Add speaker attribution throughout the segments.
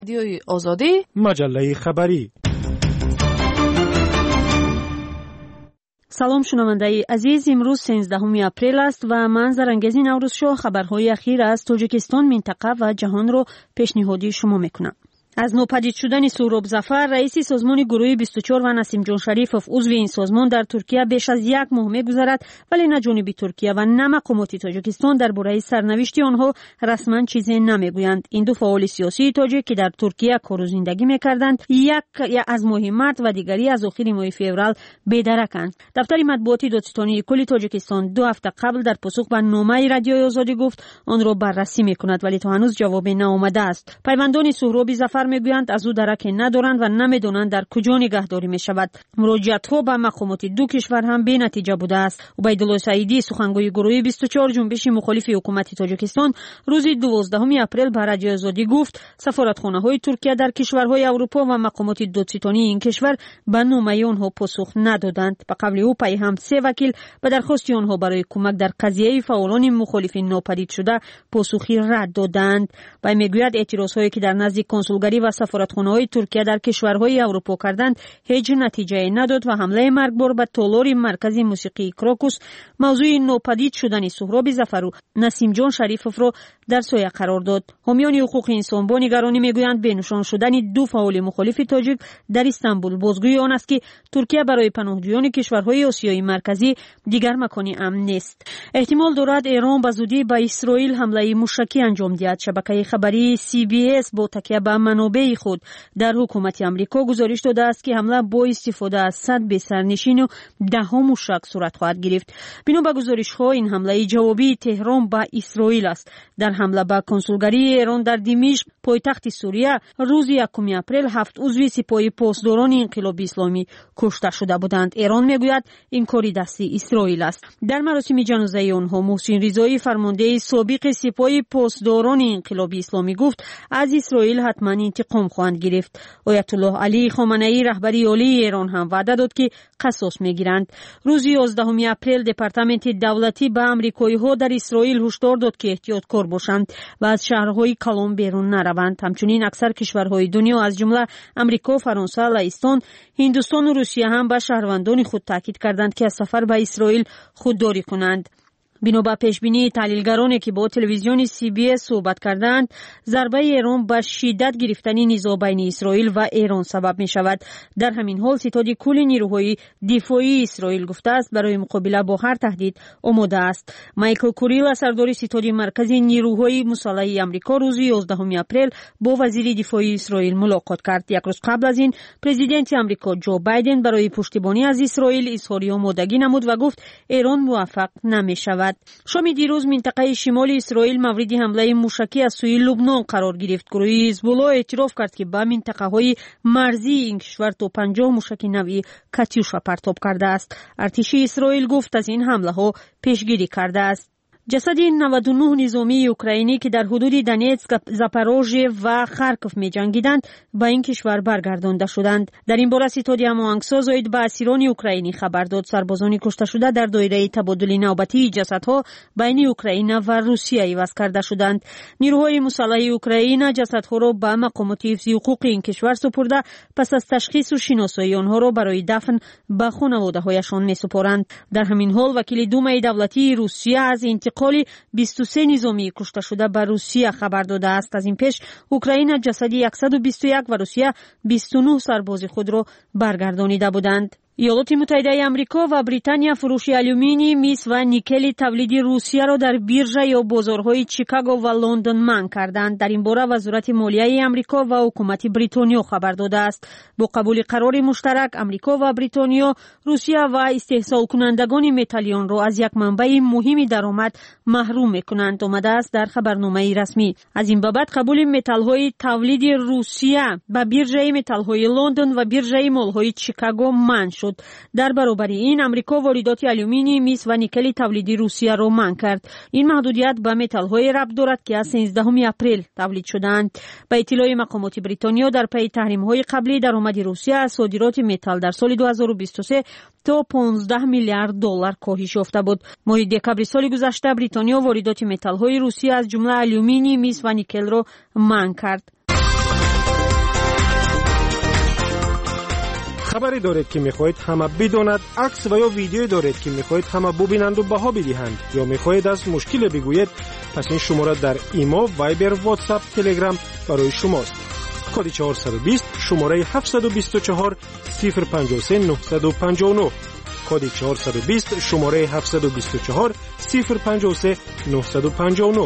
Speaker 1: رادیوی آزادی،
Speaker 2: مجله خبری.
Speaker 3: سلام شنوندگان عزیز، امروز 13 اپریل است و من زرنگزی نوروزشو خبرهای اخیر از تاجیکستان، منطقه و جهان رو پیشنهادی شما میکنم. از نوپدید شدن سهراب ظفر، رئیس سازمان گروه 24 و نسیم جان شریفوف، عضو این سازمان، در ترکیه بیش از یک ماه می‌گذرد، ولی نه جانب ترکیه و نه مقامات تاجیکستان درباره سرنوشت آنها رسما چیزی نمیگویند. این دو فعال سیاسی تاجیک که در ترکیه کار و زندگی می‌کردند، یک از ماه مارس و دیگری از آخر ماه فوریه بی‌درکند. دفتر مطبوعاتی دادستانی کل تاجیکستان 2 هفته قبل در پاسخ به نامه رادیوی آزادی گفت آن را بررسی می‌کند، ولی تا هنوز جوابی نیامده است. پیوندان سهراب ظفر میگویند از او درک ندارند و نمیدانند در کجا نگهداری می شود. مراجعت‌ها به مقامات دو کشور هم بی نتیجه بوده است. عبیدالله سعیدی، سخنگوی گروه 24 جنبش مخالف حکومت تاجیکستان، روز 12 اپریل به رادیو آزادی گفت سفارتخانه‌های ترکیه در کشورهای اروپا و مقامات دادستانی این کشور به نامه آنها پاسخ ندادند. به قبل او پی هم 3 وکیل به درخواست آنها برای کمک در قضیه فعالان مخالف ناپدید شده پاسخی رد دادند. و میگوید اعتراض‌هایی که در نزد کنسولگری و سفارتخانه‌های ترکیه در کشورهای اروپا کردند هیچ نتیجه نداد و حمله مرگبار به تالار مرکز موسیقی کراکوس موضوع ناپدید شدن سهراب ظفر و نسیم جان شریفوف را در سایه قرار داد. حامیان حقوق انسان با نگرانی میگویند بینشان شدن دو فعال مخالف تاجیک در استانبول بازگوی آن است که ترکیه برای پناهجویان کشورهای آسیای مرکزی دیگر مکانی امن نیست. احتمال دارد ایران به زودی به اسرائیل حمله موشکی انجام دهد. شبکه خبری CBS با تکیه به منابع خود در حکومت آمریکا گزارش داده است که حمله با استفاده از 100 بسرنشین و 10 موشک صورت خواهد گرفت. بنا به گزارش‌ها این حمله جوابی تهران به اسرائیل است. در حمله به کنسولگری ایران در دمشق پایتخت سوریه روز 1 اپریل 7 عضو سپاه پاسداران انقلاب اسلامی کشته شده بودند. ایران میگوید این کاری دستی اسرائیل است. در مراسم جنازه آنها محسن رضایی، فرمانده سابق سپاه پاسداران انقلاب اسلامی، گفت از اسرائیل حتما انتقام خواهند گرفت. آیت الله علی خامنه‌ای رهبری عالی ایران هم وعده داد که قصاص میگیرند. روز 11 اپریل دپارتمنت دولتی به آمریکایی‌ها در اسرائیل هشدار داد که احتیاطکار باشند و از شهرهای کلان بیرون نروند. همچنین اکثر کشورهای دنیا از جمله امریکا، فرانسه، لهستان، هندوستان و روسیه هم به شهروندان خود تاکید کردند که از سفر به اسرائیل خودداری کنند. بنا به پیشبینی تحلیلگرانی که با تلویزیون CBS صحبت کردند، ضربه ایران به شدت گرفتن نزاع بین اسرائیل و ایران سبب می شود. در همین حال ستاد کل نیروهای دفاعی اسرائیل گفته است برای مقابله با هر تهدید آماده است. مایکل کوریل، سردار ستاد مرکزی نیروهای مسلح آمریکا، روز 11 اپریل با وزیر دفاع اسرائیل ملاقات کرد. یک روز قبل از این پرزیدنت آمریکا جو بایدن برای پشتیبانی از اسرائیل اظهار آمادگی نمود و گفت ایران موفق نمی شود. شام دیروز منطقه شمال اسرائیل مورد حمله موشکی از سوی لبنان قرار گرفت. گروه حزب‌الله اعتراف کرد که به منطقه‌های مرزی این کشور تا 50 موشک نوعی کاتیوشا پرتاب کرده است. ارتش اسرائیل گفت از این حمله‌ها پیشگیری کرده است. جسد 99 نظامی اوکراینی که در حدود دونتسک، زاپاروژیه و خارکوف می‌جنگیدند به این کشور برگردانده شدند. در این باره ستاد هماهنگساز اید به اسیران اوکراینی خبر داد. سربازان کشته شده در دایره تبادل نوبتی جسدها بین اوکراین و روسیه عوض کرده شدند. نیروهای مسلح اوکراین جسدها را به مقامات حفظ حقوق این کشور سپرده پس از تشخیص و شناسایی آنها را برای دفن به خانواده‌هایشان می‌سپارند. در همین حال وکیل دومای دولتی روسیه از انتقال 23 نظامی کشته شده به روسیه خبر داده است. از این پیش اوکراین جسد 121 و روسیه 29 سرباز خود را برگردانیده بودند. ایالات متحده آمریکا و بریتانیا فروش آلومینی، مس و نیکل تولید روسیه را در بیرژه یا بازارهای چیکاگو و لندن منع کردند. در این باره وزارت مالیه آمریکا و حکومت بریتانیا خبر داده است. با قبول قرار مشترک آمریکا و بریتانیا روسیه و استحصال کنندگان متالیان را از یک منبع مهم درآمد محروم می‌کنند، آمده است در خبرنامه رسمی. از این بابت قبول متال‌های تولید روسیه به بیرژه متال‌های لندن و بیرژه مال‌های چیکاگو منع شد. در برابر این آمریکا واردات آلومینی، مس و نیکل تولیدی روسیه را منع کرد. این محدودیت به متال‌های ربط دارد که از 13 اپریل تولید شدند. به اطلاع مقامات بریتانیا در پی تحریم‌های قبلی درآمد روسیه از صادرات متال در سال 2023 تا 15 میلیارد دلار کاهش یافته بود. ماه دکبر سال گذشته بریتانیا واردات متال‌های روسیه از جمله آلومینی، مس و نیکل را منع کرد.
Speaker 1: خبری دارید که میخواهید همه بداند، عکس و یا ویدیویی دارید که میخواهید همه ببینند و بها بدهند، یا میخواهید از مشکل بگویید، پس این شماره در ایما، وایبر، واتساپ، تلگرام برای شماست. کد 420 شماره 724 053 959. کد 420 شماره 724 053 959.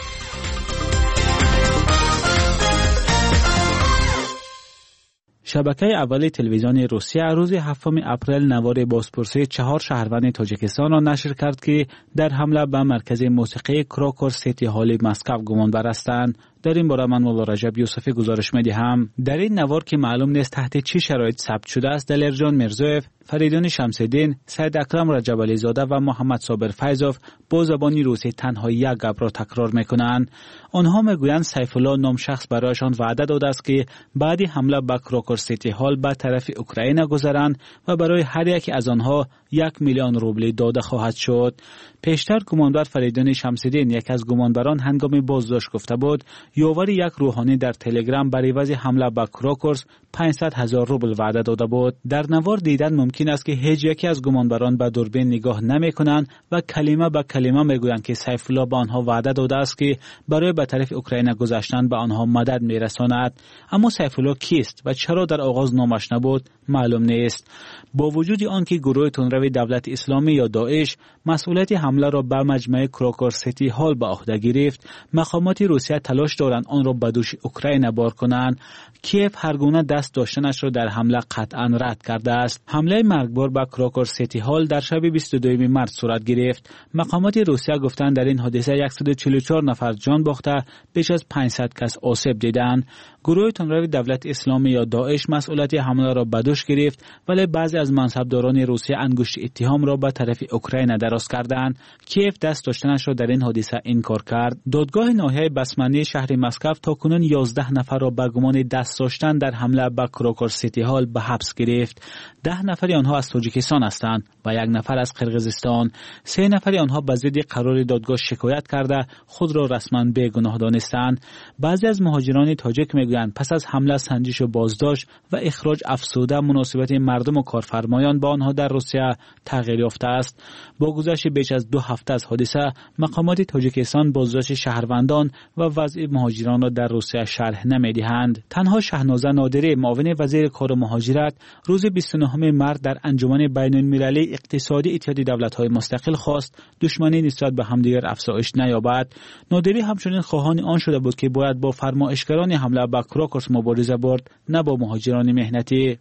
Speaker 2: شبکه اول تلویزیون روسیه روز 7 اپریل نوار بازپرسی 4 شهروند تاجیکستان را نشر کرد که در حمله به مرکز موسیقی کراکور سیتی هال مسکو گمانبر هستند. در این باره من مولا رجب یوسفی گزارش می‌دهم. در این نوار که معلوم نیست تحت چه شرایط ثبت شده است، دلرجان میرزویف، فریدون شمس‌الدین، سید اکرم رجب علی زاده و محمد صابر فیضوف با زبان روسی تنها یک گپ را تکرار می‌کنند. آنها میگویند سیف الله نام شخص برایشان وعده داده است که بعد حمله به کراکور سیتی هال به طرف اوکراین گذرند و برای هر یک از آنها 1 میلیون روبل داده خواهد شد. پیشتر گمانبر فریدون شمس‌الدین، یک از گمانبران، هنگام بازداشت گفته بود یاور یک روحانی در تلگرام برای عوض حمله به کراکورس 500,000 روبل وعده داده بود. در نوار دیدن ممکن است که هیچ یکی از گمانبران به دوربین نگاه نمی‌کنند و کلمه به کلمه میگویند که سیف الله به آنها وعده داده است که برای به طرف اوکراین گذشتن به آنها مدد میرساند. اما سیف الله کیست و چرا در آغاز نامش نبود معلوم نیست. با وجود آنکه گروه تندروی دولت اسلامی یا داعش مسئولیت حمله را به مجمع کراکور سیتی هال به عهده گرفت، مقامات روسیه تلاش دارند آن را به دوش اوکراین بار کنند. کیف هر گونه دست داشتنش را در حمله قطعا رد کرده است. حمله مرگبار به کراکور سیتی هال در شب 22 مارس صورت گرفت. مقامات روسیه گفتند در این حادثه 144 نفر جان باخته، بیش از 500 کس آسیب دیدند. گروه تندروی دولت اسلامی یا داعش مسئولیت حمله را به دوش گرفت، ولی بعضی از منصبداران روسیه انگشت اتهام را به طرف اوکراین دراز کردند. کیف دست داشتنش را در این حادثه انکار کرد. دادگاه ناحیه بسمنی شهر مسکو تاکنون 11 نفر را به گمان دست داشتن در حمله به کراکور سیتی هال به حبس گرفت. 10 نفر آنها از تاجیکستان هستند و 1 نفر از قرقیزستان. 3 نفر آنها به ضد قرار دادگاه شکایت کرده خود را رسما بیگناه دانستند. بعضی از مهاجران تاجیک میگویند پس از حمله سنجش و بازداشت و اخراج افسوده مناسبت مردم و کارفرمایان با آنها در روسیه تغییر یافته است. با گذشت بیش از 2 هفته از حادثه، مقامات تاجیکستان بازداشت شهروندان و وضع مهاجران را در روسیه شرح نمیدهند. تنها شهنازه نادری، معاون وزیر کار و مهاجرت، روز 29 مارس در انجمن بین‌المللی اقتصادی اتحادیه دولت‌های مستقل خواست دشمنی نسبت به همدیگر افزایش نیابد. نادری همچنین خواهان آن شده بود که باید با فرمایشگران حمله به کراکورس مبارزه برد، نه با مهاجران مهنتی.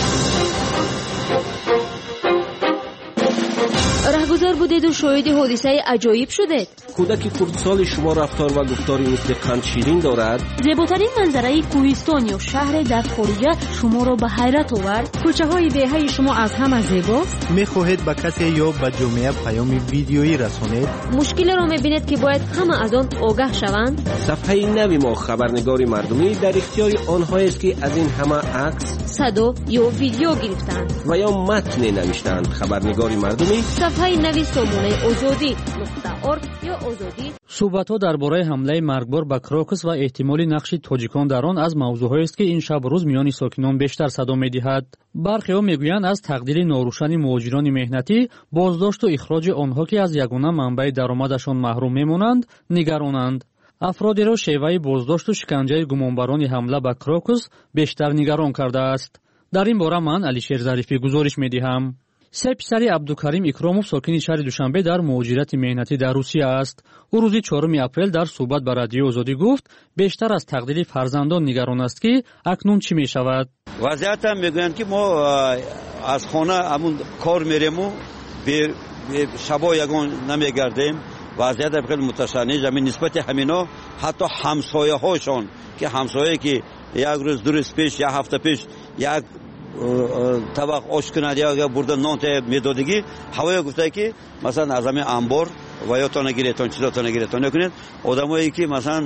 Speaker 4: رهگذر بودید و شاهد حادثه عجایب شدید.
Speaker 5: کودک کردسال شما رفتار و گفتاری مثل قند شیرین دارد.
Speaker 3: زیباترین منظره کوهستان یا شهر در خارجه شما را به حیرت آورد.
Speaker 6: کوچه های دهه شما از همه زیباست.
Speaker 7: میخواهید به کسی یا به جامعه پیام ویدیویی رسانید.
Speaker 4: مشکل را میبینید که باید همه از آن آگاه شوند.
Speaker 5: صفحه نوی ما خبرنگاری مردمی در اختیار آنهایی است که از این همه عکس،
Speaker 4: صدا یا ویدیو گرفتند
Speaker 5: و یا متن نوشتند. خبرنگاری مردمی
Speaker 4: صفحه نوی سامانه آزادی .org یا آزادی.
Speaker 8: صحبت‌ها درباره حمله مرگبار به کراکورس و احتمالی نقش تاجیکان در آن از موضوعهایی است که این شب روز میان ساکنان بیشتر صدا می‌دهد. برخی‌ها میگویند از تقدیر ناروشن مهاجران مهنتی، بازداشت و اخراج آنها که از یگانه منبع درآمدشان محروم میمانند، نگرانند. افرادی را شیوه بازداشت و شکنجه گمانبران حمله به کراکورس بیشتر نگران کرده است. در این باره من علیشیر ظریفی گزارش می‌دهم. سه پسر عبدالکریم اکراموف ساکن شهر دوشنبه در مهاجرت مهنتی در روسیه است. او روز 4 اپریل در صحبت با رادیو آزادی گفت بیشتر از تقدیر فرزندان نگران است که اکنون چی می شود.
Speaker 9: وضعیت هم میگویند که ما از خانه همون کار میریم و به شبا یگان نمیگردیم. وضعیت خیلی متشنج همین نسبت همینا، حتی همسایه هاشون که همسایه که یک روز 2 روز پیش یا هفته پیش یک طبق آش کنند یا بردن نان میدادگی، هوای گفته که مثلا از همین انبار و یا تا نگیرتون چیزا تا نگیرتون نکنید. آدمایی که مثلا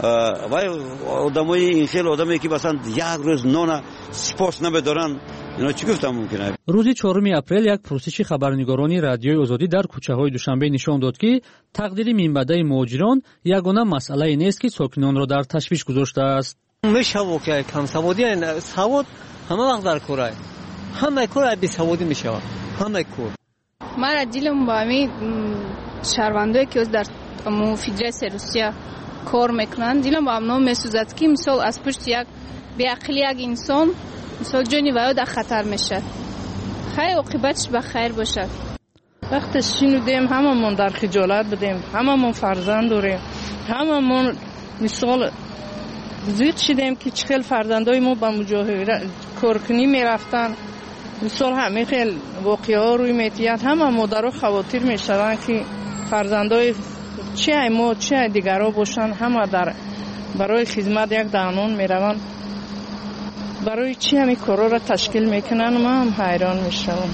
Speaker 9: آدمای این خیلی آدمایی که مثلا یک روز نان سپاس نمیدارن، اینا چی گفتم ممکنه.
Speaker 8: روز 4 اپریل یک پرسش خبرنگارانی رادیوی آزادی در کوچه‌های دوشنبه نشان داد که تقدیر منبع مهاجران یگانه مسئله نیست که ساکنان را در تشویش گذاشته است.
Speaker 10: میشه که کم سوادی سواد همه وقت در کره همه کار بیسوادی میشود. همه کار
Speaker 11: من دیلم با همین شهروندایی که در فدراسیون روسیه کار میکنن دیلم با هم میسوزد که مثال از پشت یک بیعقلی یک انسان مثال جانی و در خطر میشه. خیلی عاقبتش به خیر باشد.
Speaker 12: وقتی شنیدیم هممون در خجالت بدیم، هممون فرزند داریم، هممون مثال زود شدیم که چه خیلی فرزندای ما به مجاهره کارکنی میرفتن. مثال همه خیلی واقعه ها روی میتیت همه مادر و خواتیر میشدن که فرزندای چه ما چه دیگرها باشن همه در برای خدمت یک دانون میروند. برای چی همین کارا را تشکیل میکنن ما هم حیران میشم.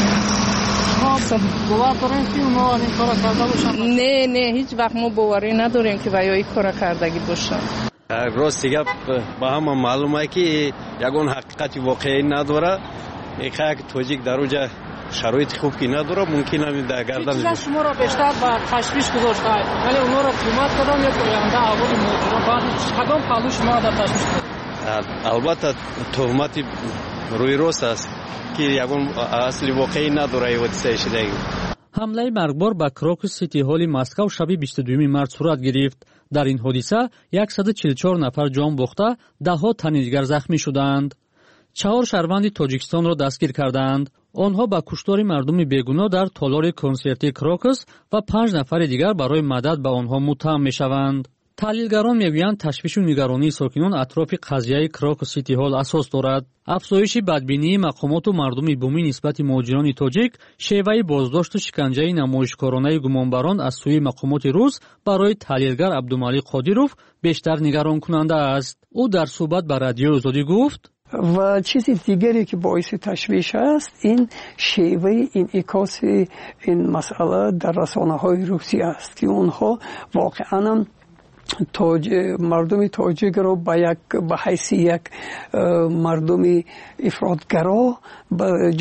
Speaker 13: باور داریم که اونا این کارا کرده باشن؟
Speaker 12: نه هیچ وقت ما باوری نداریم که باید این کارا کردگی باشن.
Speaker 14: راست دیگه با هم معلومه که یگون حقیقتی واقعی نداره. یک توجیک در اوجه شرایط خوب که نداره ممکن همین در گردن
Speaker 13: چیزا شما را بیشتر با تشویش گذاشته ولی اونا را تهمت کردن یا گوینده اول موجودان بعد کدام پهلو شما را تشویش کردن؟
Speaker 14: البته تهمتی روی راست است که یگون اصلی واقعی نداره حادثه شده.
Speaker 8: حمله مرگبار به کراکوس سیتی هال مسکو شب 22 مارس صورت گرفت. در این حادثه 144 نفر جان باخته، ده‌ها تن دیگر زخمی شدند. 4 شهروند تاجیکستان را دستگیر کردند. آنها با کشتار مردم بیگناه در تالار کنسرتی کراکوس و 5 نفر دیگر برای مدد به آنها متهم میشوند. تحلیلگران میگویند تشویش و نگرانی ساکنان اطراف قضیه کراکوس سیتی هال اساس دارد. افزایش بدبینی مقامات و مردم بومی نسبت مهاجران تاجیک، شیوه بازداشت و شکنجه نمایشکارانه گمانبران از سوی مقامات روس برای تحلیلگر عبدالمالک قادیروف بیشتر نگران کننده است. او در صحبت با رادیو آزادی گفت:
Speaker 15: و چیز دیگری که باعث تشویش است این شیوه انعکاس این مسئله در رسانه‌های روسی است که اونها واقعاً مردم تاجیک را به حیث یک مردم افراطگرا به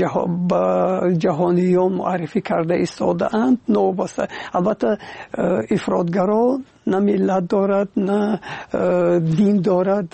Speaker 15: جهانیان معرفی کرده ایستاده اند. البته افراطگرا نه ملت دارد، نه دین دارد،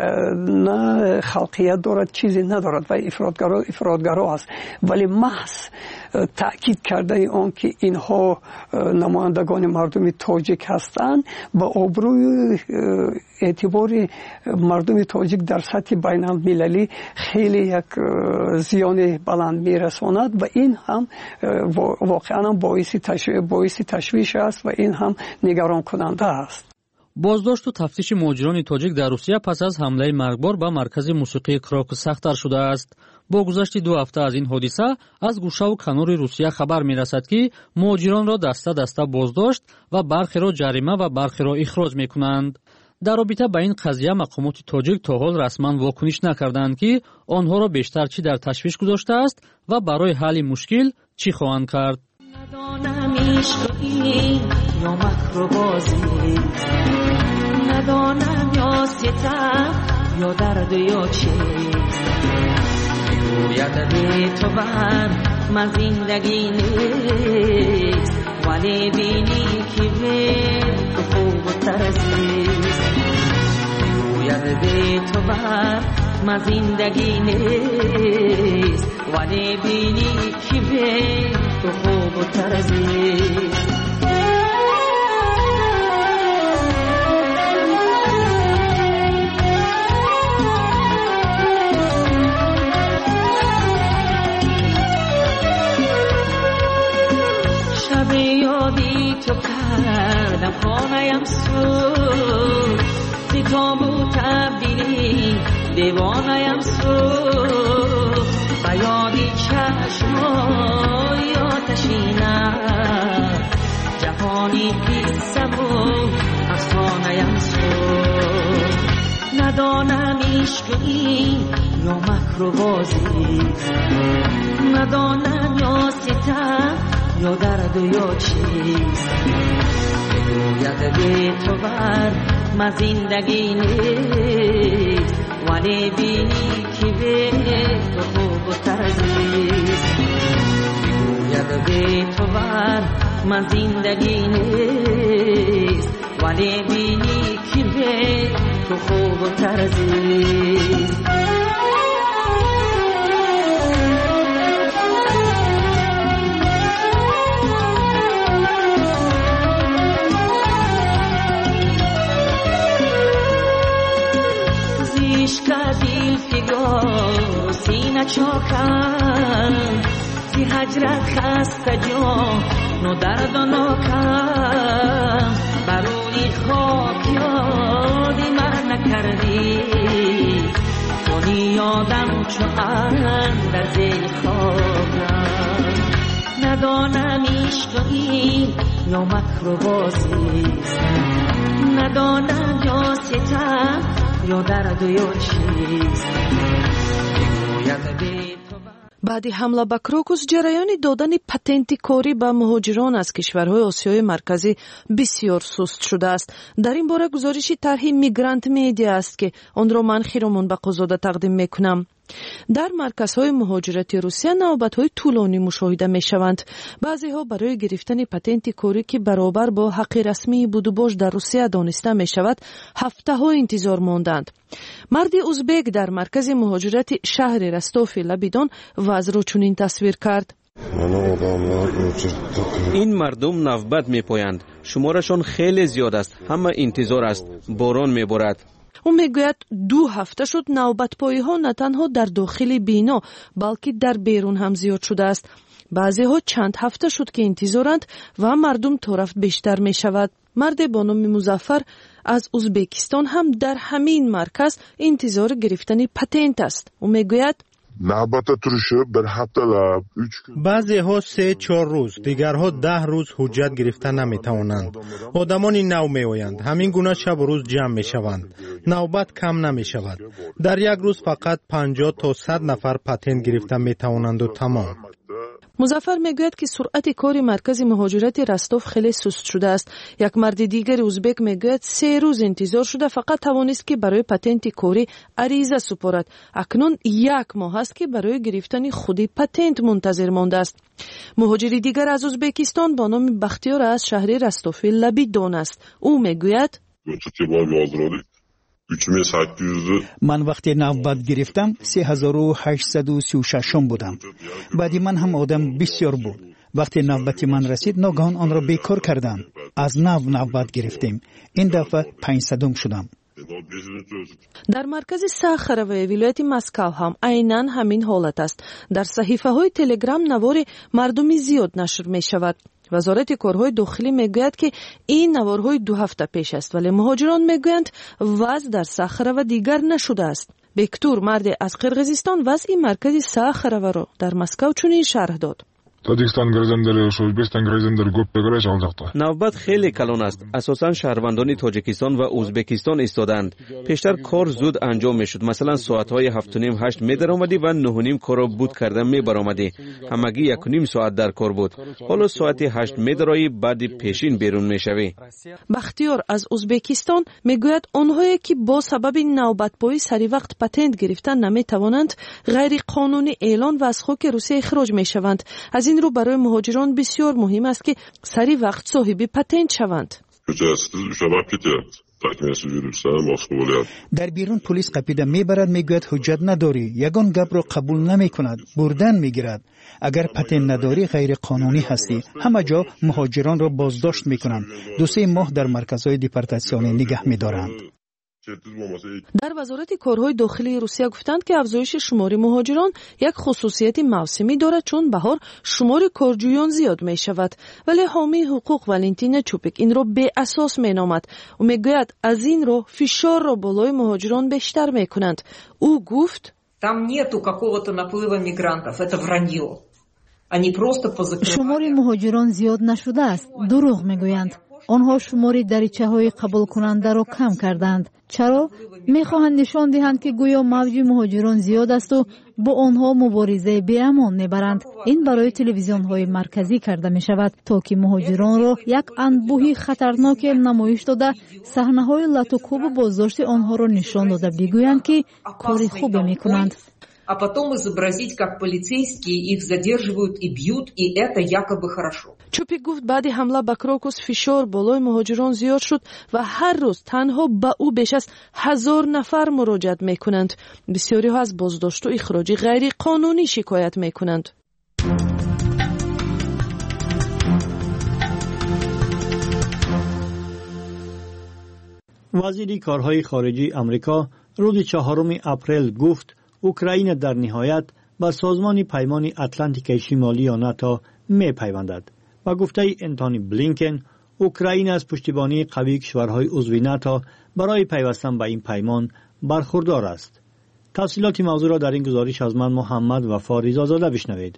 Speaker 15: نه خلقیت دارد، چیزی ندارد و افراطگرا است. ولی محض تأکید کرده آن که اینها نمایندگان مردم تاجیک هستند و آبروی اعتبار مردم تاجیک در سطح بین المللی خیلی یک زیان بلند میرساند و این هم واقعا باعث تشویش است و این هم نگران کننده است.
Speaker 8: بازداشت و تفتیش مهاجران تاجیک در روسیه پس از حمله مرگبار به مرکز موسیقی کراکوس سخت‌تر شده است. با گذشت 2 هفته از این حادثه از گوشه و کنار روسیه خبر می‌رسد که مهاجران را دسته دسته بازداشت و برخی را جریمه و برخی را اخراج می‌کنند. در رابطه با این قضیه مقامات تاجیک تا حال رسما واکنش نکردند که آنها را بیشتر چی در تشویش گذاشته است و برای حل مشکل چی خواهند کرد.
Speaker 16: ندانم عشقی یا مکر و بازی، ندانم یا ستم یا درد یا چیز، گوید به تو بر من زندگی نیست، ولی بینی که به تو خوب و ترسیست. گوید به تو بر من زندگی نیست، ولی بینی که به تو خوب و ترسیست. شب یادی تو کردم خانه‌ام سوز، سی تابو تبدیلی دیوانه‌ام سوز، و یادی چشمای آتشینم، جهانی پیسم و افسانه‌ام سوز. ندانم عشقی یا مکر و بازی، ندانم یا ستم یا درد و یا چیز، گوید به تو بر من زندگی نیست، ولی بینی که به تو خوب و ترزیست. گوید به تو بر من زندگی نیست، ولی بینی که به تو خوب و ترزیست. عشق دل فگار سینه چاکم زی هجرت خسته جان و درد و ناکم بروی خاک یادی من نکردی کنی یادم چو اندر خوابم ندانم عشق این یا مکر و بازیست ندانم یا ستم یا درد و یا چیست
Speaker 17: баъди ҳамла ба крокус ҷараёни додани патенти корӣ ба муҳоҷирон аз кишварҳои осиёи марказӣ бисёр суст шудааст. дар ин бора гузориши тарҳи мигрант медиа аст ки онро ман хиромон ба қозода тақдим мекунам. дар марказҳои муҳоҷирати русия навбатҳои тӯлонӣ мушоҳида мешаванд. баъзеҳо барои гирифтани патенти корӣ ки баробар бо ҳаққи расмии будубош дар русия дониста мешавад ҳафтаҳо интизор монданд. марди узбек дар маркази муҳоҷирати шаҳри Растови Лабидон вазъро чунин тасвир кард.
Speaker 5: ин мардум навбат мепоянд. шуморашон хеле зиёд аст. ҳама интизор аст. борон меборад.
Speaker 17: ӯ мегӯяд 2 ҳафта шуд навбатпоиҳо на танҳо дар дохили бино балки дар берун ҳам зиёд шудааст. баъзеҳо чанд ҳафта шуд ки интизоранд ва мардум то рафт бештар мешавад. марде бо номи Музаффар аз Узбекистон ҳам дар ҳамин марказ интизори гирифтани патент аст. ӯ мегӯяд
Speaker 18: навбата туриshi bir haftalab 3 kun
Speaker 1: баъзеҳо 3-4 рӯз дигарҳо 10 рӯз ҳуҷҷат гирифта наметавонанд. одамони нав меоянд, ҳамин гуна шабу рӯз ҷамъ мешаванд. навбат кам намешавад. дар як рӯз фақат 50 то 100 нафар патент гирифта метавонанду тамом.
Speaker 17: музаффар мегӯяд ки суръати кори маркази муҳоҷирати Ростов хеле суст шудааст. як марди дигари узбек мегӯяд 3 рӯз интизор шуда фақат тавонист ки барои патенти корӣ ариза супорад. акнун 1 моҳ аст ки барои гирифтани худи патент мунтазир мондааст. муҳоҷири дигар аз Узбекистон бо номи Бахтиёр аз шаҳри Растови Лабидон аст. ӯ мегӯяд
Speaker 19: من وقتی نوبت گرفتم 3836 بودم. بعدی من هم آدم بسیار بود. وقتی نوبت من رسید ناگهان آن را بیکار کردند. از نوبت گرفتیم. این دفعه 500 شدم.
Speaker 17: дар маркази Сахароваи вилояти Москав ҳам айнан ҳамин ҳолат аст. дар саҳифаҳои Телеграм навори мардуми зиёд нашр мешавад. вазорати корҳои дохилӣ мегӯяд ки ин наворҳои 2 ҳафта пеш аст, вале муҳоҷирон мегӯянд вазъ дар Сахарова дигар нашудааст. бектур марде аз Қирғизистон вазъи маркази Сахароваро дар Москав чунин шарҳ дод.
Speaker 18: Tojikiston гражданлари ва O'zbekiston гражданлари ko'p bekor olmoqda.
Speaker 5: навбат хеле калон аст. асосан шаҳрвандони тоҷикистон ва ӯзбекистон истоданд. пештар кор зуд анҷом мешуд. масалан соатҳои 7:30-8 медаромадӣ ва 9:30 корро буд карда мебаромадӣ. ҳамагӣ 1.5 соат дар кор буд. ҳоло соати 8 медароӣ, баъди пешин берун мешавӣ.
Speaker 17: бахтиёр аз Узбекистон мегӯяд онҳое ки бо сабаби навбатпоӣ сари вақт патент гирифтан наметавонанд, ғайриқонунӣ эълон ва аз хоки Русия ихроҷ мешаванд. аз ин рӯ барои муҳоҷирон бисёр муҳим аст ки сари вақт соҳиби патент шаванд.
Speaker 19: در بیرون پلیس قپیده میبرد، میگوید حجت نداری، یگان گپ را قبول نمیکند، بردن میگیرد. اگر پتن نداری غیر قانونی هستی. همه جا مهاجران را بازداشت میکنند. 2-3 ماه در مرکزهای دیپورتاسیون نگه میدارند.
Speaker 17: дар вазорати корҳои дохилии Русия гуфтанд ки афзоиши шумори муҳоҷирон як хусусияти мавсимӣ дорад, чун баҳор шумори корҷӯён зиёд мешавад. вале ҳомии ҳуқуқ Валентина Чупик инро беасос меномад. ӯ мегӯяд аз ин роҳ фишорро болои муҳоҷирон бештар мекунанд. ӯ гуфт:
Speaker 20: там нету какого-то наплыва мигрантов, это вранье. Они просто позакрывают.
Speaker 6: шумори муҳоҷирон зиёд нашудааст. дурӯғ мегӯянд. онҳо шумори даричаҳои қабулкунандаро кам карданд. чаро? мехоҳанд нишон диҳанд ки гӯё мавҷи муҳоҷирон зиёд асту бо онҳо муборизаи беамон мебаранд. ин барои телевизионҳои марказӣ карда мешавад, то ки муҳоҷиронро як анбӯҳи хатарноке намоиш дода, саҳнаҳои латукӯбу боздошти онҳоро нишон дода бигӯянд ки кори хубе мекунанд.
Speaker 20: А потом изобразить, как полицейские их задерживают и бьют, и это якобы хорошо.
Speaker 17: Чупик гуфт баъди ҳамла ба Крокус фишор болои муҳоҷирон зиёд шуд ва ҳар рӯз танҳо ба ӯ беш аз 1000 нафар муроҷиат мекунанд. бисёриҳо аз боздошту ихроҷи ғайриқонунӣ шикоят мекунанд.
Speaker 21: وزیر کارهای خارجی آمریکا روز 4 اپریل گفت اوکراین در نهایت به سازمان پیمان اتلانتیک شمالی یا ناتو می پیوندد و گفته انتونی بلینکن اوکراین از پشتیبانی قوی کشورهای عضو ناتو برای پیوستن به این پیمان برخوردار است. تفصیلات موضوع را در این گزارش از من محمد وفا رضازاده بشنوید.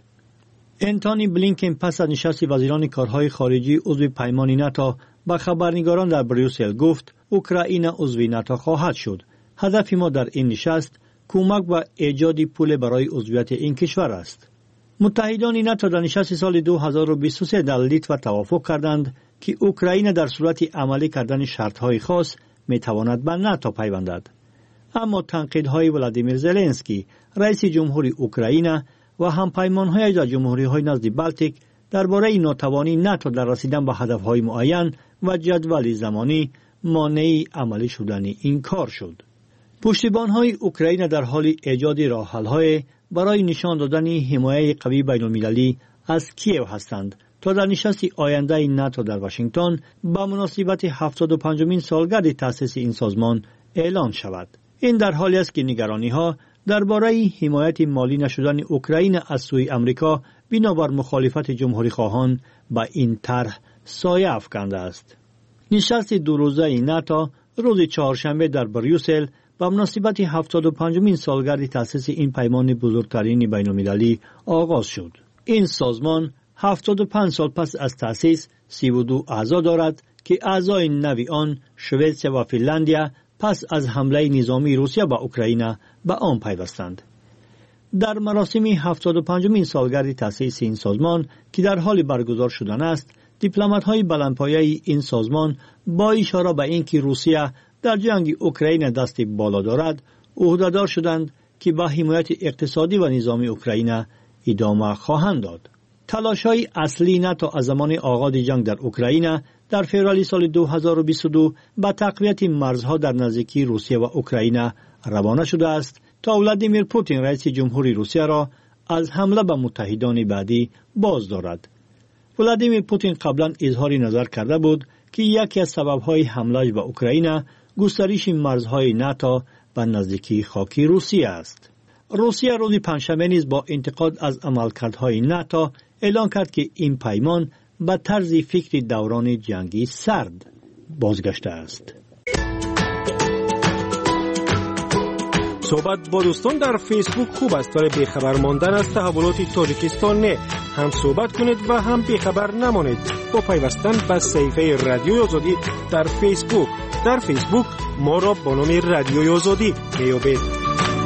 Speaker 21: انتونی بلینکن پس از نشست وزیران کارهای خارجی عضو پیمان ناتو با خبرنگاران در بریوسل گفت اوکراین عضو ناتو خواهد شد. هدف ما در این نشست کمک و ایجاد پول برای عضویت این کشور است. متحدان ناتو در نشست سال 2023 در لیتوا توافق کردند که اوکراین در صورت عملی کردن شرط‌های خاص می‌تواند به ناتو پیوندد. اما تنقیدهای ولادیمیر زلنسکی رئیس جمهوری اوکراین و همپیمان‌هایش در جمهوری‌های نزد بالتیک درباره ناتوانی ناتو در رسیدن به هدف‌های معین و جدول زمانی مانع عملی شدن این کار شد. پشتیبان‌های اوکراین در حال ایجاد راه‌حل‌های برای نشان دادن حمایت قوی بین‌المللی از کییو هستند تا در نشست آینده ناتو در واشنگتن با مناسبت 75مین سالگرد تأسیس این سازمان اعلان شود. این در حالی است که نگرانی‌ها درباره حمایت مالی نشدن اوکراین از سوی آمریکا بنابر مخالفت جمهوری‌خواهان با این طرح سایه افکنده است. نشست 2 روزه ناتو روز چهارشنبه در بریوسل با مناسبت 75مین سالگرد تأسیس این پیمان بزرگترین بین‌المللی آغاز شد. این سازمان 75 سال پس از تأسیس 32 اعضا دارد که اعضای نوی آن سوئد و فنلاندیا پس از حمله نظامی روسیه به اوکراین به آن پیوستند. در مراسم 75مین سالگرد تأسیس این سازمان که در حال برگزار شدن است، دیپلمات‌های بلندپایه این سازمان با اشاره به اینکه روسیه در جنگ اوکراین دست بالا دارد، عهده‌دار شدند که با حمایت اقتصادی و نظامی اوکراین ادامه خواهند داد. تلاش‌های اصلی ناتو از زمان آغاز جنگ در اوکراین در فوریه سال 2022 به تقویت مرزها در نزدیکی روسیه و اوکراین روانه شده است تا ولادیمیر پوتین رئیس جمهوری روسیه را از حمله به متحدان بعدی باز دارد. ولادیمیر پوتین قبلا اظهار نظر کرده بود که یکی از سبب‌های حمله به اوکراین گسترش مرزهای ناتو به نزدیکی خاک روسیه است. روسیه روز پنجشنبه نیز با انتقاد از عملکردهای ناتو اعلان کرد که این پیمان به طرز فکر دوران جنگی سرد بازگشته است.
Speaker 1: صحبت با دوستان در فیسبوک خوب است، برای بیخبر ماندن از تحولات تاجیکستان نه. هم صحبت کنید و هم بیخبر نمانید با پیوستن به صفحه رادیوی آزادی در فیسبوک. در فیسبوک ما را با نام رادیوی آزادی میابید.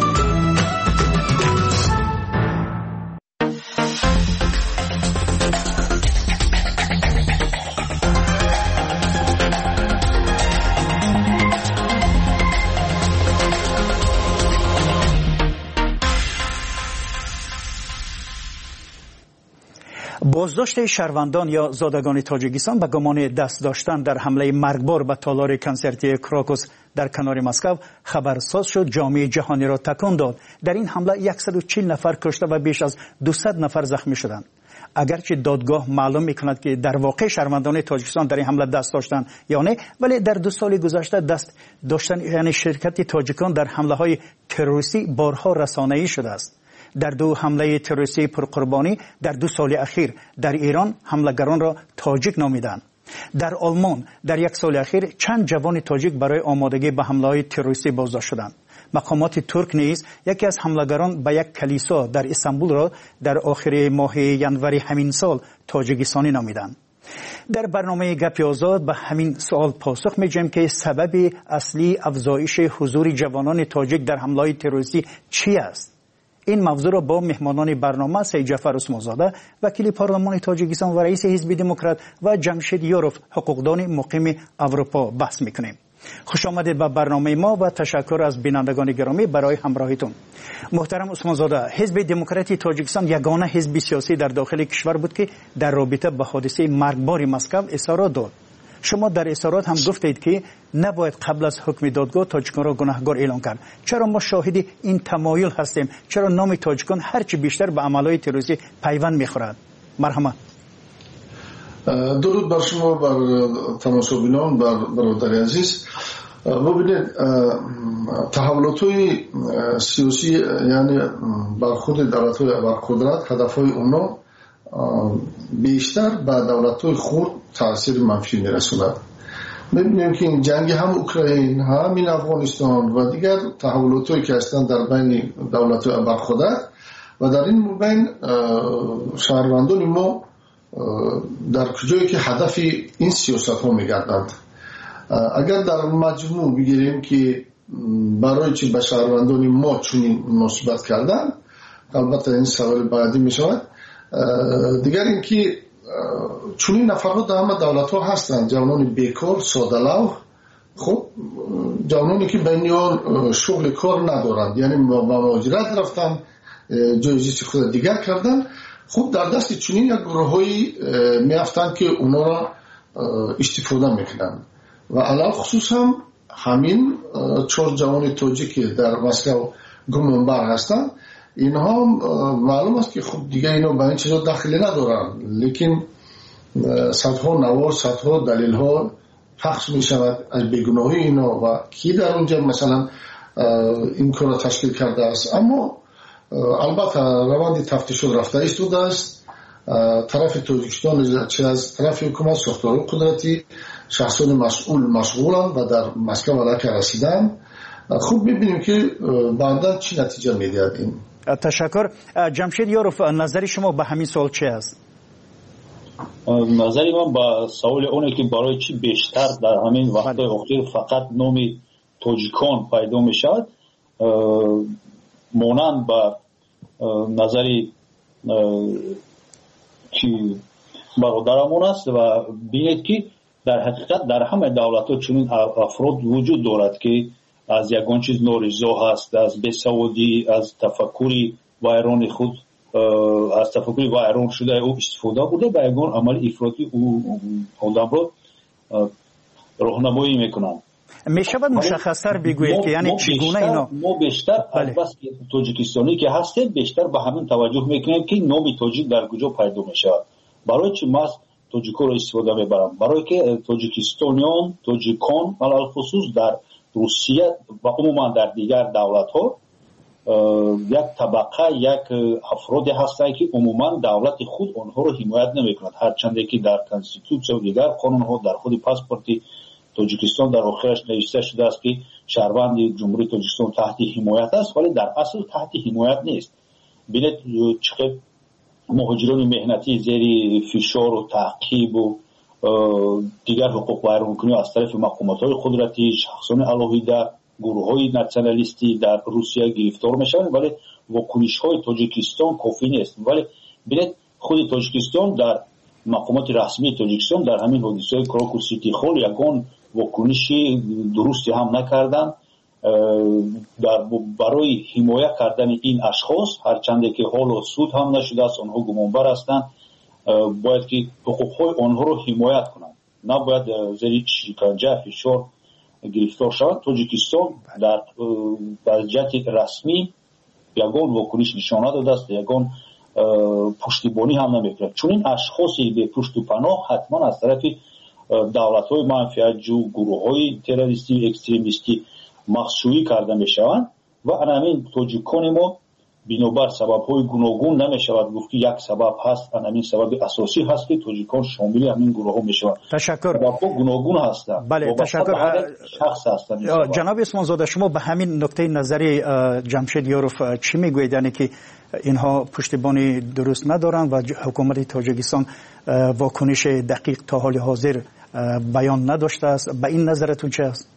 Speaker 19: بازداشت شهروندان یا زادگان تاجیکستان به گمان دست داشتن در حمله مرگبار به تالار کنسرتی کراکوس در کنار مسکو خبرساز شد، جامعه جهانی را تکان داد. در این حمله 140 نفر کشته و بیش از 200 نفر زخمی شدند. اگرچه دادگاه معلوم میکند که در واقع شهروندان تاجیکستان در این حمله دست داشتند یا نه، ولی در 2 سال گذشته دست داشتن یعنی شرکت تاجیکان در حمله های تروریستی بارها رسانه‌ای شده است. در 2 حمله تروریستی پرقربانی در 2 سال اخیر در ایران حملگران را تاجیک نامیدند. در آلمان در 1 سال اخیر چند جوان تاجیک برای آمادگی به حمله‌های تروریستی بازداشت شدند. مقامات ترک نیز یکی از حملگران به یک کلیسا در استانبول را در آخر ماه ژانویه همین سال تاجیکستانی نامیدند. در برنامه گپ آزاد به همین سوال پاسخ می‌دهیم که سبب اصلی افزایش حضور جوانان تاجیک در حمله‌های تروریستی چی است؟ این موضوع را با مهمانان برنامه سید جعفر عثمانزاده وکیل پارلمان تاجیکستان و رئیس حزب دموکرات و جمشید یوروف حقوقدان مقیم اروپا بحث میکنیم. خوش آمدید به برنامه ما و تشکر از بینندگان گرامی برای همراهیتون. محترم عثمانزاده، حزب دموکراتی تاجیکستان یگانه حزب سیاسی در داخل کشور بود که در رابطه با حادثه مرگبار مسکو اظهارات داد. شما در اظهارات هم گفتید که نباید قبل از حکم دادگاه تاجیکان را گناهکار اعلام کرد. چرا ما شاهد این تمایل هستیم؟ چرا نام تاجیکان هرچی بیشتر به عملهای تروریستی پیوند میخورد؟ مرحمت.
Speaker 22: درود بر شما، بر تماشاگران، بر برادر عزیز.
Speaker 2: ببینید تحولات‌های سیاسی یعنی برخورد دولت‌های ابرقدرت هدف‌های اونا بیشتر به دولت‌های خود تاثیر منفی می‌رساند. می‌بینیم که این جنگ هم اوکراین هم این افغانستان و دیگر تحولات‌هایی که هستند در بین دولت‌های ابرقدرت و در این بین شهروندان ما در کجایی که هدف این سیاست‌ها می‌گردند. اگر در مجموع بگیریم که برای چی به شهروندان ما چنین مناسبت کردن، البته این سوال بعدی می شود. دیگر اینکه چنین نفرها در همه دولت ها هستند، جوانان بیکار، ساده‌لو، خب جوانانی که بینیان شغل کار ندارند، یعنی با مهاجرت رفتن، جای زیست خود دیگر کردن. خب در دست چنین یک گروه‌هایی میافتند که اونا را استفاده میکنند و علاوه خصوص هم همین 4 جوان تاجیکی در مسکو گمانبر هستند. اینها معلوم است که خب دیگه اینا به این چیزا دخلی ندارن، لیکن صدها نوار، صدها دلیل ها پخش می شود از بیگناهی اینا و کی در اونجا مثلا این کار را تشکیل کرده است. اما البته روند تفتیش رفته ایستاده است. طرف تاجیکستان چه از طرف حکومت ساختار قدرتی شخصان مسئول مشغولند و در مسکو علاقه رسیدن. خوب ببینیم که بعدا چی نتیجه میدهد این.
Speaker 19: تشکر. جمشید یاروف، نظر شما به همین سوال چه است؟
Speaker 22: نظری من با سوال اونه که برای چی بیشتر در همین وقت اخیر فقط نامی تاجیکان پیدا میشد، مانند با نظری که برادرمون است و بینید که در حقیقت در همه دولت ها چنین افراد وجود دارد که از یگان چیز نارضا هست، از بیسوادی، از تفکری ویران خود، از تفکری ویران شده او استفاده بوده به یگان عمل افراطی او آدم را راهنمایی میکنند.
Speaker 19: میشود مشخص‌تر بگویید که یعنی چگونه اینا
Speaker 22: ما بیشتر از بس تاجیکستانی که هستیم بیشتر به همین توجه میکنیم که نام تاجیک در کجا پیدا میشود. برای چی ما تاجیک‌ها را استفاده میبرم؟ برای که تاجیکستانیان، تاجیکان علل خصوص در روسیه و عموما در دیگر دولت‌ها یک طبقه، یک افرادی هستند که عموما دولت خود آنها را حمایت نمیکند، هرچند که در کانستیتوسیون و دیگر قانون‌ها در خود پاسپورت تاجیکستان در آخرش نوشته شده است که شهروند جمهوری تاجیکستان تحت حمایت است، ولی در اصل تحت حمایت نیست. ببینید چقدر مهاجران مهنتی زیر فشار و تعقیب و دیگر حقوق ویرانکنی از طرف مقامات‌های قدرتی، شخصان علاهیده، گروه‌های ناسیونالیستی در روسیه گرفتار میشوند، ولی واکنش‌های تاجیکستان کافی نیست. ولی ببینید خود تاجیکستان در مقامات رسمی تاجیکستان در همین حادثه کراکو سیتی هال یگان واکنشی درستی هم نکردند برای حمایت کردن این اشخاص، هرچند که حال سود هم نشده است، آنها گمانبر هستند، باید که حقوق‌های آنها رو حمایت کنند، نباید زیر شکنجه فشار گرفتار شود. تاجیکستان در وضعیت رسمی یگان واکنش نشانه داده است، یگان پشتیبانی هم نمی‌کند. چون این اشخاصی به پشت و پناه حتما از طرف دولت‌های منفعت‌جو، گروه‌های تروریستی و اکستریمیستی مخشویی کرده می‌شوند و همین تاجیکان ما بنابر سبب‌های گوناگون نمی‌شود گفت که یک سبب هست، همین سبب اساسی هست که تاجیکان شامل همین گروه‌ها می‌شوند.
Speaker 19: تشکر.
Speaker 22: سبب‌ها گوناگون هستند.
Speaker 19: بله، تشکر.
Speaker 22: شخص هستند.
Speaker 19: جناب اسمان زاده، شما به همین نکته نظری جمشید یاروف چی میگویید؟ یعنی که اینها پشتیبانی درست ندارند و حکومت تاجیکستان واکنش دقیق تا حال حاضر بیان نداشته است. به این نظرتون چه است؟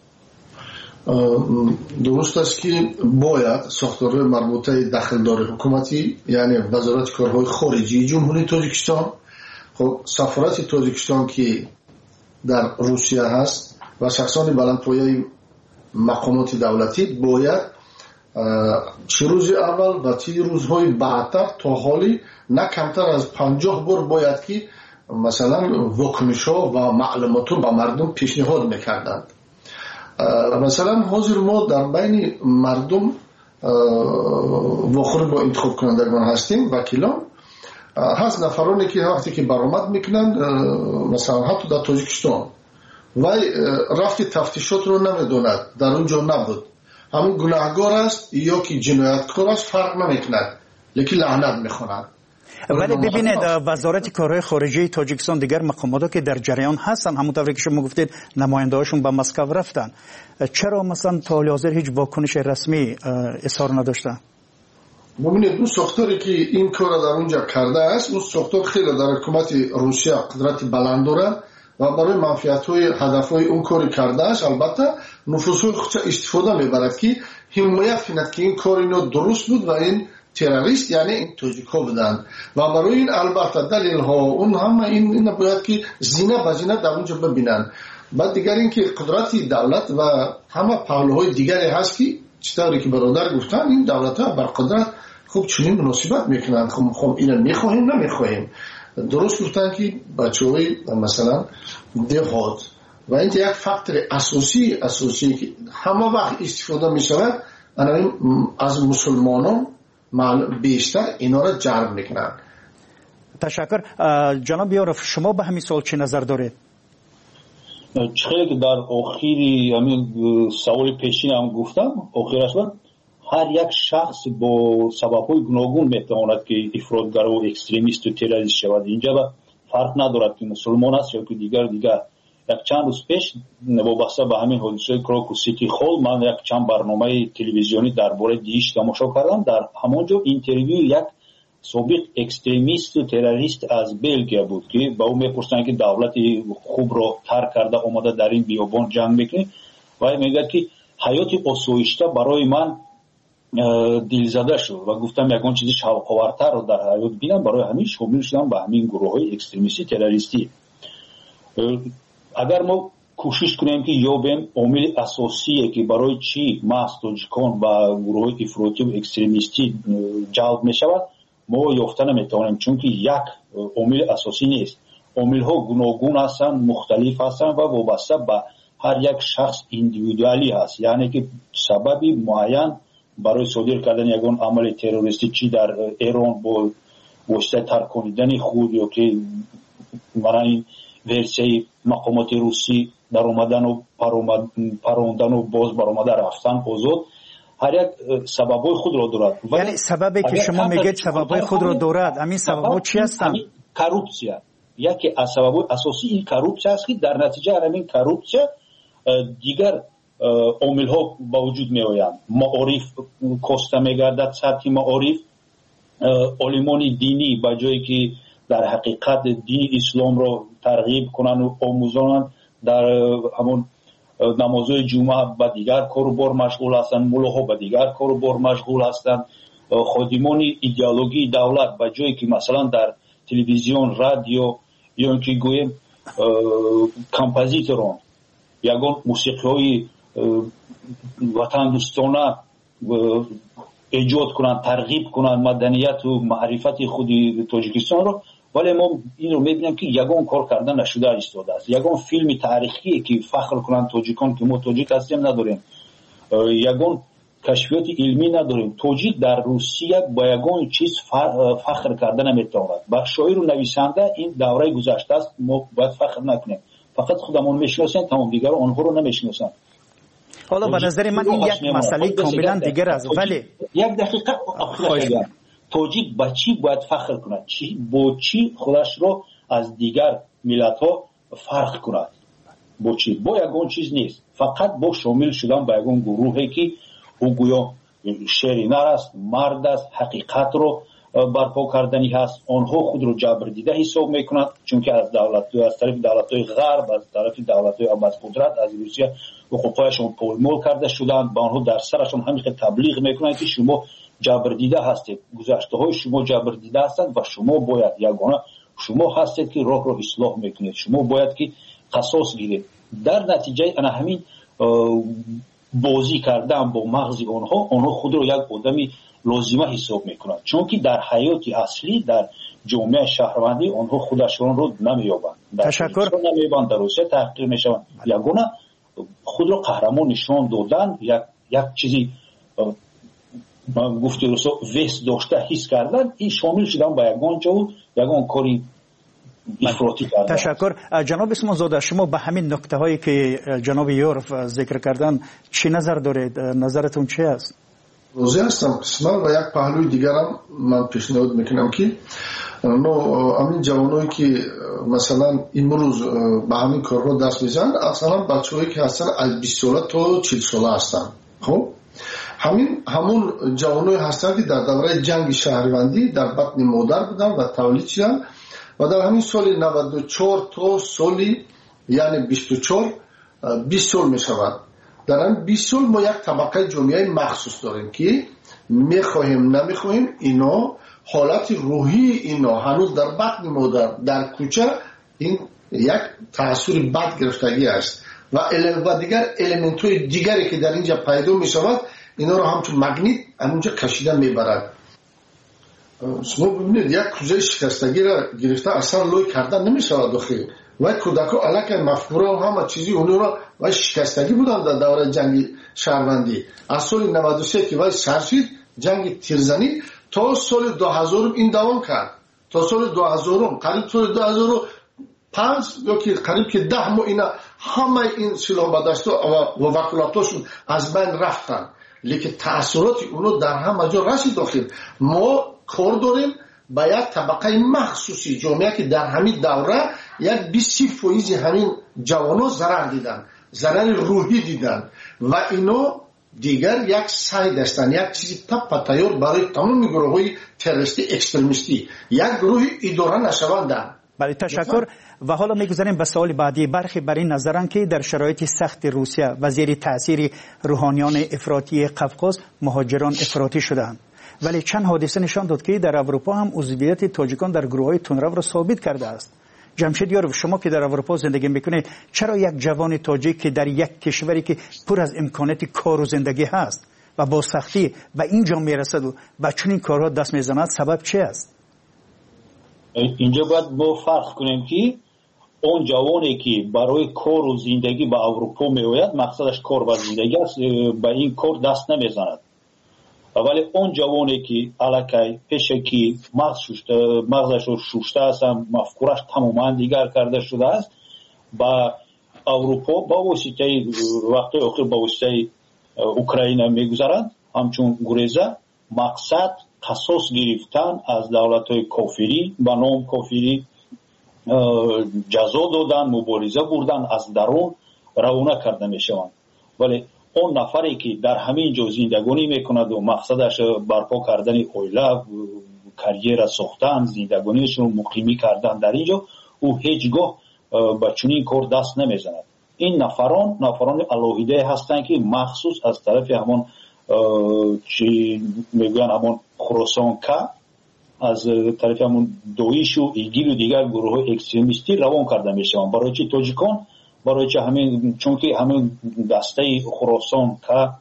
Speaker 2: درست است که باید ساختارهای مربوطه دخلدار حکومتی، یعنی وزارت کارهای خارجی جمهوری تاجیکستان، خب سفارت تاجیکستان که در روسیه هست و شخصان بلندپایه مقامات دولتی باید چه روز اول و چه روزهای بعدتر تا حالی نه کمتر از 50 بار باید که مثلا واکنش‌ها و معلومات رو به مردم پیشنهاد میکردند. مثلا حاضر ما در بین مردم واخور با انتخاب کنندگان هستیم، وکیلان هست، نفرانی که وقتی که برآمد میکنند مثلا حتی در تاجیکستان وای رفتی تفتیشات رو نمیدوند، در اونجا نبود. همون گناهگار است یا که جنایتکار است فرق نمیکند، لیکن لعنت میخواند.
Speaker 19: ولی ببینید وزارت کارهای خارجه تاجیکستان دیگر مقامات که در جریان هستن، همونطوری که شما گفتید نماینده هاشون به مسکو رفتن، چرا مثلا تا حال حاضر هیچ واکنش رسمی اظهار نداشتن؟
Speaker 2: ببینید اون ساختاری که این کار در اونجا کرده است، اون ساختار خیلی در حکومت روسیه قدرت بلند داره و برای منفعت‌های هدف‌های اون کاری کرده است. البته نفوذهای خودش استفاده میبرد که حمایت کند که این کار اینو درست بود و این تروریست یعنی این توجیک‌ها بودند و برای این البته دلیل‌ها اون همه این باید که زینه به زینه در اونجا ببینن. بعد دیگر این که قدرت دولت و همه پهلوهای دیگری هست که چطوری که برادر گفتن این دولت‌ها بر قدرت خوب چنین مناسبت میکنند. خب اینو میخواهیم نمیخواهیم. درست گفتن که بچه‌های مثلا دهات و این یک فاکتور اساسی که همه وقت استفاده میشود از مسلمانان بیشتر اینا را جلب میکنن.
Speaker 19: تشکر. جناب یارف شما به همین سوال چه نظر دارید؟
Speaker 22: چخیلی که در آخری همین سوال پیشین هم گفتم آخرش بود هر یک شخص با سبب‌های گوناگون میتواند که افراطگر و اکستریمیست و تروریست شود. اینجا فرق ندارد که مسلمان است یا که دیگر. یک چند روز پیش وابسته به همین حادثه کراکو سیتی هال من یک چند برنامه تلویزیونی درباره دیش تماشا کردم. در همونجا اینترویو یک سابق اکستریمیست و تروریست از بلژیک بود که با او میپرسن که دولت خوب را ترک کرده اومده در این بیابان جنگ میکنه و میگه که حیات آسایشته برای من دلزده شد و گفتم یگان چیزی شوق‌آورتر رو در حیات بینم، برای همین شامل شدم به همین گروه‌های اکستریمیستی تروریستی. اگر ما کوشش کنیم که یابیم عامل اساسی که برای چی محض تاجیکان و گروه‌های افراطی و اکستریمیستی جلب می‌شود ما یافته نمی‌توانیم، چون که یک عامل اساسی نیست. عامل‌ها گوناگون هستند، مختلف هستند و وابسته به هر یک شخص ایندیویدوالی هست. یعنی که سببی معین برای صادر کردن یگان عمل تروریستی چی در ایران با واسطه ترکاندن خود یا که برای این ورسیه مقامات روسی در اومدن و پروندن و باز برآمده رفتن آزاد، هر یک سببای خود را دارد.
Speaker 19: یعنی سببی که شما میگید سببای خود را دارد، همین سببا چی هستند؟
Speaker 22: کروپسیا. یکی از سببای اساسی این کروپسیا است که در نتیجه همین کروپسیا دیگر عامل ها با وجود می آیند. معارف کاسته می گردد، سطح معارف علمان دینی با جایی که در حقیقت دین اسلام را ترغیب کنند و آموزانند در همون نمازهای جمعه با دیگر کار و بار مشغول هستند، ملاها با دیگر کار و بار مشغول هستند. خادمان ایدئولوژی دولت با جایی که مثلا در تلویزیون، رادیو یا اینکه گویم کمپوزیتوران یگان موسیقی‌های وطن دوستانه ایجاد کنند، ترغیب کنند مدنیت و معرفت خود تاجیکستان رو، ولی ما این رو می‌بینیم که یگان کار کردن نشده ایستاده است. یگان فیلم تاریخی که فخر کنند تاجیکان که ما تاجیک هستیم نداریم، یگان کشفیات علمی نداریم. تاجیک در روسیه با یگان چیز فخر کردن نمی‌تواند. با شاعر و نویسنده این دوره گذشته است، ما باید فخر نکنیم. فقط خودمون میشناسیم، تمام دیگر آنها رو نمیشناسن.
Speaker 19: حالا به نظر من این یک مسئله کاملا دیگر است. ولی
Speaker 22: یک دقیقه تاجیک با چی باید فخر کند؟ با چی خودش رو از دیگر ملت ها فرق کند؟ با چی؟ با یگان چیز نیست، فقط با شامل شدن با یگان گروهی که او گویا شرینر است، مرد است، حقیقت رو برپا کردنی هست. آنها خود رو جبر دیده حساب میکنند، چون که از طرف دولت‌های غرب، از طرف دولت‌های قدرت از روسیه حقوقایشون پایمال کرده شدند. با آنها در سرشون همین تبلیغ میکنند که شما جبر دیده هستید، گذشته‌های شما جبر دیده هستند و شما باید یگانه شما هستید که راه رو اصلاح میکنید، شما باید که قصاص گیرید. در نتیجه انا همین بازی کردن با مغز آنها خود رو یک آدمی لازمه حساب میکنند، چون که در حیات اصلی در جامعه شهروندی آنها خودشون رو نمیابند.
Speaker 19: تشکر.
Speaker 22: نمیابند، در روسیه تحقیر میشوند. یگانه خود رو قهرمان نشان دادن، یک چیزی گفته روسا وست داشته حس کردن، این شامل شدن با یگان جو یگان کاری افراطی کرده.
Speaker 19: تشکر. جناب اسمانزاده، شما به همین نکته هایی که جناب یورف ذکر کردن چی نظر دارید؟ نظرتون چی است؟
Speaker 2: روزی هستم قسمت و یک پهلوی دیگرم من پیشنهاد میکنم که همین جوانایی که مثلا امروز به همین کارها دست میزنن اصلا بچه‌هایی که هستن از 20 ساله تا 40 ساله هستن. خب همون جوانایی هستن که در دوره جنگ شهروندی در بطن مادر بودن و تولید شدن و در همین سال 94 تا سالی یعنی 24 20 سال میشود. در این 20 سال ما یک طبقه جامعه مخصوص داریم که میخواهیم نمیخواهیم اینا حالت روحی اینا هنوز در بطن مادر در کوچه این یک تأثیر بد گرفتگی است و دیگر الیمنت های دیگری که در اینجا پیدا میشود اینا رو همچون مگنیت همونجا کشیده میبرد. شما ببینید یک کوزه شکستگی را گرفته اصلا لوی کردن نمیشود داخل و کودکا علاقه مفکوره و همه چیزی اونو را و شکستگی بودن در دوره جنگ شهروندی. از سال 93 که وای سرشید جنگ تیرزنی تا سال 2000 این دوام کرد. تا سال 2000 قریب سال 2005 یا که قریب که 10 ماه اینا همه این سلاح بدستا و وکالتاشون از بین رفتن. لیکن تأثیراتی اونو در همه جا رسید داخل. ما کار داریم با یک طبقه مخصوصی جامعه که در همین دوره یک 20% همین جوانا ضرر دیدن، ضرر روحی دیدن و اینو دیگر یک سعی داشتن یک چیزی تیار برای تمام گروه های تروریستی اکستریمیستی یک گروه اداره نشوندن.
Speaker 19: بله تشکر. و حالا میگذاریم به سوال بعدی. برخی بر این نظرن که در شرایط سخت روسیه و زیر تاثیر روحانیان افراطی قفقاز مهاجران افراطی شدند، ولی چند حادثه نشان داد که در اروپا هم عضویت تاجیکان در گروه‌های تندرو را ثابت کرده است. جمشید یاروف، شما که در اروپا زندگی میکنید چرا یک جوان تاجیک که در یک کشوری که پر از امکانات کار و زندگی هست و با سختی به اینجا میرسد و به چنین کارها دست میزند سبب چی است؟
Speaker 22: اینجا باید ما فرق کنیم که اون جوانی که برای کار و زندگی به اروپا میآید مقصدش کار و زندگی است به این کار دست نمیزند. ولی اون جوانی که علاقه پیشه که مغزش رو شوشته است مفکورش تماما دیگر کرده شده است با اروپا با واسطه وقتی اخیر با واسطه اوکراین میگذارند همچون گریزه مقصد قصاص گرفتن از دولت‌های کافری با نام کافری جزا دادن مبارزه بردن از درون روانه کرده میشوند. ولی اون نفری که در همین جا زندگانی میکند و مقصدش برپا کردن اویله کریر ساختن زندگانیش رو مقیمی کردن در اینجا او هیچگاه به چنین کار دست نمیزند. این نفران الهیده هستند که مخصوص از طرف همون چی میگن همون خراسان که از طرف همون دویش و ایگیل و دیگر گروه اکستریمیستی روان کرده میشوند. برای چی تاجیکان برای چه همین چون که همین دسته خراسان که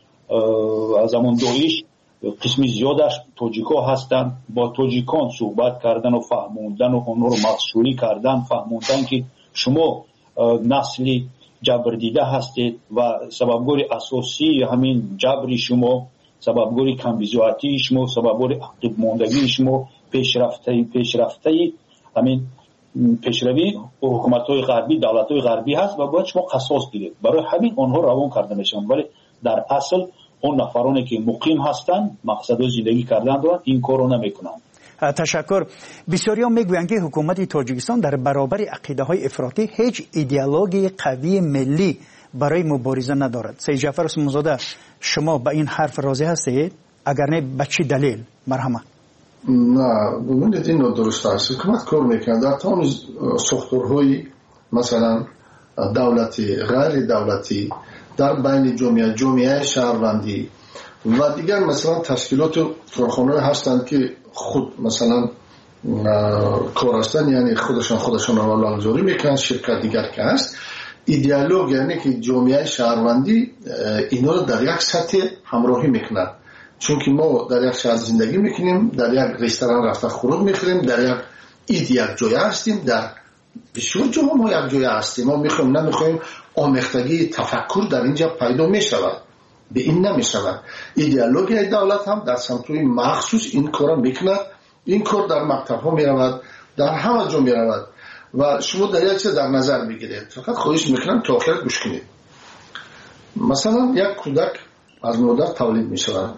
Speaker 22: از همون دویش قسمی زیادش تاجیکا هستند با تاجیکان صحبت کردن و فهموندن و اونها رو مخشوری کردن فهموندن که شما نسلی جبر دیده هستید و سببگوری اساسی همین جبری شما سببگوری کمبیزواتی شما سببگوری عقب ماندگی شما پیشرفته همین پیشروی حکومت‌های غربی دولت‌های غربی هست و باید شما قصاص گیرید. برای همین آنها روان کرده میشن ولی در اصل اون نفرانی که مقیم هستند مقصد زندگی کردن دارند این کارو نمیکنند.
Speaker 19: تشکر. بسیاری‌ها میگویند که حکومت تاجیکستان در برابر عقیده‌های افراطی هیچ ایدئولوژی قوی ملی برای مبارزه ندارد. سید جعفر اسمانزاده شما به این حرف راضی هستید؟ اگر نه به چه دلیل؟ مرحمت.
Speaker 2: نه ببینید این درست است. حکومت کار میکنه در تمام ساختارهای مثلا دولتی غیر دولتی در بین جامعه شهروندی و دیگر مثلا تشکیلات کارخانه هستند که خود مثلا کار هستند یعنی خودشان رولگذاری میکنن شرکت دیگر که هست ایدئولوژی یعنی که جامعه شهروندی اینا رو در یک سطح همراهی میکنن چون که ما در یک شهر زندگی میکنیم در یک رستوران رفته خورد میخوریم در یک جای هستیم در بسیار جا ما یک جای هستیم ما میخوایم نمیخوایم آمیختگی تفکر در اینجا پیدا میشود به این نمیشود ایدئولوژی دولت هم در سمتوی مخصوص این کار میکند این کار در مکتب ها میرود در همه جا میرود و شما در یک چیز در نظر بگیرید، فقط خواهش میکنم تا آخر گوش کنید. مثلا یک کودک از مادر تولید میشود،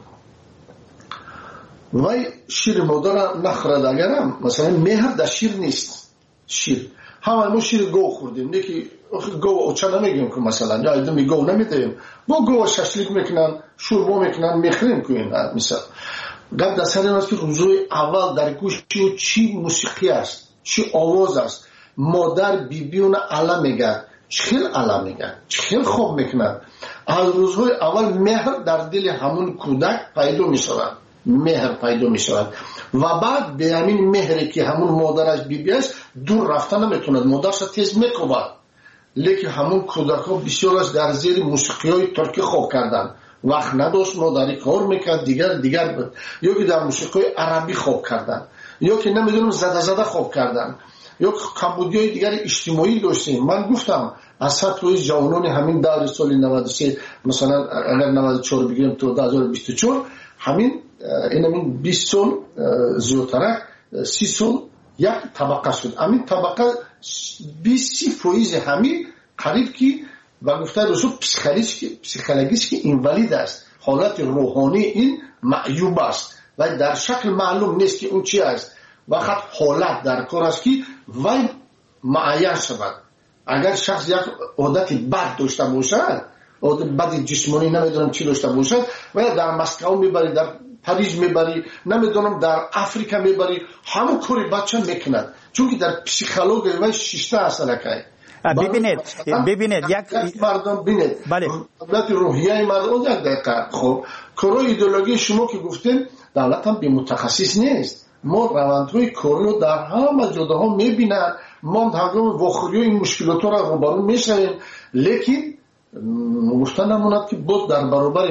Speaker 2: وای شیر مادر نخورد، اگرم مثلا مهر در شیر نیست. شیر همه ما شیر گو خوردیم، یکی گو اوچه نمیگیم که مثلا یا ایدمی گو نمیدیم، با گو ششلیک میکنن، شوربا میکنن، میخریم کنین. مثلا گفت در سر است که روزای اول در گوش چی موسیقی است، چی آواز است، مادر بیبیون علا میگه، چخیل علا میگه، چخیل خوب میکنن. از روزهای اول مهر در دل همون کودک پیدا میشود، مهر پیدا میشود و بعد به همین مهری که همون مادرش بیبی است دور رفتن نمیتوند، مادرش تیز میکوبد. لیکن همون کودک ها بسیارش در زیر موسیقی های ترکی خوب کردن، وقت نداشت مادری کار میکرد، دیگر بود، یا که در موسیقی عربی خوب کردن، یا که نمیدونم زده خوب کردن، یا کمبودی های دیگر اجتماعی داشتیم. من گفتم از سطح جوانان همین دور سال 93 مثلا اگر 94 بگیریم تو 2024 همین 20 سال زیادتر 30 سال یک طبقه شد. همین طبقه 20% همین قریب که و گفته رسول پسیکولوژیش که اینوالید است، حالت روحانی این معیوب است و در شکل معلوم نیست که اون چی است. وقت حالت در کار است که وای معین شود. اگر شخص یک عادت بد داشته باشد، عادت بد جسمانی نمیدونم چی داشته باشد، و در مسکو میبری، در پاریس میبری، نمیدونم در افریقا میبری، همون کاری بچه میکند، چون که در پسیکولوژی و شیشته اصلا که
Speaker 19: ببینید یک
Speaker 2: مردم ببینید
Speaker 19: بله
Speaker 2: دولت روحیه مردم یک دقیقه. خب کارای ایدئولوژی شما که گفتین دولت هم بی متخصص نیست. ما روندهای کاری در همه جاها میبینن، ما هنگام واخوری این مشکلات را روبرو میشویم، لیکن گفتن نموند که باز در برابر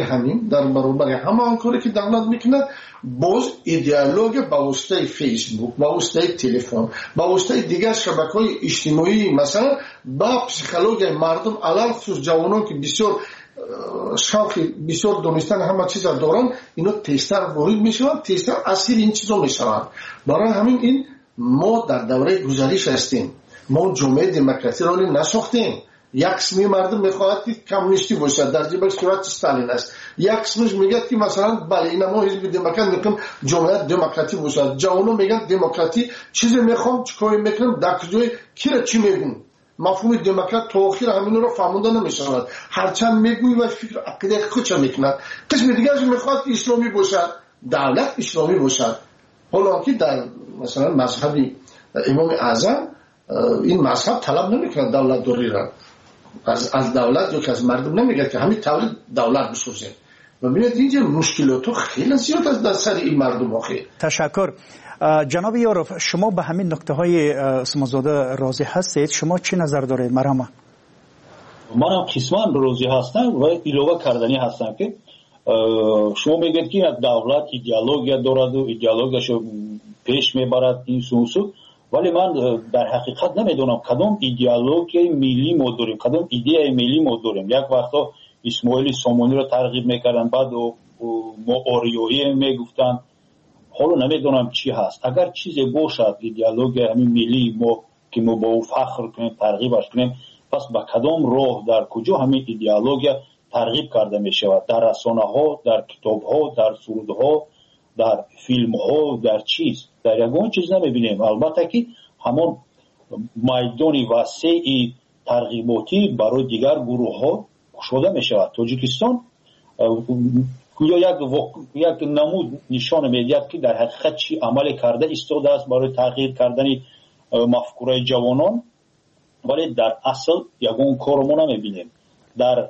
Speaker 2: همه کاری که دولت میکند باز ایدئولوژی با واسطه فیسبوک، با واسطه تلفن، با واسطه دیگر شبکه‌های اجتماعی مثلا با پسیکولوژی مردم علل خصوص جوانان که بسیار شوقی بسیار دونستن همه چیز دارن، اینا تیستر وارد میشوند، تیستر اسیر این چیزا میشوند. برای همین این ما در دوره گذشته هستیم، ما جامعه دموکراسی را نساختیم. یک قسمی مردم میخواهد که کمونیستی باشد، در جبل صورت استالین است. یک قسمش میگه که مثلا بله این ما حزب دموکرات میگیم جامعه دموکراتی باشد. جوانان میگن دموکراتی چیزی میخوام چیکار میکنم، در کجای کی را چی میگم. مفهوم دموکرات تا آخر همین رو فهمونده نمیشود. هرچند میگوی و فکر عقیده خودش میکند. قسم دیگرش میخواد که اسلامی باشد، دولت اسلامی باشد. حالا که در مثلا مذهب امام اعظم این مذهب طلب نمیکنه دولت دوری را از دولت یا که از مردم نمیگه که همین تولید دولت بسازه. و ببینید اینجا مشکلات خیلی زیاد از در سر این مردم آخه.
Speaker 19: تشکر. جناب یاروف، شما به همین نکته های سمازاده راضی هستید؟ شما چی نظر دارید؟ مرحبا.
Speaker 22: من قسمان راضی هستم و ایلوه کردنی هستم که شما میگید که دولت ایدئولوژی دارد و ایدئولوژیشو پیش میبرد این سوسو، ولی من در حقیقت نمیدونم کدام ایدئولوژی ملی ما داریم، کدام ایده ملی ما داریم. یک وقتا اسماعیل سامانی رو ترغیب میکردن، بعد ما آریایی میگفتن، حالا نمیدونم چی هست. اگر چیزی باشد ایدئولوژی همین ملی ما که ما با او فخر کنیم، ترغیبش کنیم، پس به کدام راه در کجا همین ایدئولوژی ترغیب کرده می شود؟ در رسانه ها، در کتاب ها، در سرود ها، در فیلم ها، در چیز، در یگان چیز نمیبینیم. البته که همون میدان وسیع ترغیباتی برای دیگر گروه ها شده می شود. تاجیکستان یک نمود نشان میدهد که در حقیقت چی عمل کرده ایستاده است برای تغییر کردن مفکوره جوانان، ولی در اصل یگان کار ما نمیبینیم. در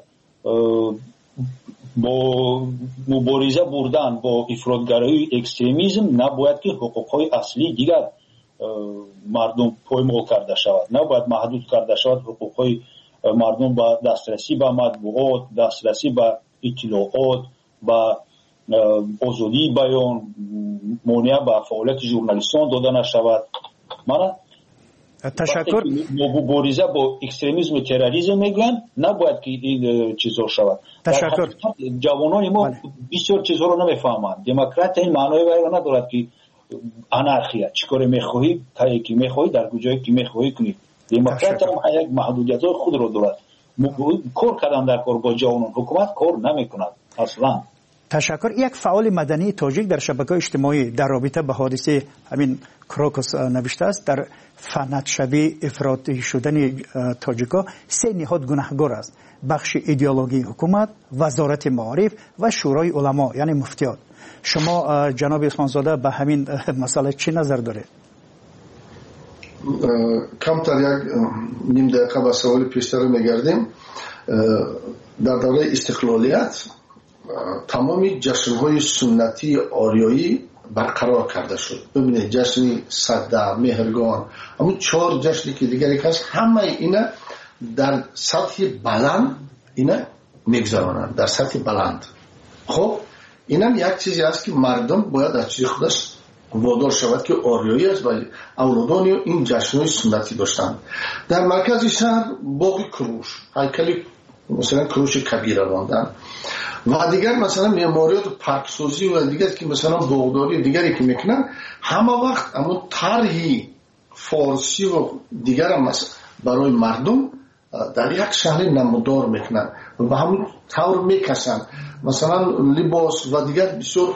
Speaker 22: با مبارزه بردن با افراطگرایی اکستریمیسم نباید که حقوقهای اصلی دیگر مردم پایمال کرده شود، نباید محدود کرده شود حقوقهای مردم با دسترسی به مطبوعات، دسترسی به اطلاعات، با آزادی بیان، مانع به فعالیت ژورنالیستان داده نشود. من
Speaker 19: تشکر.
Speaker 22: مبارزه با اکستریمیسم و تروریسم میگن نباید که این چیزا شود.
Speaker 19: تشکر.
Speaker 22: جوانان ما بسیار چیزها رو نمیفهمند. دموکرات این معنی ندارد که анархия чикоре мехоҳӣ тае ки мехоҳӣ дар куҷое ки мехоҳӣ кунӣ. демократия ҳам як маҳдудиятҳои худро дорад. кор кардан дар кор бо ҷавонон ҳукумат кор намекунад аслан.
Speaker 19: تشکر. یک فعال مدنی تاجیک در شبکه‌های اجتماعی در رابطه به حادثه همین کروکوس نوشته است در فنتشوی افراطی شدن تاجیکا سه نهاد گناهکار است: بخش ایدئولوژی حکومت، وزارت معارف و شورای علما یعنی مفتیان. شما جناب عثمانزاده به همین مسئله چی نظر دارید؟
Speaker 2: کمتر یک نیم دقیقه به سوال پیشتر میگردیم. در دوره استقلالیت تمامی جشن‌های سنتی آریایی برقرار کرده شد. ببینید جشن صده، مهرگان، اما 4 جشنی که دیگری که هست، همه اینا در سطح بلند اینا میگذرانند، در سطح بلند. خب اینم یک چیزی است که مردم باید از چیز خودش وادار شود که آریایی است و اولادان این جشن‌های سنتی داشتند. در مرکز شهر باغ کروش، هیکل مثلا کروش کبیر ماندن و دیگر مثلا معماریات پارکسازی و دیگر که مثلا باغداری دیگری که میکنن، همه وقت اما طرحی فارسی و دیگر هم برای مردم در یک شهر نمودار میکنن و به همون طور میکشن. مثلا لباس و دیگر بسیار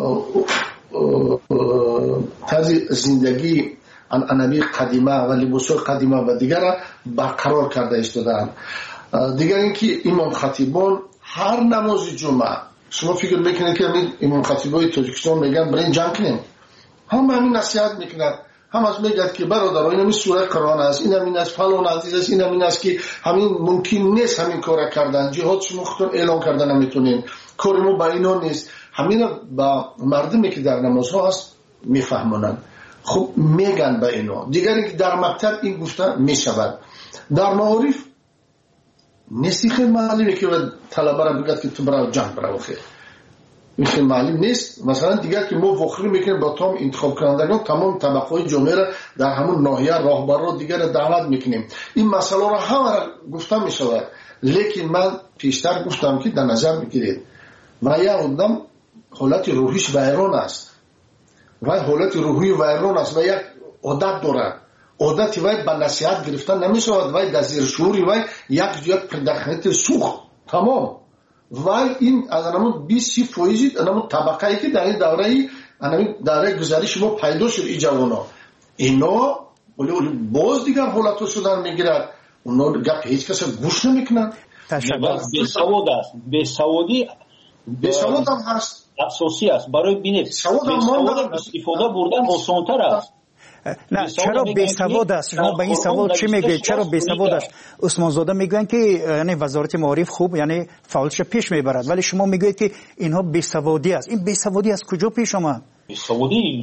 Speaker 2: طرز زندگی عنعنوی قدیمه و لباس‌های قدیمه و دیگر برقرار کرده ایستادند. دیگر اینکه امام خطیبان هر نماز جمعه، شما فکر میکنید که امام خطیبای تاجیکستان میگن برای جمع کنیم، هم همین نصیحت میکنند، هم از میگد که برادران این سوره قرآن است، این همین است، فلان عزیز است، این همین است که همین ممکن نیست همین کار کردن، جهاد شما خودتون اعلان کردن نمیتونین، کار ما با اینا نیست. همین با مردمی که در نمازها هست میفهمونن، خب میگن به اینا. دیگری که در مکتب این گفته میشود. در معارف نیستی خیلی معلومه که طلبه را بگد که تو برای جنگ برای خیلی این خیلی معلوم نیست. مثلا دیگر که ما وخری میکنیم با تمام انتخاب کنندگان، تمام طبقه جامعه را در همون ناحیه راهبر را دیگر دعوت میکنیم. این مسئله را همه را گفتم میشود، لیکن من پیشتر گفتم که در نظر بگیرید و یک آدم حالت روحیش ویران است و حالت روحی ویران است و یک عادت دارد. عادتی وای به نصیحت گرفتن نمیشود، وای در زیر شعوری وای یک پرداخت سوخت تمام. وای این از همون 20% همون طبقه‌ای که در این دوره گذشته ما پیدا شد، این جوانا اینا ولی باز دیگر حالت شدن میگیرد، اونا گپ هیچ کس گوش نمیکنن.
Speaker 22: بیسواد است، بیسواد هم هست، اساسی است. برای بینید بیسواد استفاده بردن آسان‌تر است.
Speaker 19: نه چرا بیسواد است؟ شما به این سوال چی میگید؟ چرا بیسواد است؟ عثمانزاده میگن که یعنی وزارت معارف خوب یعنی فعالش پیش میبرد، ولی شما میگید که اینها بیسوادی است. این بیسوادی از کجا پیش آمد؟
Speaker 22: بیسوادی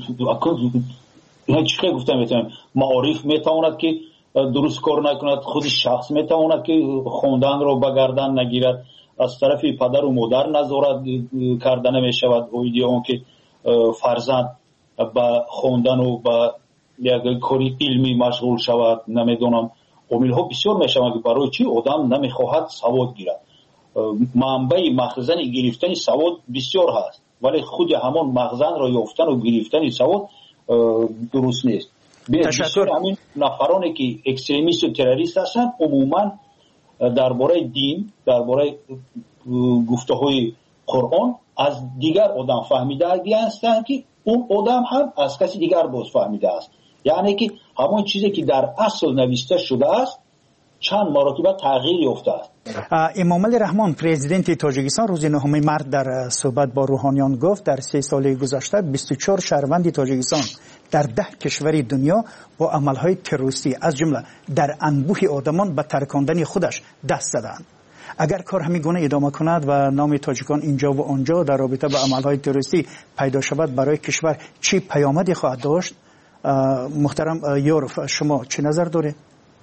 Speaker 22: اینا چی گفتم میتونم معارف میتواند که درست کار نکند، خود شخص میتواند که خوندن رو بگردن نگیرد، از طرف پدر و مادر نظارت کردن میشود، اویدی اون که فرزند با خوندن و با یک کاری علمی مشغول شود. نمیدونم عامل ها بسیار میشود که برای چی آدم نمیخواهد سواد گیرد. منبع مخزن گرفتن سواد بسیار هست، ولی خود همان مخزن را یافتن و گرفتن سواد درست نیست. بسیار همین نفرانی که اکستریمیست و تروریست هستند عموما درباره دین، درباره گفته های قرآن از دیگر آدم فهمیده هستند که اون آدم هم از کسی دیگر باز فهمیده است. یعنی که همون چیزی که در اصل نوشته شده است چند مرتبه تغییر یافته است.
Speaker 19: امام علی رحمان پرزیدنت تاجیکستان روز 9 مارس در صحبت با روحانیان گفت در 3 سال گذشته 24 شهروند تاجیکستان در 10 کشور دنیا با عملهای تروریستی از جمله در انبوه آدمان به ترکاندن خودش دست زدند. اگر کار همین گونه ادامه کند و نام تاجیکان اینجا و آنجا در رابطه با عملهای تروریستی پیدا شود، برای کشور چی پیامدی خواهد داشت؟ محترم یورف شما چه نظر دارید؟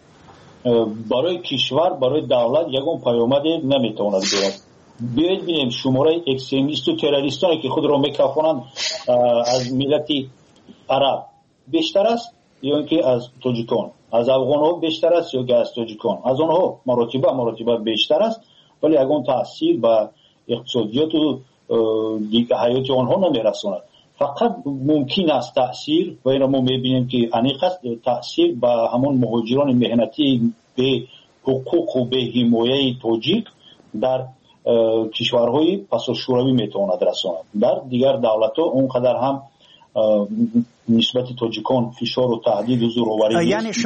Speaker 22: برای کشور، برای دولت یگان پیامدی نمیتواند بیاید. بیایید ببینیم شماره اکستریمیست و تروریستانی که خود را میکافانند از ملت عرب بیشتر است یا اینکه از تاجیکان، از افغان‌ها بیشتر است یا که از تاجیکان؟ از آنها مراتبه بیشتر است، ولی یگان تاثیر به اقتصادیات و حیات آنها نمیرساند. فقط ممکن است تأثیر و این ما میبینیم که انیق است تأثیر با همون مهاجران مهنتی به حقوق و به حمایه تاجیک در کشورهای پس شوروی میتواند رساند. در دیگر دولت‌ها اونقدر هم نسبت تاجیکان فشار و تهدید و زورآوری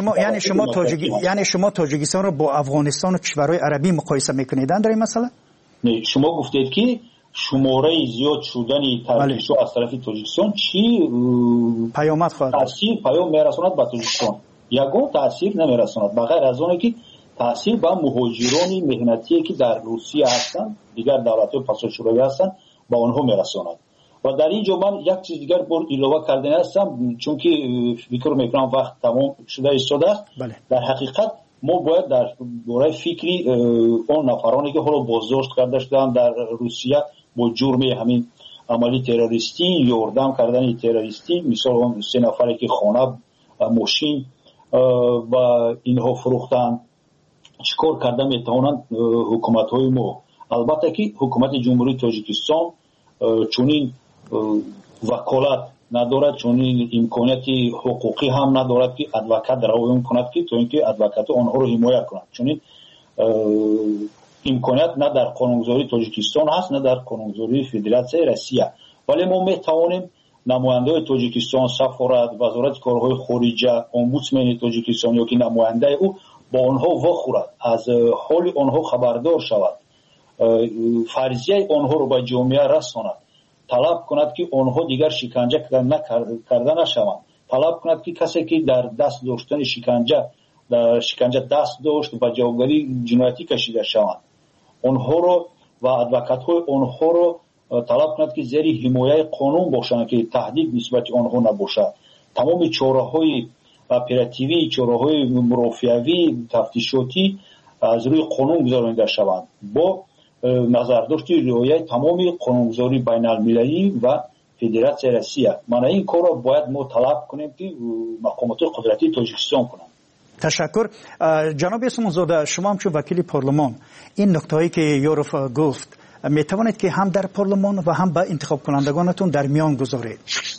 Speaker 19: یعنی شما تاجیکستان رو با افغانستان و کشورهای عربی مقایسه میکنید در این مسئله؟
Speaker 22: نه، شما گفتید که شماره زیاد شدن ترکیش‌ها از طرف تاجیکستان چی
Speaker 19: پیامد خواهد
Speaker 22: تاثیر پیام میرساند به تاجیکستان؟ یگان تاثیر نمیرساند بغیر از اون که تاثیر به مهاجران مهنتی که در روسیه هستند دیگر دولت‌های پس شوروی هستند با آنها میرساند. و در اینجا من یک چیز دیگر بار علاوه کردن هستم چون که فکر میکنم وقت تمام شده ایستاده است. در حقیقت ما باید در دوره فکری اون نفرانی که حالا بازداشت کرده شدن در روسیه با جرم همین عملی تروریستی یاردم کردن تروریستی، مثال اون 3 نفری که خانه ماشین و اینها فروختن چیکار کرده میتوانند حکومت های ما. البته که حکومت جمهوری تاجیکستان چونین وکالت ندارد، چونین امکانیتی حقوقی هم ندارد که ادوکات روایت کند که تو اینکه ادوکات آنها رو حمایت کند. چونین امکانیت نه در قانونگذاری تاجیکستان هست نه در قانونگذاری فدراسیون روسیه. ولی ما میتوانیم نماینده تاجیکستان، سفارت، وزارت کارهای خارجه، امبودسمن تاجیکستان یا که نماینده او با آنها واخورد، از حال آنها خبردار شود، فرضیه آنها رو به جامعه رساند، طلب کند که آنها دیگر شکنجه کرده نشوند، طلب کند که کسی که در دست داشتن شکنجه دست داشت و جوابگری جنایتی کشیده شوند آنها رو و ادوکات های آنها رو طلب کند که زیر حمایه قانون باشند که تهدید نسبت آنها نباشد. تمام چاره‌های اپراتیوی، چاره‌های مرافعوی، تفتیشاتی از روی قانون گذارانده شوند با نظرداشت رعایت تمام قانونگذاری بین المللی و فدراسیون روسیه. من این کار را باید ما طلب کنیم که مقامات قدرتی تاجیکستان کنند.
Speaker 19: تشکر. جناب اسمانزاده، شما هم چون وکیل پارلمان این نکته‌ای که یوروف گفت میتوانید که هم در پارلمان و هم با انتخاب کنندگانتون در میان گذارید؟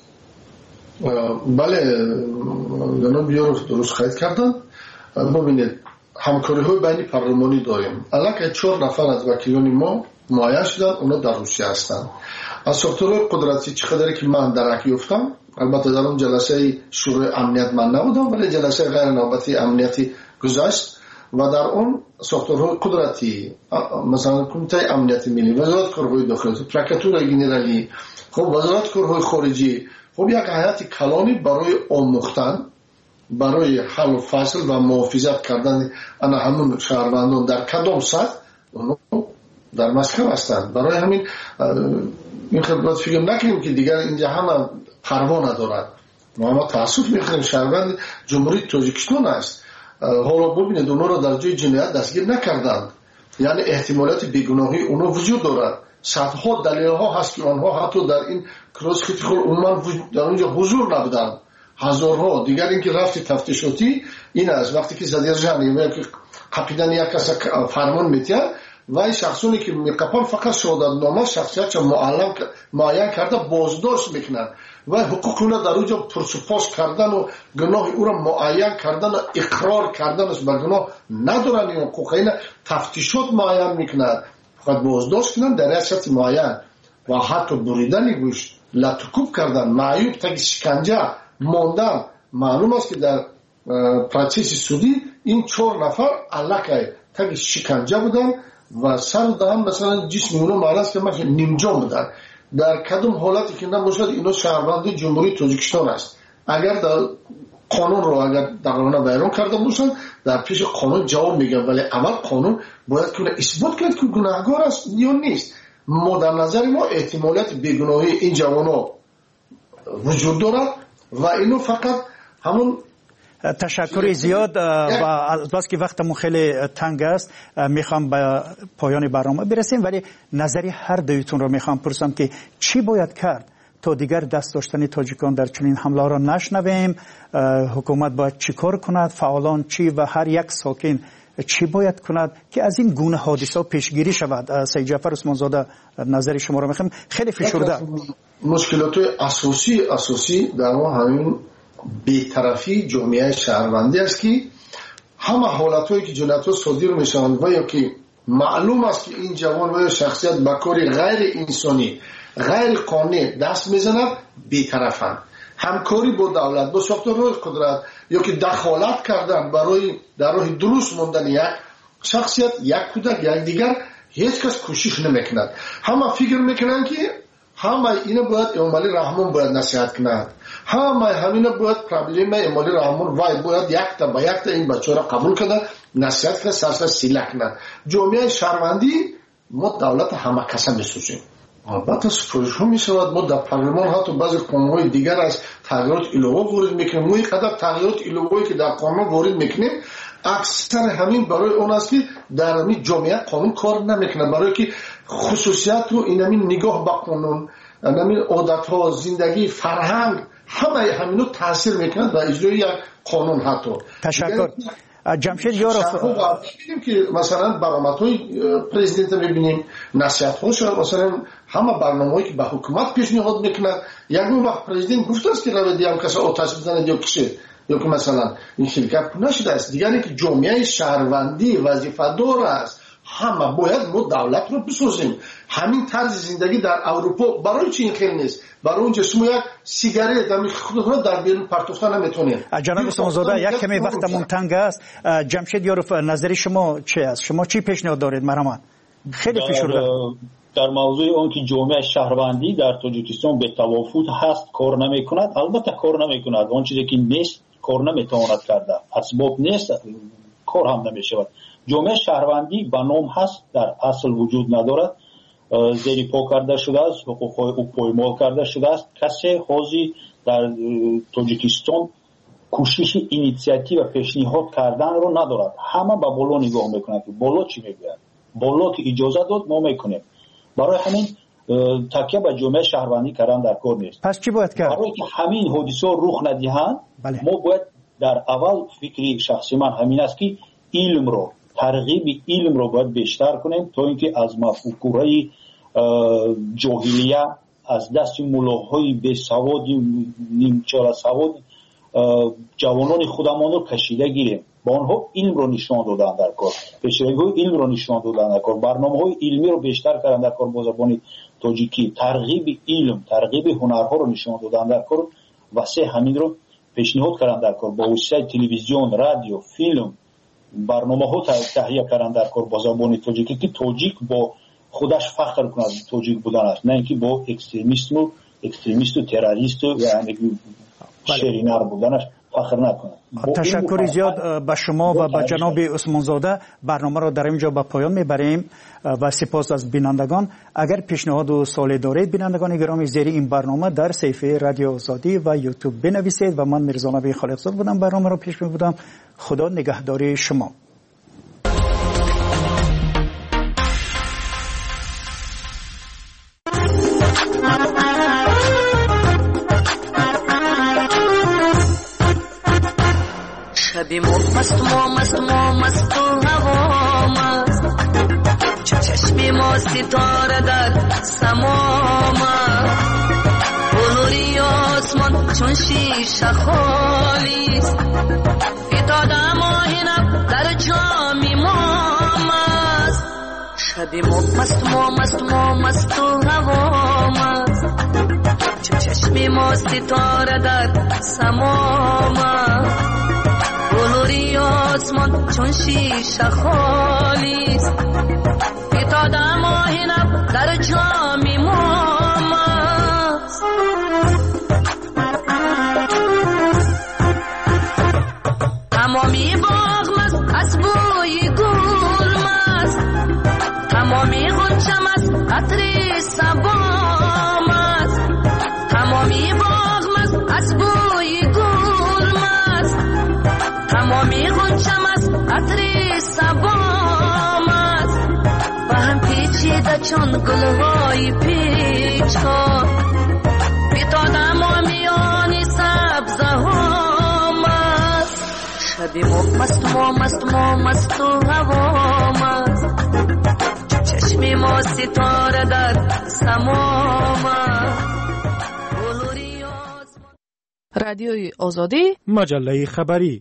Speaker 2: بله، جناب یوروف درست خواهید کردن. ببینید همکاری های بین پارلمانی داریم. الان 4 نفر از وکیلان ما معین شدن، اونا در روسیه هستند. از ساختارهای قدرتی چقدری که من درک یافتم، البته در اون جلسه شورای امنیت من نبودم ولی جلسه غیر نوبتی امنیتی گذشت و در اون ساختارهای قدرتی مثلا کمیته امنیت ملی، وزارت کارهای داخلی، پرکاتور گنرالی، خب وزارت کارهای خارجی، خب یک هیئت کلانی برای آموختن، برای حل و فصل و محافظت کردن انا همون شهروندان در کدام سطح در مسکو هستند. برای همین این خدمات فکر نکنیم که دیگر اینجا همه پروا ندارد. ما تاسف میکنیم شهروند جمهوری تاجیکستان است. حالا ببینید اونا رو در جای جنایت دستگیر نکردند، یعنی احتمالات بیگناهی اونا وجود دارد. صدها دلیل ها هست که آنها حتی در این کراس خیلی عموما در اونجا حضور نبودند. هزارها دیگر اینکه رفتی تفتیشاتی این است وقتی که زدیرجان یا که قپیدن یک کس فرمان میتیه و این شخصونی که میقپن فقط شهادتنامه شخصیت معین کرده بازداشت میکنن و حقوق اونا در اونجا پرسپاس کردن و گناه او را معین کردن و اقرار کردن است به گناه ندارن. این حقوق اینا تفتیشات معین میکنن فقط بازداشت کنن در ریاست معین و حتی بریدن گوشت لطکوب کردن معیوب تا شکنجه ماندن. معلوم است که در پروسس سودی این 4 نفر علاقه تا شکنجه بودن و سر دادن مثلا جسم اونو معرض که مثلا نیمجان بودن. در کدوم حالتی که نباشد اینا شهروند جمهوری تاجیکستان است. اگر در قانون رو اگر در قانون بیان کرده باشن در پیش قانون جواب میگن، ولی اول قانون باید که اثبات کنه که گناهکار است یا نیست. ما در نظر ما احتمالات بیگناهی این جوانا وجود دارد و اینو فقط همون.
Speaker 19: تشکر زیاد و بس که وقتمون خیلی تنگ است میخوام به پایان برنامه برسیم، ولی نظری هر دویتون رو میخوام پرسم که چی باید کرد تا دیگر دست داشتن تاجیکان در چنین حمله را نشنویم؟ حکومت باید چی کار کند؟ فعالان چی و هر یک ساکن چی باید کند که از این گونه حادثه پیشگیری شود؟ سید جعفر اسمانزاده نظر شما رو میخوام. خیلی فشرده
Speaker 2: مشکلات اساسی در همین بی‌طرفی جامعه شهروندی است که همه حالت‌هایی که جنایت‌ها صادر میشن و یا که معلوم است که این جوان و شخصیت به کاری غیر انسانی غیر قانونی دست میزند بی‌طرفند. همکاری با دولت با ساختارهای قدرت یا که دخالت کردن برای در راه درست ماندن یک شخصیت، یک کودک، یک دیگر، هیچ کس کوشش نمیکند. همه فکر میکنن که همه اینا باید امالی رحمان باید نصیحت کند، همه همینا باید پرابلم امالی رحمان وای باید یک تا این بچه را قبول کنند، نصیحت کنند، سرسر سیله کنند. جامعه شهروندی ما دولت همه کسا میسوزیم. البته سفارش ها می شود ما در پارلمان حتی بعضی قانون‌های دیگر از تغییرات ایلوه وارد میکنیم. ما اینقدر تغییرات ایلوه‌ای که در قانون وارد میکنیم اکثر همین برای اون است که در همین جامعه قانون کار نمیکنه، برای که خصوصیت و این همین نگاه به قانون، همین عادت ها، زندگی، فرهنگ همه همینو تاثیر میکنه و اجرای یک قانون. حتی
Speaker 19: تشکر. جمشید یاروف
Speaker 2: می‌بینیم که مثلا برآمدهای پرزیدنت می‌بینیم، نصیحت‌هاش مثلا همه برنامه‌ای که به حکومت پیشنهاد می‌کنه، یک وقت پرزیدنت گفته است که روی دیام کسا آتش بزنه یا کشه یا که مثلا این شرکت نشده است. دیگری که جامعه شهروندی وظیفه‌دار است، همه باید ما دولت رو بسازیم. همین طرز زندگی در اروپا برای چی این خیلی نیست؟ برای اونجا شما یک سیگارت در خودتون در بیرون پرتوفتن نمیتونید.
Speaker 19: جناب اسمانزاده یک کمی وقتمون تنگ است. جمشید یاروف نظر شما چی است؟ شما چی پیشنهاد دارید؟ مرحبا. خیلی فشرده
Speaker 22: در موضوع اون که جامعه شهروندی در تاجیکستان به توافق هست کار نمیکند، البته کار نمیکند. اون چیزی که نیست کار نمیتواند کرده، اسباب نیست کار هم نمیشود. جامعه شهروندی به نام هست، در اصل وجود ندارد، زیر پا کرده شده است، حقوق‌های او پایمال کرده شده است. کسی حاضر در تاجیکستان کوشش اینیشیاتیو و پیشنهاد کردن رو ندارد. همه به بالا نگاه میکنند که بالا چی میگوید، بالا که اجازه داد ما میکنیم. برای همین تکیه به جامعه شهروندی کردن در کار نیست.
Speaker 19: پس چی باید کرد؟
Speaker 22: برای که همین حادثه رخ ندهند ما باید در اول فکری شخصی من همین است که علم رو ترغیب علم رو باید بیشتر کنیم تا اینکه از مفکورهای جاهلیه از دست ملاهای بی سواد نیمچاره سواد جوانان خودمان رو کشیده گیریم. با آنها علم رو نشان دادن در کار، پیشروی علم رو نشان دادن در کار، برنامه‌های علمی رو بیشتر کردن در کار با زبان تاجیکی، ترغیب علم، ترغیب هنرها رو نشان دادن در کار و سه همین رو پیشنهاد کردن در کار با وسیله تلویزیون، رادیو، فیلم برنامه‌ها تهیه کردن در کار با زبان تاجیکی که تاجیک با خودش فخر کنه تاجیک بودن است، نه اینکه با اکستریمیست و تروریست و یعنی شرینر بودنش فخر نکنه.
Speaker 19: تشکر زیاد به شما و به جناب عثمانزاده. برنامه را در اینجا به پایان میبریم و سپاس از بینندگان. اگر پیشنهاد و سوالی دارید بینندگان گرامی زیر این برنامه در صفحه رادیو آزادی و یوتیوب بنویسید و من میرزا نبی خالقزاد بودم برنامه را پیش میبردم. خدا نگهداری شما.
Speaker 16: شبی مست و هوا مست، چشمی ما ستاره در سما مست، بلوری آسمان چون شیشه خالیست، فتاده ماهینم در جامی ما مست. شبی مست و هوا مست، چشمی ما ستاره در سما مست، بلوری آسمان چون شیشه خالیست، فتاده ماهینم در جامی ما مست. تمامی باغ مست از بوی گل مست، تمامی غنچه مست عطر صبا مست، تمامی باغ مست از بوی گل مست، تمامی غنچه مست عطر صبا مست، و هم پیچیده چون گلهای پیچها، فتاده ما میان سبزه ها مست. شبی مست و هوا مست، چشمی ما ستاره در سما مست،
Speaker 17: رادیوی آزادی،
Speaker 1: مجله خبری.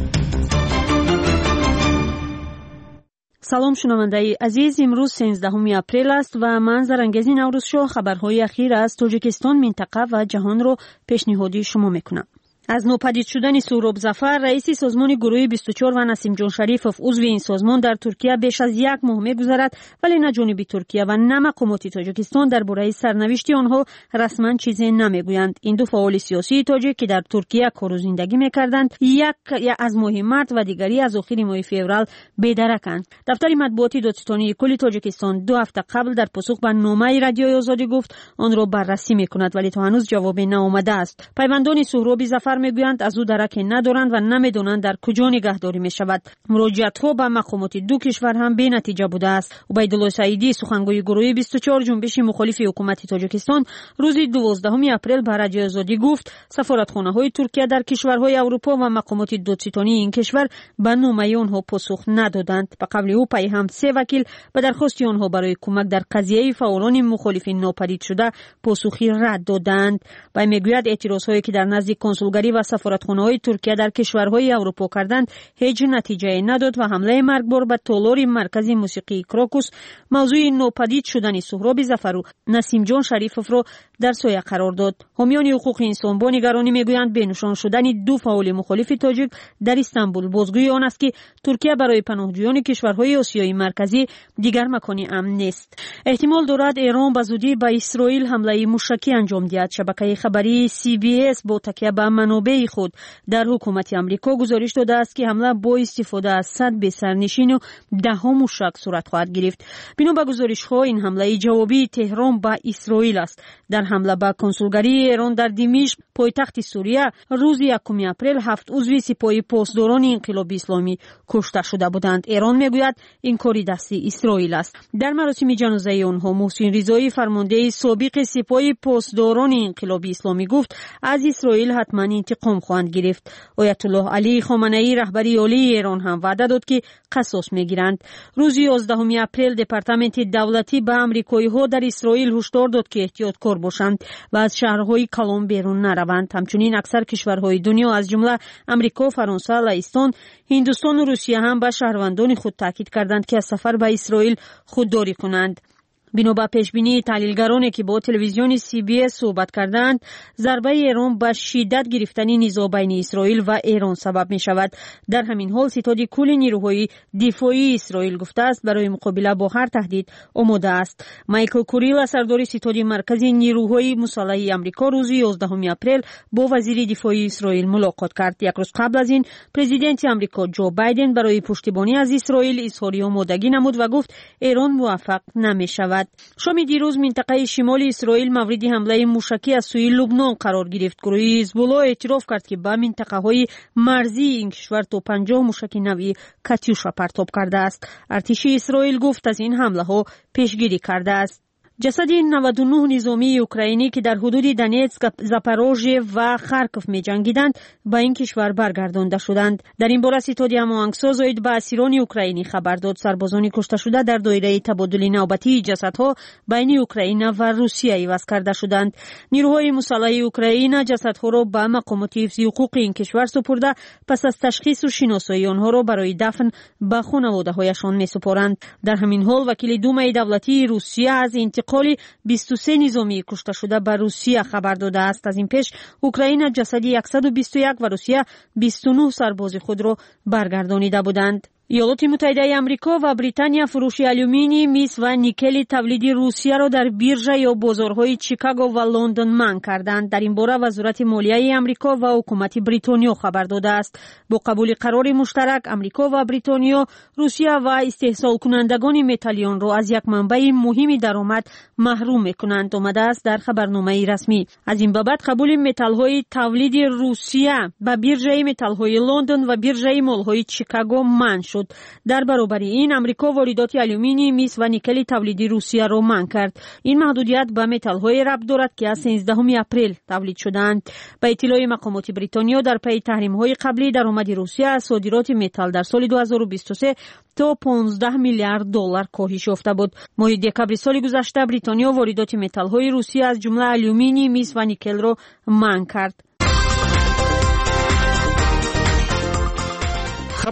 Speaker 3: سلام شنوندگان عزیز، امروز 13 اپریل است و من زرنگزی نوروزشو خبرهای اخیر از تاجیکستان، منطقه و جهان رو پیشنهادی شما میکنم. از نوپدید شدن سهراب ظفر رئیس سازمان گروه 24 و نسیم جان شریفов عضو این سازمان در ترکیه بیش از یک ماه می‌گذرد، ولی نه جانب ترکیه و نه مقامات تاجیکستان درباره سرنوشت آنها رسما چیزی نمیگویند. این دو فعال سیاسی تاجیک که در ترکیه کار و زندگی می‌کردند، یک از ماه مارس و دیگری از آخر ماه فوریه بی‌درکند. دفتر مطبوعاتی دادستانی کل تاجیکستان 2 هفته قبل در پاسخ به نامه رادیوی آزادی گفت آن را بررسی می‌کند، ولی تا هنوز جوابی نیامده است. پیوندان سهراب ظفر میگویند از او درک ندارند و نمیدونند در کجا نگهداری می شود. مراجعت‌ها به مقامات دو کشور هم بی نتیجه بوده است. عبیدالله سعیدی سخنگوی گروه 24 جنبش مخالف حکومت تاجیکستان روز 12 اپریل به رادیو آزادی گفت سفارتخانه‌های ترکیه در کشورهای اروپا و مقامات دادستانی این کشور به نامه آنها پاسخ ندادند. به قبل او پای هم 3 وکیل به درخواست آنها برای کمک در قضیه فعالان مخالف ناپدید شده پاسخی رد دادند. و میگوید اعتراض‌هایی که در نزد کنسولگری و سفارتخانه‌های ترکیه در کشورهای اروپا کردند هیچ نتیجه نداد و حمله مرگبار به تالار مرکز موسیقی کراکوس موضوع ناپدید شدن سهراب ظفر و نسیم جان شریفov را در سایه قرار داد. حامیان حقوق انسان با نگرانی میگویند بنشان شدن دو فعال مخالف تاجیک در استانبول بازگوی آن است که ترکیه برای پناهجویان کشورهای آسیای مرکزی دیگر مکانی امن نیست. احتمال دارد ایران به زودی به اسرائیل حمله موشکی انجام دهد. شبکه خبری CBS با تکیه به منابع خود در حکومت آمریکا گزارش داده است که حمله با استفاده از 100 بسرنشین و 10 موشک صورت خواهد گرفت. بنا به گزارش‌ها این حمله جوابی تهران به اسرائیل است. در حمله به کنسولگری ایران در دمشق پایتخت سوریه روز 1 اپریل 7 عضو سپاه پاسداران انقلاب اسلامی کشته شده بودند. ایران میگوید این کاری دستی اسرائیل است. در مراسم جنازه آنها محسن رضایی فرمانده سابق سپاه پاسداران انقلاب اسلامی گفت از اسرائیل حتما انتقام خواهند گرفت. آیت الله علی خامنه‌ای رهبر عالی ایران هم وعده داد که قصاص میگیرند. روز 11 اپریل دپارتمنت دولتی به آمریکایی‌ها در اسرائیل هشدار داد که احتیاطکار باشند و از شهرهای کلان بیرون نروند. همچنین اکثر کشورهای دنیا از جمله آمریکا، فرانسه، لهستان، هندوستان و روسیه هم به شهروندان خود تاکید کردند که از سفر به اسرائیل خودداری کنند. بنا به پیشبینی تحلیلگرانی که با تلویزیون CBS صحبت کردند، ضربه ایران به شدت گرفتن نزاع بین اسرائیل و ایران سبب می شود. در همین حال ستاد کل نیروهای دفاعی اسرائیل گفته است برای مقابله با هر تهدید آماده است. مایکل کوریل سردار ستاد مرکزی نیروهای مسلح آمریکا روز 11 اپریل با وزیر دفاع اسرائیل ملاقات کرد. یک روز قبل از این پرزیدنت آمریکا جو بایدن برای پشتیبانی از اسرائیل اظهار آمادگی نمود و گفت ایران موفق نمی شود. شام دیروز منطقه شمال اسرائیل مورد حمله موشکی از سوی لبنان قرار گرفت. گروه حزب‌الله اعتراف کرد که به منطقه‌های مرزی این کشور تا 50 موشک نوعی کاتیوشا پرتاب کرده است. ارتش اسرائیل گفت از این حمله‌ها پیشگیری کرده است. جسد 99 نظامی اوکراینی که در حدود دونتسک، زاپاروژیه و خارکوف می‌جنگیدند به این کشور برگردانده شدند. در این باره ستاد هماهنگساز زاید به اسیران اوکراینی خبر داد. سربازان کشته شده در دایره تبادل نوبتی جسدها بین اوکراین و روسیه عوض کرده شدند. نیروهای مسلح اوکراین جسدها را به مقامات حفظ حقوق این کشور سپرده پس از تشخیص و شناسایی آنها را برای دفن به خانواده‌هایشان می‌سپارند. در همین حال وکیل دومای دولتی روسیه از انتقال 23 نظامی کشته شده به روسیه خبر داده است. از این پیش اوکراین جسد 121 و روسیه 29 سرباز خود را برگردانیده بودند. ایالات متحده آمریکا و بریتانیا فروش آلومینی، مس و نیکل تولید روسیه را در بیرژه یا بازارهای چیکاگو و لندن منع کردند. در این باره وزارت مالیه آمریکا و حکومت بریتانیا خبر داده است. با قبول قرار مشترک آمریکا و بریتانیا روسیه و استحصال کنندگان متالیان را از یک منبع مهم درآمد محروم می‌کنند آمده است در خبرنامه رسمی. از این بابت قبول متال‌های تولید روسیه به بیرژه متال‌های لندن و بیرژه مال‌های چیکاگو منع شد. در برابر این آمریکا واردات آلومینی، مس و نیکل تولیدی روسیه را منع کرد. این محدودیت به متال‌های ربط دارد که از 13 اپریل تولید شدند. به اطلاع مقامات بریتانیا در پی تحریم‌های قبلی درآمد روسیه از صادرات متال در سال 2023 تا 15 میلیارد دلار کاهش یافته بود. ماه دکبر سال گذشته بریتانیا واردات متال‌های روسیه از جمله آلومینی، مس و نیکل را منع کرد.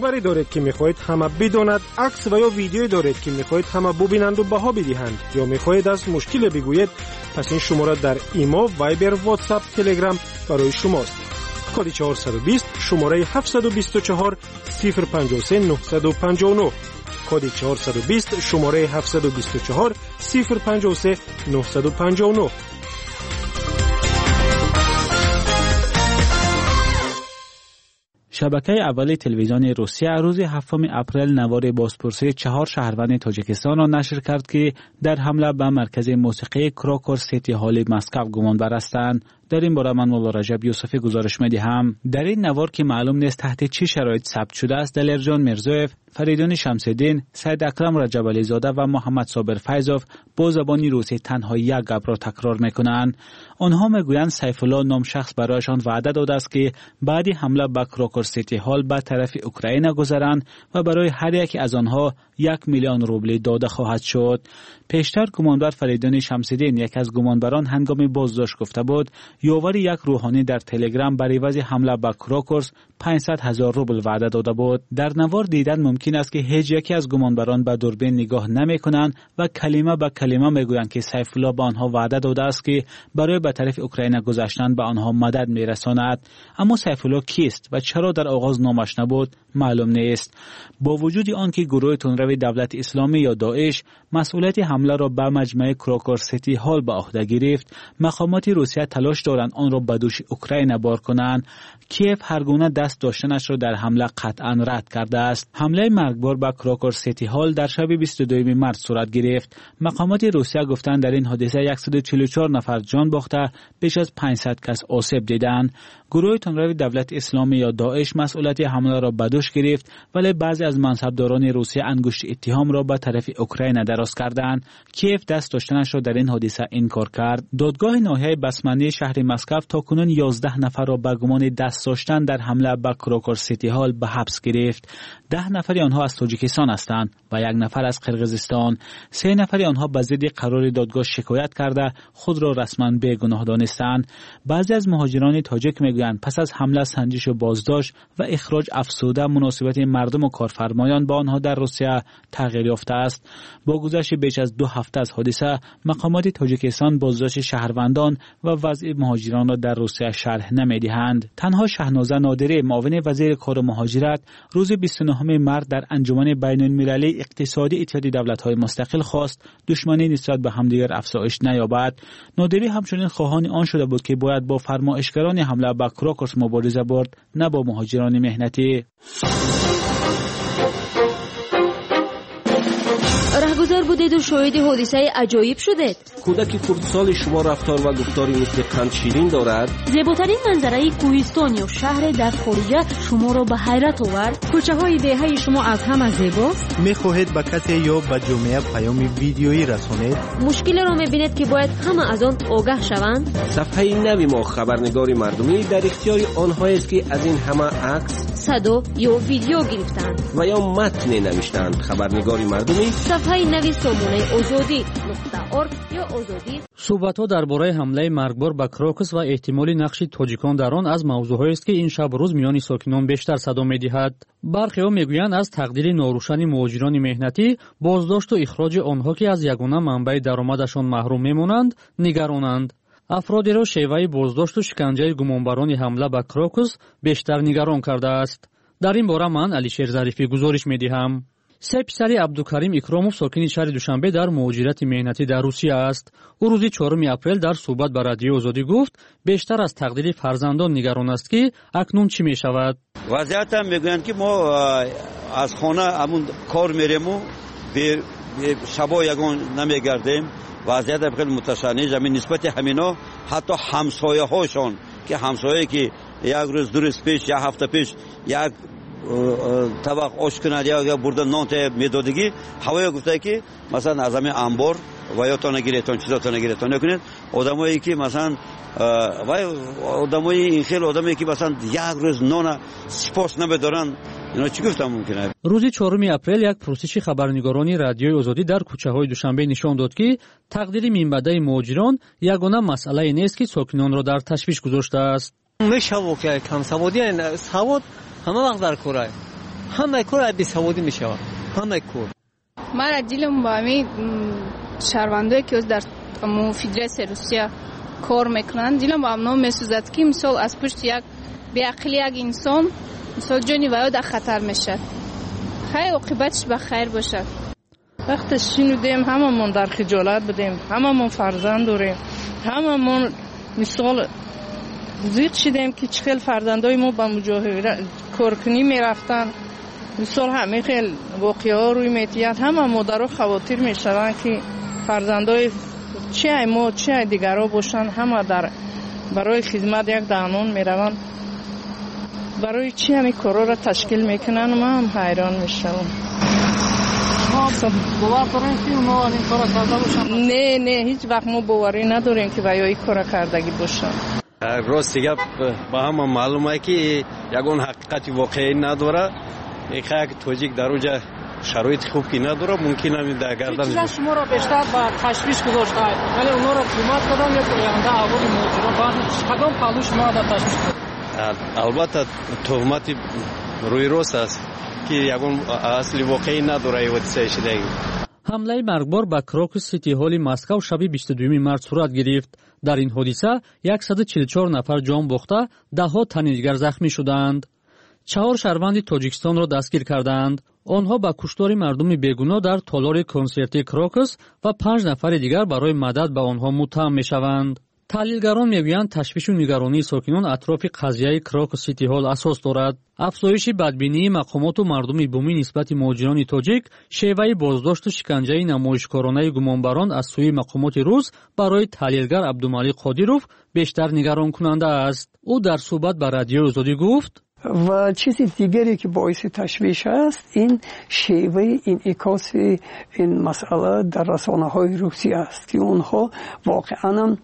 Speaker 1: خبری دارید که میخواهید همه بداند، عکس و یا ویدیویی دارید که میخواهید همه ببینند و بها بدهند، یا میخواهید از مشکل بگویید، پس این شماره در ایما، وایبر، واتساپ، تلگرام برای شماست. کد 420 شماره 724 053 959. کد 420 شماره 724 053 959.
Speaker 4: شبکه اول تلویزیون روسیه روز 7 اپریل نوار بازپرسی 4 شهروند تاجیکستان را نشر کرد که در حمله به مرکز موسیقی کراکور سیتی هال مسکو گمانبر هستند. در این باره من مولا رجب یوسفی گزارش می‌دهم. در این نوار که معلوم نیست تحت چه شرایط ثبت شده است، دلیرجان میرزویف، فریدون شمس‌الدین، سید اکرم رجب علی زاده و محمد صابر فیضوف با زبان روسی تنها یک گپ را تکرار می‌کنند. آنها میگویند سیف الله نام شخص برایشان وعده داده است که بعد حمله به کراکور سیتی هال به طرف اوکراین گذرند و برای هر یک از آنها 1 میلیون روبل داده خواهد شد. پیشتر گمانبر فریدون شمس‌الدین، یک از گمانبران، هنگام بازداشت گفته بود یاور یک روحانی در تلگرام برای عوض حمله به کراکورس 500,000 روبل وعده داده بود. در نوار دیدن ممکن است که هیچ یکی از گمانبران به دوربین نگاه نمی‌کنند و کلمه به کلمه میگویند که سیف الله به آنها وعده داده است که برای به طرف اوکراین گذشتن به آنها مدد میرساند. اما سیف الله کیست و چرا در آغاز نامش نبود معلوم نیست. با وجود آنکه گروه تندروی دولت اسلامی یا داعش مسئولیت حمله را به مجمع کراکور سیتی هال به عهده گرفت، مقامات روسیه تلاش دارند آن را به دوش اوکراین بار کنند. کیف هرگونه دست داشتنش را در حمله قطعا رد کرده است. حمله مرگبار به کراکور سیتی هال در شب 22 مارس صورت گرفت. مقامات روسیه گفتند در این حادثه 144 نفر جان باخته، بیش از 500 کس آسیب دیدند. گروه تندروی دولت اسلامی یا داعش مسئولیت حمله را به دوش گرفت، ولی بعضی از منصبداران روسیه انگشت اتهام را به طرف اوکراین دراز کردند. کیف دست داشتنش را در این حادثه انکار کرد. دادگاه ناحیه بسمنی شهر مسکو تاکنون 11 نفر را به گمان دست داشتن در حمله به کراکور سیتی هال به حبس گرفت. 10 نفر آنها از تاجیکستان هستند و 1 نفر از قرقیزستان. 3 نفر آنها به ضد قرار دادگاه شکایت کرده خود را رسما بیگناه دانستند. بعضی از مهاجران تاجیک میگویند پس از حمله سنجش و بازداشت و اخراج افسوده مناسبت مردم و کارفرمایان با آنها در روسیه تغییر یافته است. با گذشت بیش از 2 هفته از حادثه، مقامات تاجیکستان بازداشت شهروندان و وضع مهاجران را در روسیه شرح نمیدهند. تنها شهنازه نادری، معاون وزیر کار و مهاجرت، روز 29 مارس در انجمن بین‌المللی اقتصادی اتحادیه دولت‌های مستقل خواست دشمنی نسبت به همدیگر افزایش نیابد. نادری همچنین خواهان آن شده بود که باید با فرمایشگران حمله به کراکورس مبارزه برد، نه با مهاجران مهنتی.
Speaker 7: رهگذر بودید و شاهد حادثه عجایب شدید.
Speaker 23: کودک خردسال شما رفتار و گفتاری مثل قند شیرین دارد.
Speaker 7: زیباترین منظره کوهستان یا شهر در خارج شما را به حیرت آورد.
Speaker 17: کوچه های دهه شما از همه زیباست.
Speaker 21: میخواهید به کسی یا به جامعه پیام ویدیویی رسانید؟
Speaker 7: مشکل را میبینید که باید همه از آن آگاه شوند.
Speaker 23: صفحه نوی ما خبرنگار مردمی در اختیار آنهایی است که از این همه عکس،
Speaker 7: صدا یا ویدیو گرفتند
Speaker 23: و یا متن نوشتند. خبرنگار مردمی
Speaker 7: صفحه نوی سامانه آزادی.org یا آزادی.
Speaker 8: صحبت‌ها درباره حمله مرگبار به کراکوس و احتمال نقش تاجیکان در آن از موضوعهایی است که این شب روز میان ساکنان بیشتر صدا می‌دهد. برخی‌ها میگویند از تقدیر ناروشن مهاجران مهنتی، بازداشت و اخراج آنها که از یگانه منبع درآمدشان محروم میمانند، نگرانند. افرادی را شیوه بازداشت و شکنجه گمانبران حمله به کراکوس بیشتر نگران کرده است. در این باره من علیشیر ظریفی گزارش می‌دهم. سه پسر عبدالکریم اکراموف ساکن شهر دوشنبه در مهاجرت مهنتی در روسیه است. او روز 4 اپریل در صحبت با رادیو آزادی گفت بیشتر از تقدیر فرزندان نگران است که اکنون چی می شود.
Speaker 9: وضعیت هم میگویند که ما از خانه همون کار میریم و به شبا یگان نمیگردیم. وضعیت خیلی متشنج. زمین نسبت همینا حتی همسایه هاشون که همسایه که یک روز دو روز پیش یا هفته پیش یک طبق آش کنند یا برده نان میدادگی، هوای گفته که مثلا از همین انبار و یا تا نگیرتون چیزا تا نگیرتون نکنید. آدمایی که مثلا و آدمای این خیلی آدمایی که مثلا یک روز نان سپاس نمیدارن، اینا چی گفتم ممکنه.
Speaker 8: روز 4 اپریل یک پرسش خبرنگارانی رادیوی آزادی در کوچه‌های دوشنبه نشان داد که تقدیر منبع مهاجران یگانه مسئله نیست که ساکنان را در تشویش گذاشته است.
Speaker 10: میشه که کم سوادی سواد همه وقت در کره همه کار بی سوادی میشود. همه کار
Speaker 11: من دیلم با همین شهروندایی که در فدراسیون روسیه کار میکنن دیلم با هم میسوزد که مثلا از پشت یک بی‌عقلی یک انسان مثلا جانی وای در خطر میشه. خیلی عاقبتش به خیر باشه.
Speaker 12: وقتی شنیدیم هممون در خجالت بودیم، هممون فرزند داریم، هممون مثال زیاد شدیم که چخیل فرزندای ما به مجاهره کارکنی میرفتن. مثال همه خیلی واقعه ها روی میتیاد، همه مادر و خواتیر میشون که فرزندای چه ما چه دیگر ها باشن، همه در برای خدمت یک دهنان میرون. برای چی همین کارا را تشکیل میکنن ما هم حیران میشم.
Speaker 21: باور دارین که اونا این کارا کرده باشن؟
Speaker 12: نه هیچ وقت ما باوری نداریم که ویا این کارا کردگی باشن.
Speaker 14: راست دیگه با هم معلومه که یگون حقیقتی واقعی نداره. یک توجیک در اوجه شرایط خوب که نداره ممکن است در گردن
Speaker 21: چیزا شما را بیشتر با تشویش گذاشته ولی اونا را حکومت کدام یک پوینده اول موجود بعد کدام پهلو شما را تشویش کرد؟
Speaker 14: البته تهمت روی راست است که یگون اصلی واقعی نداره حادثه شده.
Speaker 8: حمله مرگبار به کروکوس سیتی هال مسکو شب 22 مارس صورت گرفت. در این حادثه 144 نفر جان باخته، ده‌ها تن دیگر زخمی شدند. 4 شهروند تاجیکستان را دستگیر کردند. آنها با کشتار مردم بیگناه در تالار کنسرتی کروکوس و 5 نفر دیگر برای مدد به آنها متهم می‌شوند. تحلیلگران میگویند تشویش و نگرانی ساکنان اطراف قضیه کروکوس سیتی هال اساس دارد. افزایش بدبینی مقامات و مردم بومی نسبت مهاجران تاجیک، شیوه بازداشت و شکنجه نمایشکارانه گمانبران از سوی مقامات روس برای تحلیلگر عبدالمالی قادیروف بیشتر نگران کننده است. او در صحبت با رادیو آزادی گفت:
Speaker 15: و چیز دیگری که باعث تشویش است این شیوه انعکاس این مسئله در رسانه‌های روسی است که اونها واقعاً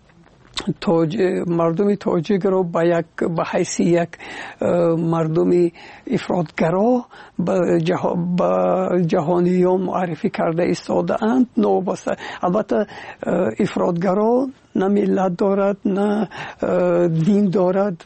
Speaker 15: مردم تاجیک را به حیث یک مردم افراطگرا به جهانیان معرفی کرده ایستاده‌اند. البته افراطگرا نه ملت دارد، نه دین دارد،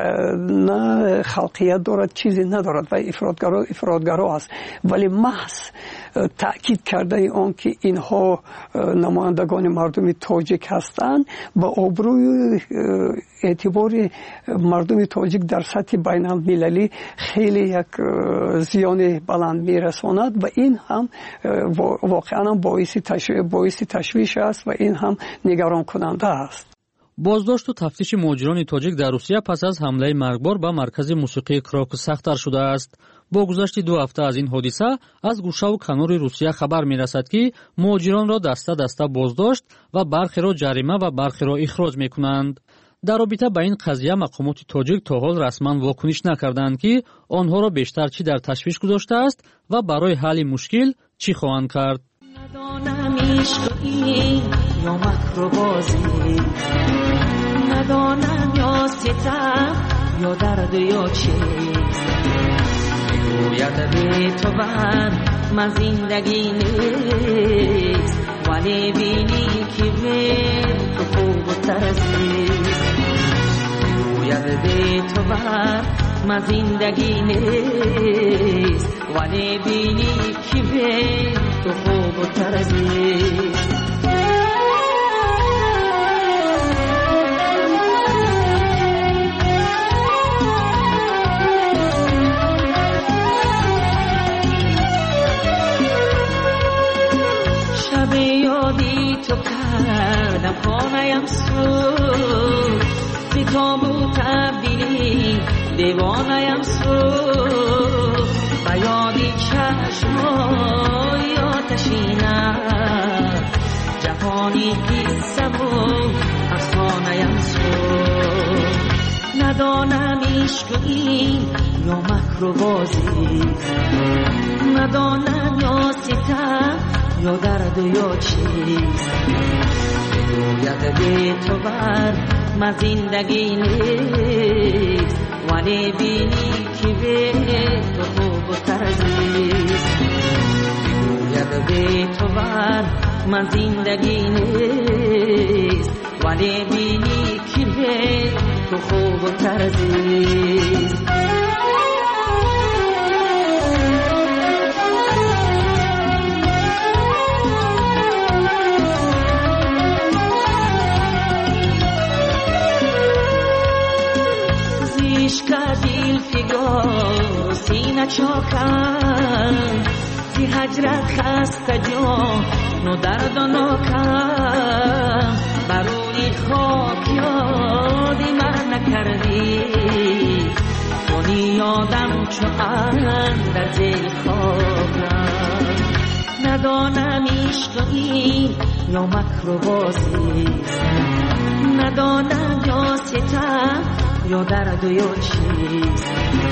Speaker 15: نه خلقیت دارد، چیزی ندارد و افراطگرا است. ولی محض تأکید کرده آن که اینها نمایندگان مردم تاجیک هستند با آبروی اعتبار مردم تاجیک در سطح بین المللی خیلی یک زیان بلند میرساند و این هم واقعا باعث تشویش است و این هم نگران کننده است.
Speaker 8: بازداشت و تفتیش مهاجران تاجیک در روسیه پس از حمله مرگبار به مرکز موسیقی کروکوس سخت‌تر شده است. با گذشت 2 هفته از این حادثه از گوشه و کنار روسیه خبر می‌رسد که مهاجران را دسته دسته بازداشت و برخی را جریمه و برخی را اخراج می‌کنند. در رابطه با این قضیه مقامات تاجیک تا حال رسما واکنش نکردند که آنها را بیشتر چی در تشویش گذاشته است و برای حل مشکل چی خواهند کرد.
Speaker 16: یا مکر و بازی ندانم یا ستم یا درد یا چیز بگوید به تو بر من زندگی نیست ولی بینی که به تو خوب و ترزیست بگوید به تو بر من زندگی نیست ولی بینی که به تو خوب و ترزیست یادی تو کردم خانه‌ام سوز بی تابوت تبدیلی دیوانه‌ام سوز و یادی چشمای آتشینم جهانی قصه و افسانه‌ام سوز ندانم عشق این یا مکر و بازی ندانم یا ستم یا درد یا چیز بگوید به تو بر من زندگی نیست ولی بینی که به تو خوب و ترزیست بگوید به تو بر من زندگی نیست ولی بینی که به تو خوب و ترزیست عشق دل فگار سینه چاکم زی هجرت خسته جان نو درد و ناکم برای خاک یادی من نکردی کنی یادم چو اندر زیر خاکم ندانم عشق این یا مکر و بازیست ندانم یا ستم یا درد و یا چیست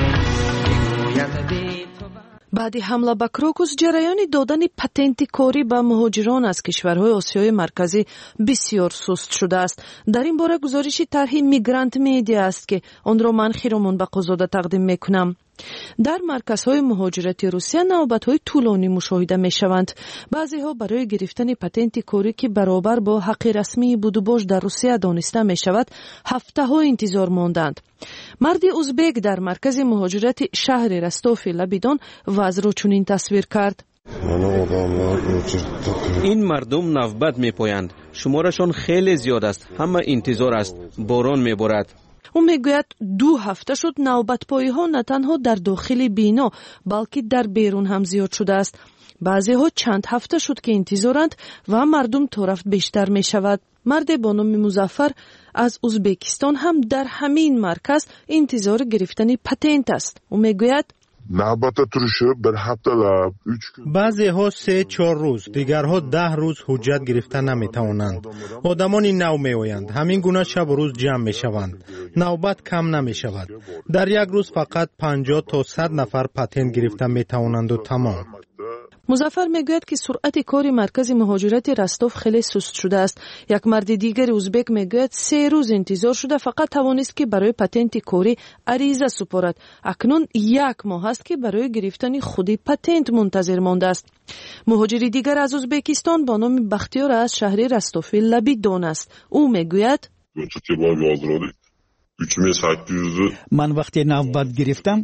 Speaker 17: баъди ҳамла ба крокус ҷараёни додани патенти корӣ ба муҳоҷирон аз кишварҳои осиёи марказӣ бисёр суст шудааст. дар ин бора гузориши тарҳи мигрант медиа аст ки онро ман хиромон ба қузода тақдим мекунам. дар марказҳои муҳоҷирати русия навбатҳои тӯлонӣ мушоҳида мешаванд. баъзеҳо барои гирифтани патенти корӣ ки баробар бо ҳаққи расмии будубош дар русия дониста мешавад ҳафтаҳо интизор монданд. марди узбек дар маркази муҳоҷирати шаҳри Растофи Лабидон вазъро чунин тасвир кард.
Speaker 23: ин мардум навбат мепоянд. шуморашон хеле зиёд аст. ҳама интизор аст. борон меборад.
Speaker 17: ӯ мегӯяд 2 ҳафта шуд навбатпоиҳо на танҳо дар дохили бино балки дар берун ҳам зиёд шудааст. баъзеҳо чанд ҳафта шуд ки интизоранд ва мардум то рафт бештар мешавад. марде бо номи Музаффар аз Узбекистон ҳам дар ҳамин марказ интизори гирифтани патент аст. ӯ мегӯяд
Speaker 5: навбатда туриshi bir haftalab 3 kun
Speaker 1: баъзеҳо 3-4 рӯз дигарҳо 10 рӯз ҳуҷҷат гирифта наметавонанд. одамони нав меоянд, ҳамин гуна шабу рӯз ҷамъ мешаванд. навбат кам намешавад. дар як рӯз фақат 50 то 100 нафар патент гирифта метавонанду тамом.
Speaker 17: музаффар мегӯяд ки суръати кори маркази муҳоҷирати Ростов хеле суст шудааст. як марди дигари узбек мегӯяд 3 рӯз интизор шуда фақат тавонист ки барои патенти корӣ ариза супорад. акнун 1 моҳ аст ки барои гирифтани худи патент мунтазир мондааст. муҳоҷири дигар аз Узбекистон бо номи Бахтиёр аз шаҳри Растофи Лабидон аст. ӯ мегӯяд
Speaker 19: من وقتی نوبت گرفتم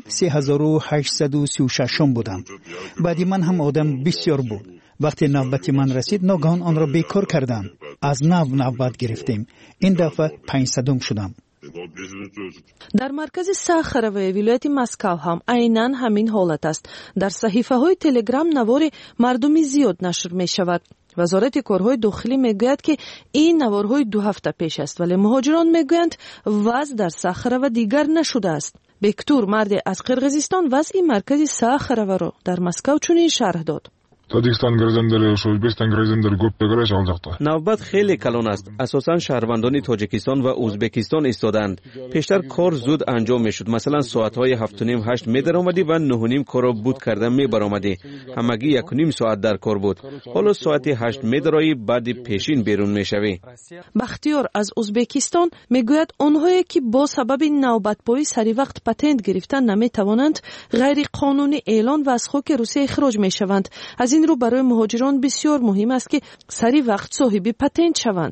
Speaker 19: 3836 بودم. بعدی من هم آدم بسیار بود. وقتی نوبت من رسید ناگهان آن را بیکار کردم. از نوبت گرفتیم. این دفعه 500 شدم.
Speaker 17: дар маркази Сахароваи вилояти Москав ҳам айнан ҳамин ҳолат аст. дар саҳифаҳои Телеграм навори мардуми зиёд нашр мешавад. вазорати корҳои дохилӣ мегӯяд ки ин наворҳои 2 ҳафта пеш аст, вале муҳоҷирон мегӯянд вазъ дар Сахарова дигар нашудааст. бектур марде аз Қирғизистон вазъи маркази Сахароваро дар Москав чунин шарҳ дод.
Speaker 5: Tojikiston гражданлари O'zbekiston гражданлари ko'p bekarash aldoqda.
Speaker 23: навбат хеле калон аст. асосан шаҳрвандони Тоҷикистон ва Узбекистон истоданд. пештар кор зуд анҷом мешуд. масалан соатҳои 7:30-8 медаромадӣ ва 9:30 корро буд карда мебаромадӣ. ҳамагӣ 1.5 соат дар кор буд. ҳоло соати 8 медароӣ, баъди пешин берун мешавӣ.
Speaker 17: бахтиёр аз Узбекистон мегӯяд онҳое ки бо сабаби навбатпоӣ саривақт патент гирифта наметавонанд ғайриқонунӣ эълон ва аз хоки Русия ихроҷ мешаванд. аз ин рӯ барои муҳоҷирон бисёр муҳим аст ки сари вақт соҳиби патент шаванд.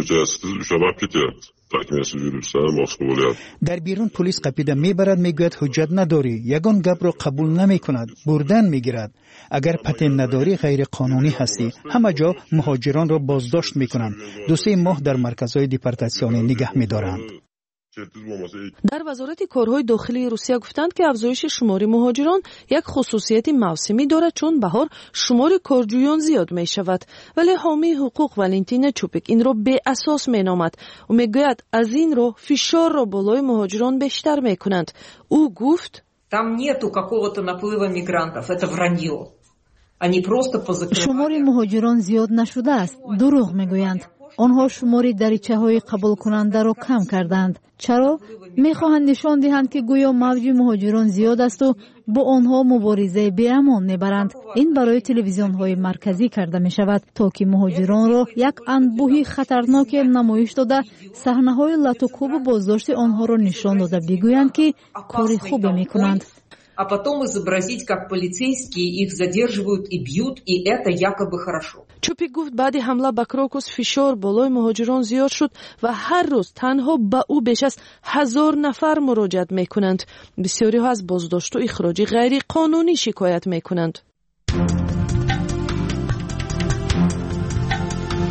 Speaker 19: дар бирун полис қапида мебарад, мегӯяд ҳуҷҷат надорӣ, ягон гапро қабул намекунад, бурдан мегирад. агар патент надорӣ ғайриқонунӣ ҳастӣ, ҳама ҷо муҳоҷиронро боздошт мекунанд. 2-3 моҳ дар марказҳои депортатсионӣ нигаҳ медоранд.
Speaker 17: дар вазорати корҳои дохилии Русия гуфтанд ки афзоиши шумори муҳоҷирон як хусусияти мавсимӣ дорад, чун баҳор шумори корҷӯён зиёд мешавад. вале ҳомии ҳуқуқ Валентина Чупик инро беасос меномад. ӯ мегӯяд аз ин роҳ фишорро болои муҳоҷирон бештар мекунанд. ӯ гуфт:
Speaker 20: там нету какого-то наплыва мигрантов, это вранье. Они просто позакрывают.
Speaker 6: шумори муҳоҷирон зиёд нашудааст, дурӯғ мегӯянд. онҳо шумори даричаҳои қабулкунандаро кам карданд. чаро? мехоҳанд нишон диҳанд ки гӯё мавҷи муҳоҷирон зиёд асту бо онҳо муборизаи беамон мебаранд. ин барои телевизионҳои марказӣ карда мешавад, то ки муҳоҷиронро як анбӯҳи хатарноке намоиш дода, саҳнаҳои латукубу боздошти онҳоро нишон дода бигӯянд ки кори хубе мекунанд.
Speaker 20: А потом изобразить, как полицейские их задерживают и бьют, и это якобы хорошо.
Speaker 17: Чупик гуфт баъди ҳамла ба Крокус фишор болои муҳоҷирон зиёд шуд ва ҳар рӯз танҳо ба ӯ беш аз 1000 нафар муроҷиат мекунанд. бисёриҳо аз боздошту ихроҷи ғайриқонунӣ шикоят мекунанд.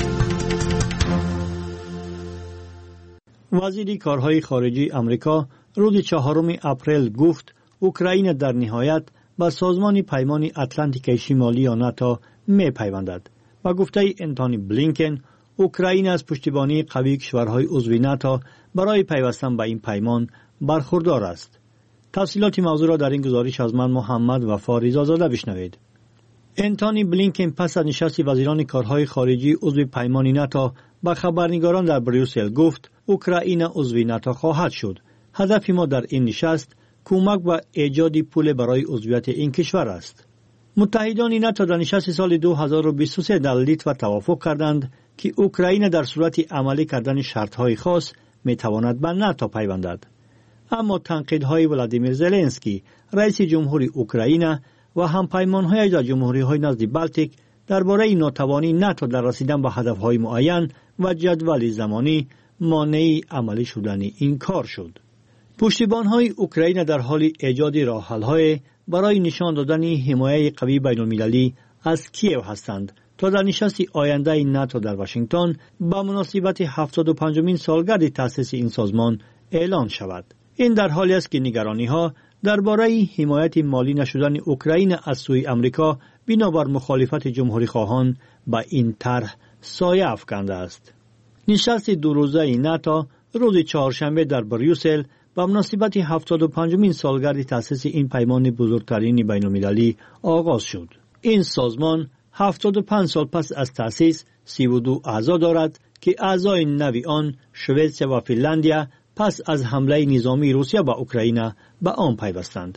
Speaker 21: وزیر کارهای خارجی آمریکا روز 4 اپریل گفت اوکراین در نهایت به سازمان پیمان اتلانتیک شمالی یا ناتو می پیوندد و گفته انتونی بلینکن اوکراین از پشتیبانی قوی کشورهای عضو ناتو برای پیوستن به این پیمان برخوردار است. تفصیلات موضوع را در این گزارش از من محمد وفا رضازاده بشنوید. انتونی بلینکن پس از نشست وزیران کارهای خارجی عضو پیمان ناتو با خبرنگاران در بریوسل گفت اوکراین عضو ناتو خواهد شد. هدف ما در این نشست کمک و ایجاد پول برای عضویت این کشور است. متحدان ناتو در نشست سال 2023 در لیتوا توافق کردند که اوکراین در صورت عملی کردن شرط‌های خاص می‌تواند به ناتو پیوندد. اما تنقیدهای ولادیمیر زلنسکی رئیس جمهوری اوکراین و همپیمان‌های در جمهوری‌های نزد بالتیک درباره ناتوانی ناتو در رسیدن به هدف‌های معین و جدول زمانی مانع عملی شدن این کار شد. پشتیبان‌های اوکراین در حال ایجاد راه‌حل‌های برای نشان دادن حمایت قوی بین‌المللی از کییو هستند تا در نشست آینده ناتو در واشنگتن با مناسبت 75مین سالگرد تأسیس این سازمان اعلان شود. این در حالی است که نگرانی‌ها درباره حمایت مالی نشدن اوکراین از سوی آمریکا بنابر مخالفت جمهوری خواهان با این طرح سایه افکنده است. نشست 2 روزه ناتو روز چهارشنبه در بریوسل با مناسبت 75مین سالگرد تأسیس این پیمان بزرگترین بین‌المللی آغاز شد. این سازمان 75 سال پس از تأسیس 32 اعضا دارد که اعضای نوی آن سوئد و فنلاندیا پس از حمله نظامی روسیه به اوکراین به آن پیوستند.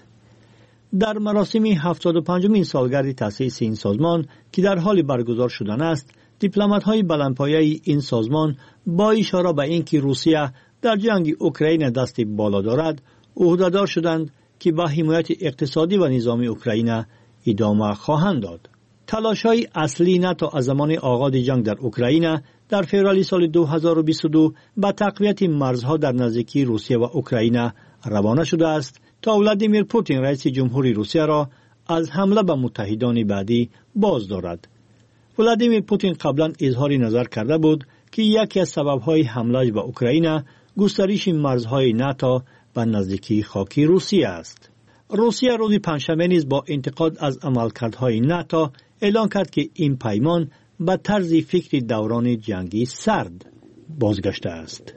Speaker 21: در مراسم 75مین سالگرد تأسیس این سازمان که در حال برگزار شدن است، دیپلمات‌های بلندپایه این سازمان با اشاره به اینکه روسیه در جنگ اوکراین دست بالا دارد، عهده‌دار شدند که با حمایت اقتصادی و نظامی اوکراین ادامه خواهند داد. تلاش‌های اصلی ناتو از زمان آغاز جنگ در اوکراین در فوریه سال 2022 با تقویت مرزها در نزدیکی روسیه و اوکراین روانه شده است تا ولادیمیر پوتین رئیس جمهوری روسیه را از حمله به متحدان بعدی باز دارد. ولادیمیر پوتین قبلا اظهار نظر کرده بود که یکی از سبب‌های حمله به اوکراین گسترش مرزهای ناتو به نزدیکی خاک روسیه است. روسیه روز پنجشنبه نیز با انتقاد از عملکردهای ناتو اعلان کرد که این پیمان به طرز فکر دوران جنگی سرد بازگشته است.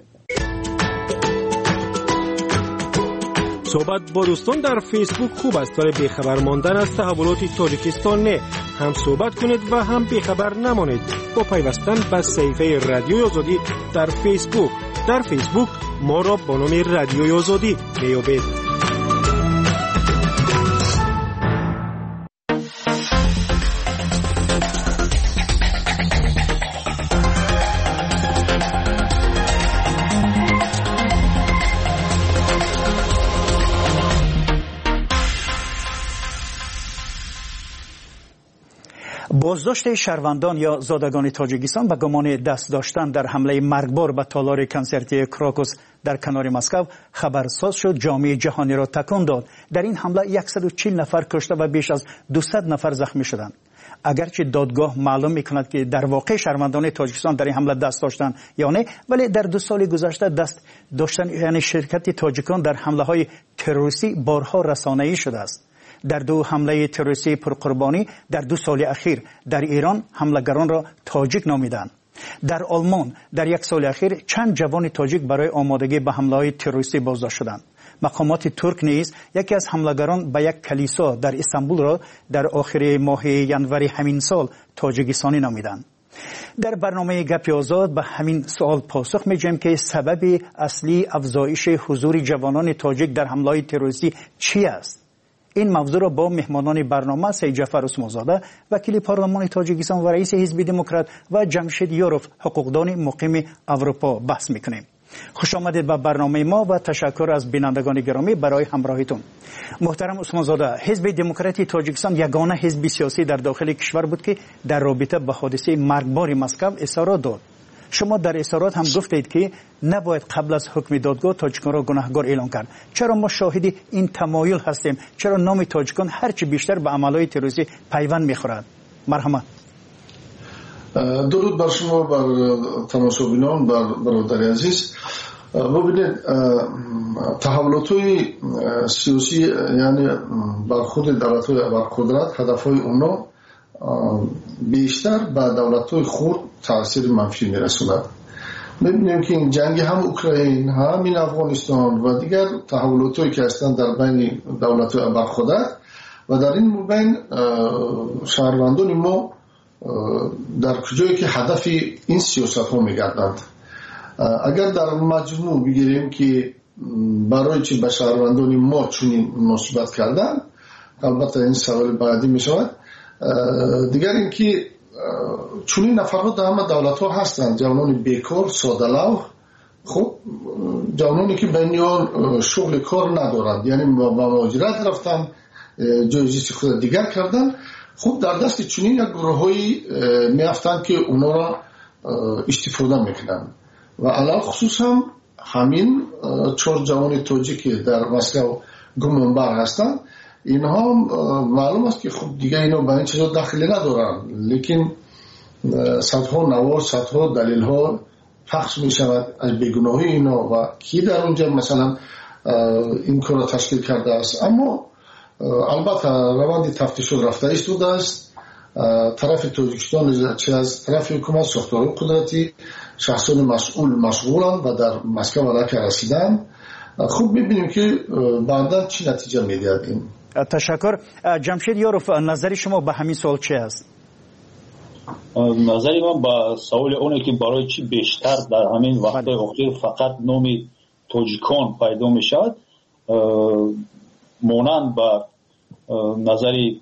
Speaker 1: صحبت با دوستان در فیسبوک خوب است ولی بیخبر ماندن از تحولات تاجیکستان نه. هم صحبت کنید و هم بیخبر نمانید با پیوستن به صفحه رادیوی آزادی در فیسبوک. در فیسبوک ما را با نام رادیوی آزادی میابید.
Speaker 19: بازداشت شهروندان یا زادگان تاجیکستان به گمان دست داشتن در حمله مرگبار به تالار کنسرتی کراکوس در کنار مسکو خبرساز شد، جامعه جهانی را تکان داد. در این حمله 140 نفر کشته و بیش از 200 نفر زخمی شدند. اگرچه دادگاه معلوم می‌کند که در واقع شهروندان تاجیکستان در این حمله دست داشتند یا نه، ولی در 2 سال گذشته دست داشتن یعنی شرکت تاجیکان در حمله‌های تروریستی بارها رسانه‌ای شده است. در 2 حمله تروریستی پرقربانی در 2 سال اخیر در ایران حملگران را تاجیک نامیدند. در آلمان در 1 سال اخیر چند جوان تاجیک برای آمادگی به حمله‌های تروریستی بازداشت شدند. مقامات ترک نیز یکی از حملگران به یک کلیسا در استانبول را در آخر ماه ینوری همین سال تاجیکستانی نامیدند. در برنامه گپ آزاد به همین سوال پاسخ می‌دهیم که سبب اصلی افزایش حضور جوانان تاجیک در حمله‌های تروریستی چی است؟ این موضوع را با مهمانان برنامه سید جعفر عثمانزاده وکیل پارلمان تاجیکستان و رئیس حزب دموکرات و جمشید یوروف حقوقدان مقیم اروپا بحث می‌کنیم. خوش آمدید به برنامه ما و تشکر از بینندگان گرامی برای همراهیتون. محترم عثمانزاده، حزب دموکراتی تاجیکستان یگانه حزب سیاسی در داخل کشور بود که در رابطه با حادثه مرگبار مسکو اظهارات داد. شما در اظهارات هم گفتید که نباید قبل از حکم دادگاه تاجیکان را گناهکار اعلام کرد. چرا ما شاهد این تمایل هستیم؟ چرا نام تاجیکان هرچی بیشتر به عملهای تروریستی پیوند می‌خورد؟ مرحمت.
Speaker 2: درود بر شما، بر تماشابینان، بر برادر عزیز. ببینید، تحولات‌های سیاسی یعنی برخورد دولت‌های ابرقدرت هدف‌های اونا بیشتر به دولت‌های خرد تاثیر منفی می‌رساند. می‌بینیم که این جنگ هم اوکراین همین افغانستان و دیگر تحولات‌هایی که هستند در بین دولت‌های ابرقدرت و در این بین شهروندان ما در کجایی که هدف این سیاست‌ها می‌گردند. اگر در مجموع بگیریم که برای چی به شهروندان ما چنین مناسبت کردن، البته این سوال بعدی می شود. دیگر اینکه چنین نفرها در همه دولت ها هستند، جوانان بیکار ساده‌لوح، خب جوانانی که بین آن شغل کار ندارند، یعنی با مهاجرت رفتن جای زیست خود دیگر کردن، خب در دست چنین یک گروه‌هایی میافتند که اونا را استفاده میکنند و علاوه خصوص هم همین 4 جوان تاجیکی در مسکو گمانبر هستند. اینها معلوم است که خب دیگه اینا به این چیزا دخلی ندارن، لیکن صدها نوار صدها دلیل ها پخش می شود از بیگناهی اینا و کی در اونجا مثلا این کار را تشکیل کرده است. اما البته روند تفتیشات رفته ایستاده است. طرف تاجیکستان چه از طرف حکومت ساختار قدرتی شخصان مشغولند و در مسکو علاقه رسیدن. خوب میبینیم که بعدا چی نتیجه میدهد این.
Speaker 19: تشکر. جمشید یاروف، نظر شما به همین سوال چی است؟
Speaker 22: نظری من با سوال اونه که برای چی بیشتر در همین وقت اخیر فقط نام تاجیکان پیدا میشد، مانند با نظری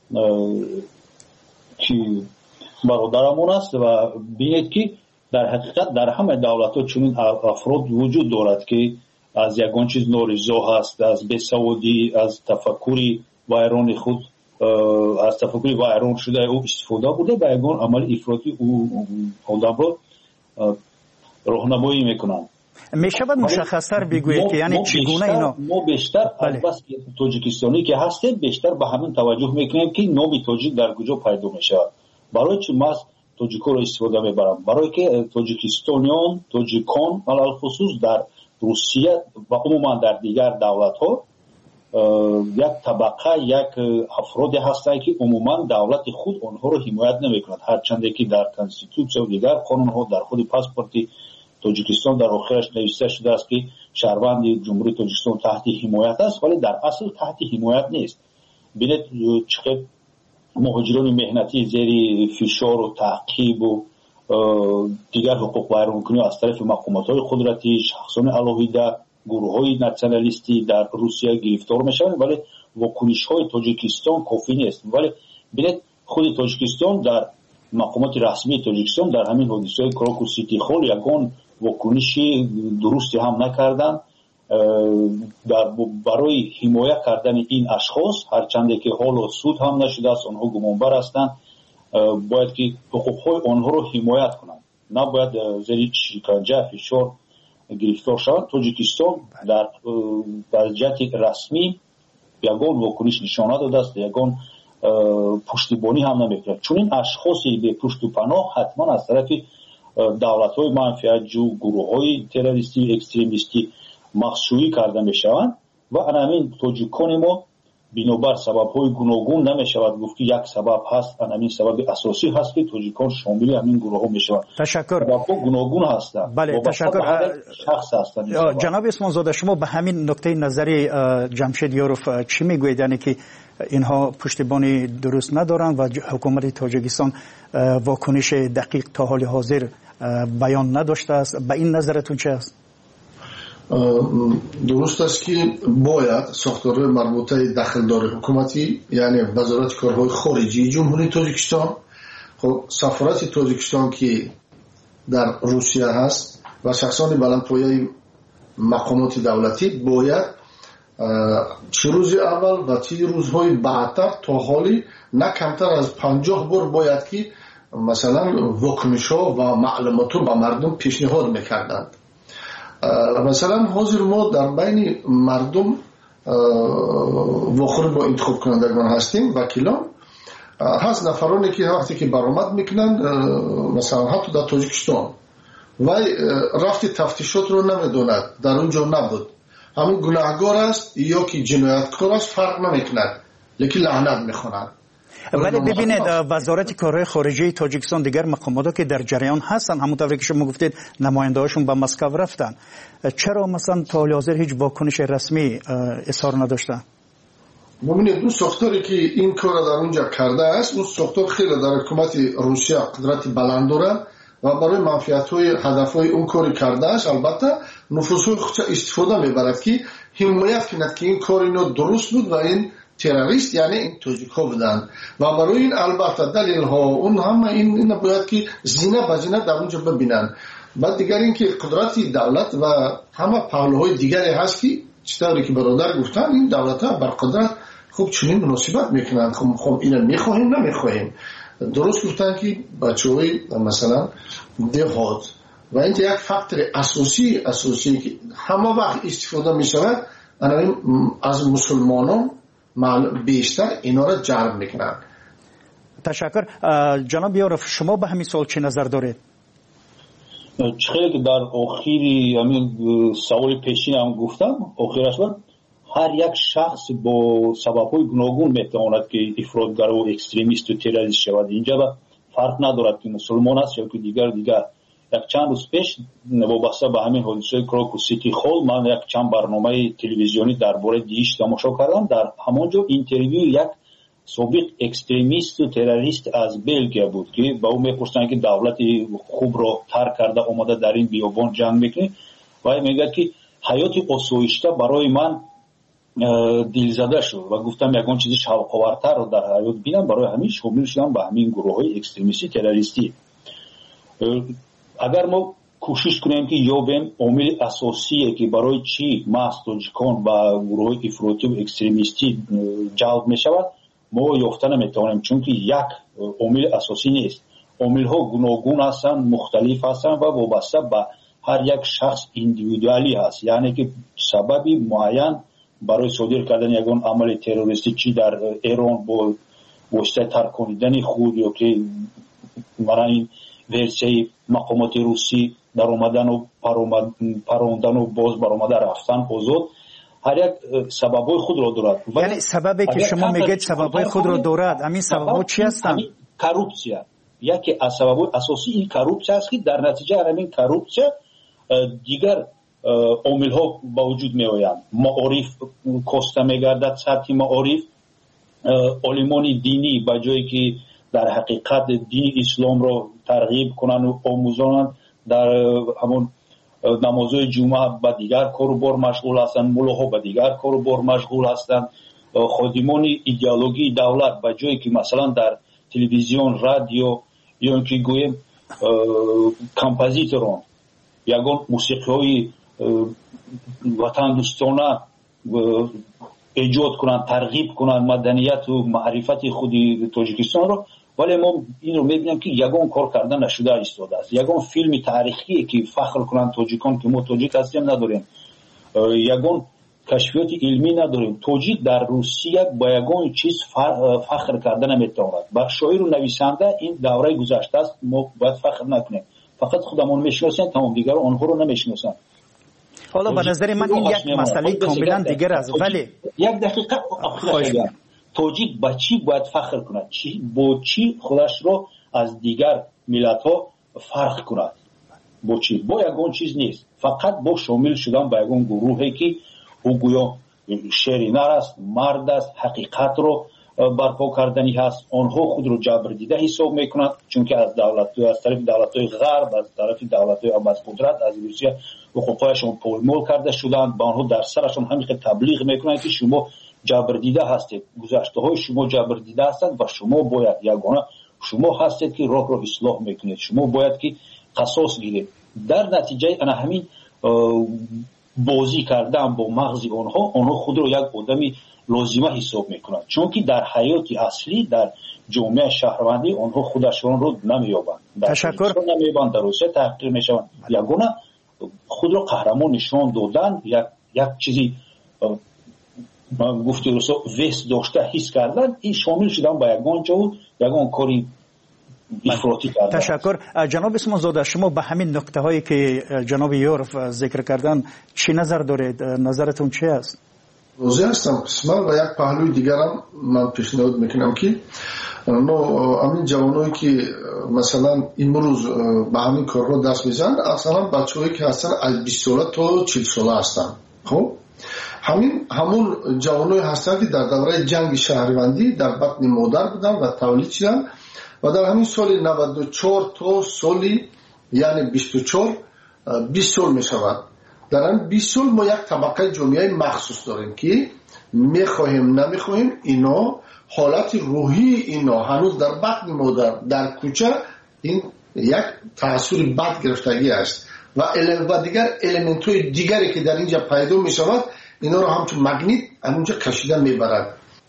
Speaker 22: که برادرمون است و بینید که در حقیقت در همه دولت ها چنین افراد وجود دارد که از یگان چیز نارضا هست، از بیسوادی، از تفکری ویران خود، از تفکری ویران شده او استفاده بوده به یگان عمل افراطی او آدم را راهنمایی میکنند.
Speaker 19: میشود مشخص‌تر بگویید که یعنی چگونه اینا
Speaker 22: ما بیشتر بس تاجیکستانی که هستیم بیشتر به همین توجه میکنیم که نام تاجیک در کجا پیدا میشه. برای چی ما تاجیک‌ها را استفاده میبرم؟ برای که تاجیکستانیان، تاجیکان علل خصوص در روسیه و عموما در دیگر دولت‌ها یک طبقه، یک افرادی هستند که عموما دولت خود آنها را حمایت نمیکند، هرچند که در کانستیتوسیون و دیگر قانون‌ها در خود پاسپورت تاجیکستان در آخرش نوشته شده است که شهروند جمهوری تاجیکستان تحت حمایت است، ولی در اصل تحت حمایت نیست. ببینید چقدر مهاجران مهنتی زیر فشار و تعقیب و دیگر حقوق ویرانکنی از طرف مقامات‌های قدرتی، شخصان علاویده، گروه‌های ناسیونالیستی در روسیه گرفتار میشوند، ولی واکنش‌های تاجیکستان کافی نیست. ولی ببینید خود تاجیکستان در مقامات رسمی تاجیکستان در همین حادثه کراکو سیتی هال یگان واکنشی درستی هم نکردند برای حمایت کردن این اشخاص، هرچند که حال سود هم نشده است، آنها گمانبر هستند، باید که حقوق‌های آنها را حمایت کنند، نباید زیر شکنجه فشار گرفتار شوند. تاجیکستان در جهت رسمی یگان واکنش نشانه داده است، یگان پشتیبانی هم نمی‌کند. چون این اشخاصی به پشت و پناه حتما از طرف دولت‌های منفعت‌جو، گروه‌های تروریستی، اکستریمیستی مخشویی کرده می‌شوند و همین تاجیکان ما بنابر سبب‌های گوناگون نمی‌شود گفت که یک سبب هست، همین سبب اساسی هست که تاجیکان شامل همین گروه‌ها می‌شوند.
Speaker 19: تشکر.
Speaker 22: سبب‌ها گوناگون هستند.
Speaker 19: بله، تشکر.
Speaker 22: شخص هستند.
Speaker 19: جناب اسمانزاده، شما به همین نکته نظری جمشید یاروف چی میگویید؟ یعنی که اینها پشتیبانی درست ندارند و حکومت تاجیکستان واکنش دقیق تا حال حاضر بیان نداشته است. به این نظرتون چه است؟
Speaker 2: درست است که باید ساختار مربوطه دخلدار حکومتی، یعنی وزارت کارهای خارجی جمهوری تاجیکستان، خب سفارت تاجیکستان که در روسیه هست و شخصان بلندپایه مقامات دولتی باید چه روز اول و چه روزهای بعدتر تا حالی نه کمتر از 50 بار باید که مثلا واکنش‌ها و معلومات رو به مردم پیشنهاد میکردند. مثلا حاضر ما در بین مردم واخور با انتخاب کنندگان هستیم، وکیلان هست، نفرانی که وقتی که برآمد میکنن مثلا حتی در تاجیکستان و رفت تفتیشات رو نمیدوند، در اونجا نبود، همین گناهگار است یا که جنایتکار است فرق نمیکند، لیکن لعنت میخواند.
Speaker 19: ولی ببینید وزارت کارهای خارجه تاجیکستان دیگر مقامات که در جریان هستن، همونطور که شما گفتید نماینده‌هاشون به مسکو رفتن، چرا مثلا تا حال حاضر هیچ واکنش رسمی اظهار نداشتن؟
Speaker 2: ببینید اون ساختاری که این کار در اونجا کرده است، اون ساختار خیلی در حکومت روسیه قدرت بلند داره و برای منفعت‌های هدف‌های اون کاری کرده است. البته نفوذهای خودش استفاده میبرد که حمایت کند که این کار اینو درست بود و این تروریست یعنی این تاجیک‌ها بودند و برای این البته دلیل‌ها اون همه این باید که زینه به زینه در اونجا ببینن. بعد دیگر این که قدرت دولت و همه پهلوهای دیگری هست که چطوری که برادر گفتن این دولت‌ها بر قدرت خوب چنین مناسبت میکنند. خب اینو میخواهیم نمیخواهیم. درست گفتن که بچه‌های مثلا دهات و این یک فاکتور اساسی که همه وقت استفاده میشود از مسلمانان بیشتر اینا را جلب میکنند.
Speaker 19: تشکر. جناب یارف شما به همین سوال چه نظر دارید؟
Speaker 22: چخیلی که در آخری همین سوال پیشین هم گفتم آخرش بود هر یک شخص با سبب‌های گوناگون میتواند که افراطگرا و اکستریمیست و تروریست شود. اینجا فرق ندارد که مسلمان است یا که دیگر یک چند روز پیش وابسته به همین حادثه کراکوس سیتی هال من یک چند برنامه تلویزیونی درباره دیش تماشا کردم. در همانجا اینترویو یک سابق اکستریمیست و تروریست از بلژیک بود که با او میپرسند که دولت خوب را ترک کرده اومده در این بیابان جنگ میکنه و میگه که حیات آسایشته برای من دلزده شد و گفتم یگان چیزی شوق‌آورتر رو در حیات بینم، برای همین شامل شدم به همین گروه‌های اکستریمیستی تروریستی. اگر ما کوشش کنیم که یابیم عامل اساسیه که برای چی محض تاجیکان و گروه‌های افراطی و اکستریمیستی جلب می‌شود ما یافته نمی‌توانیم، چون که یک عامل اساسی نیست. عامل‌ها گوناگون هستند، مختلف هستند و وابسته به هر یک شخص ایندیویدوالی هست، یعنی که سببی معین برای صادر کردن یگان عمل تروریستی چی در ایران با واسطه ترکاندن خود یا که برای این ورسیه مقامات روسی در اومدن و پروندن و باز برآمده رفتن آزاد هر یک سببای خود را دارد.
Speaker 19: یعنی سببی که شما میگید سببای خود را دارد، همین سبب‌ها چی هستند؟
Speaker 22: کروپسیا. یکی از سببای اساسی این کروپسیا است که در نتیجه همین کروپسیا دیگر عامل ها با وجود می آیند. معارف کاسته می گردد، سطح معارف عالمان دینی با جایی که در حقیقت دین اسلام را ترغیب کنند و آموزانند در همون نمازهای جمعه با دیگر کار و بار مشغول هستند، ملاها با دیگر کار و بار مشغول هستند. خادمان ایدئولوژی دولت با جایی که مثلا در تلویزیون رادیو یا اینکه گویم کمپوزیتوران یگان موسیقی‌های وطن دوستانه ایجاد کنند، ترغیب کنند مدنیت و معرفت خودی تاجیکستان رو، ولی ما این رو میبینیم که یگان کار کردن نشده ایستاده است. یگان فیلم تاریخی که فخر کنند تاجیکان که ما تاجیک هستیم نداریم، یگان کشفیات علمی نداریم. تاجیک در روسیه با یگان چیز فخر کردن نمیتواند. با شاعر و نویسنده این دوره گذشته است، ما باید فخر نکنیم. فقط خودمون میشناسیم، تمام دیگر آنها رو نمیشناسن.
Speaker 19: حالا به نظر من این یک مسئله کاملا دیگر است. ولی
Speaker 22: یک دقیقه تاجیک با چی باید فخر کند؟ با چی خودش رو از دیگر ملت ها فرق کند؟ با چی؟ با یگان چیز نیست، فقط با شامل شدن با یگان گروهی که او گویا شرینر است، مرد است، حقیقت رو برپا کردنی هست. آنها خود رو جبر دیده حساب میکنند، چون که از طرف دولت‌های غرب، از طرف دولت‌های از قدرت، از روسیه حقوقشون پولمول کرده شدند. با آنها در سرشون همین تبلیغ میکنند که شما جبر دیده هستید، گذشته‌های شما جبر دیده هستند و شما باید یگانه شما هستید که راه رو اصلاح میکنید، شما باید که قصاص گیرید. در نتیجه انا همین بازی کردن با مغز آنها خود رو یک آدمی لازمه حساب میکنند، چون که در حیات اصلی در جامعه شهروندی آنها خودشون رو نمیابند.
Speaker 19: تشکر.
Speaker 22: نمیابند، در روسیه تحقیر میشوند. یگانه خود رو قهرمان نشان دادن، یک چیزی من گفته روسا وست داشته حس کردن، این شامل شدن با یگان جا و یگان کاری افراطی کرده.
Speaker 19: تشکر. جناب اسمان زاده، شما به همین نکته هایی که جناب یورف ذکر کردن چی نظر دارید؟ نظرتون چی است؟
Speaker 2: روزی هستم قسمت و یک پهلوی دیگرم من پیشنهاد میکنم که همین جوانایی که مثلا امروز به همین کارها دست میزنن اصلا بچه‌هایی که هستن از 20 ساله تا 40 ساله هستن. خب همون جوانایی هستن که در دوره جنگ شهروندی در بطن مادر بودن و تولید شدن و در همین سال 94 تا سالی یعنی 24 20 سال میشود. در این 20 سال ما یک طبقه جامعه مخصوص داریم که میخواهیم نمیخواهیم اینا حالت روحی اینا هنوز در بطن مادر در کوچه این یک تأثیر بد گرفتگی است و دیگر المنت های دیگری که در اینجا پیدا میشود اینا رو همچون مگنیت همونجا کشیده میبرد.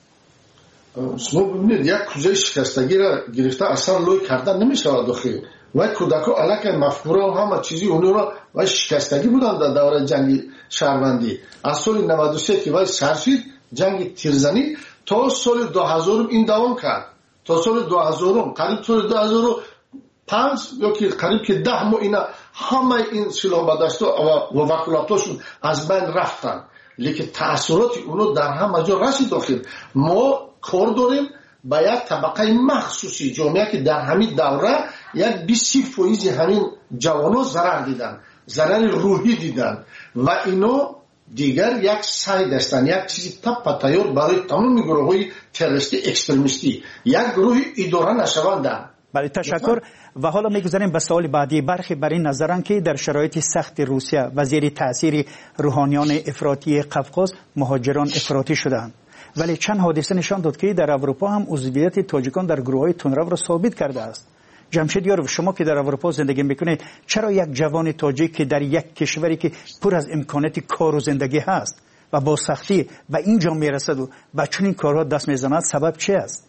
Speaker 2: شما ببینید یک کوزه شکستگی را گرفته اصلا لوی کردن نمیشود داخل و کودکا علاقه مفکوره و همه چیزی اونو را و شکستگی بودن در دوره جنگ شهروندی. از سال 93 که وای سرشید جنگ تیرزنی تا سال 2000 این دوام کرد. تا سال 2000 قریب سال 2005 یا که قریب که 10 ماه اینا همه این سلاح بدستا و وکالتاشون از بین رفتن. لیکن تأثیرات اونو در همه جا رسید داخل. ما کار داریم با یک طبقه مخصوصی جامعه که در همین دوره یک 20% همین جوانو ضرر دیدن، ضرر روحی دیدن و اینو دیگر یک سعی داشتن یک چیزی تپ تیار برای تمام گروه های تروریستی اکستریمیستی یک گروه اداره نشوندن.
Speaker 19: بله تشکر. و حالا میگذاریم به سوال بعدی. برخی بر این نظرن که در شرایط سخت روسیه و زیر تاثیر روحانیان افراطی قفقاز مهاجران افراطی شدند، ولی چند حادثه نشان داد که در اروپا هم عضویت تاجیکان در گروه‌های تندرو را ثابت کرده است. جمشید یاروف، شما که در اروپا زندگی میکنید چرا یک جوان تاجیک که در یک کشوری که پر از امکانات کار و زندگی هست و با سختی به اینجا میرسد و به چنین کارها دست میزند سبب چی است؟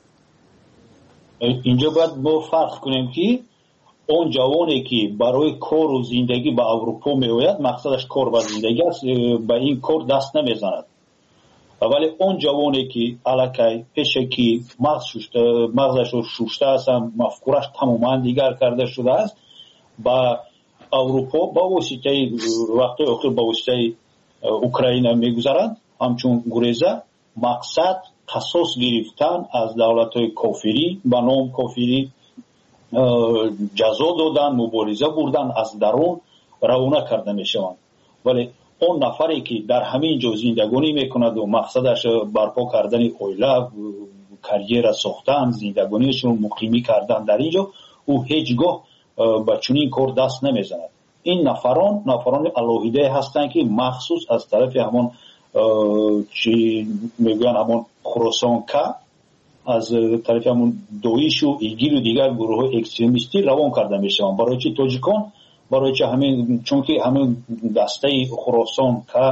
Speaker 22: اینجا باید ما فرق کنیم که اون جوانی که برای کار و زندگی به اروپا میآید مقصدش کار و زندگی است، به این کار دست نمیزند. ولی اون جوانی که علاقه پیشه که مغزش رو شوشته است، مفکورش تماما دیگر کرده شده است، با اروپا با واسطه وقتی آخر با واسطه اوکراین میگذارند همچون گریزه مقصد قصاص گرفتن از دولت‌های کافری با نام کافری جزا دادن، مبارزه بردن، از درون روانه کرده میشوند. ولی اون نفری که در همین جا زندگانی میکند و مقصدش برپا کردن اویله، کریر ساختن، زندگانیشون مقیمی کردن در اینجا، او هیچگاه به چنین کار دست نمیزند. این نفران الهیده هستند که مخصوص از طرف همون چی میگن همون خراسان که از طرف همون دویش و ایگیل و دیگر گروه اکستریمیستی روان کرده میشوند. برای چی تاجیکان؟ برای چه همین چون که همین دسته خراسان که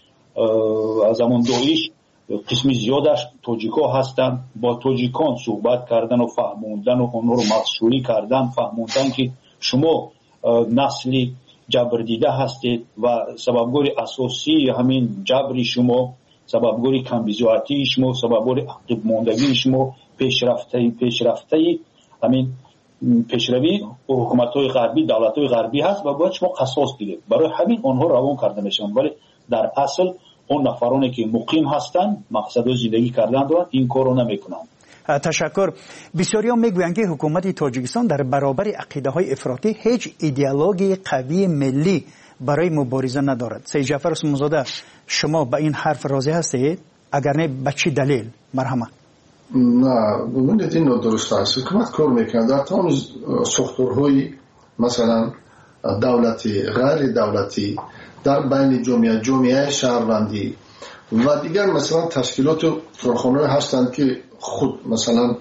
Speaker 22: از همون دویش قسمی زیادش تاجیکا هستند. با تاجیکان صحبت کردن و فهموندن و اونها رو مغزشویی کردن، فهموندن که شما نسلی جبر دیده هستید و سببگوری اساسی همین جبری شما، سببگوری کمبیزواتی شما، سببگوری عقب ماندگی شما، پیشرفته همین پیشروی حکومت‌های غربی، دولت‌های غربی هست و باید شما قصاص گیرید. برای همین آنها روان کرده میشن، ولی در اصل اون نفرانی که مقیم هستند مقصد زندگی کردن دارند این کارو نمیکنند.
Speaker 19: تشکر. بسیاریان میگویند که حکومت تاجیکستان در برابر عقیده‌های افراطی هیچ ایدئولوژی قوی ملی برای مبارزه ندارد. سید جعفر اسمانزاده، شما به این حرف راضی هستید؟ اگر نه به چه دلیل؟ مرحمت.
Speaker 2: نه ببینید این درست است. حکومت کار میکنه در تمام ساختارهای مثلا دولتی، غیر دولتی، در بین جامعه شهروندی و دیگر مثلا تشکیلات و کارخانه‌ای هستند که خود مثلا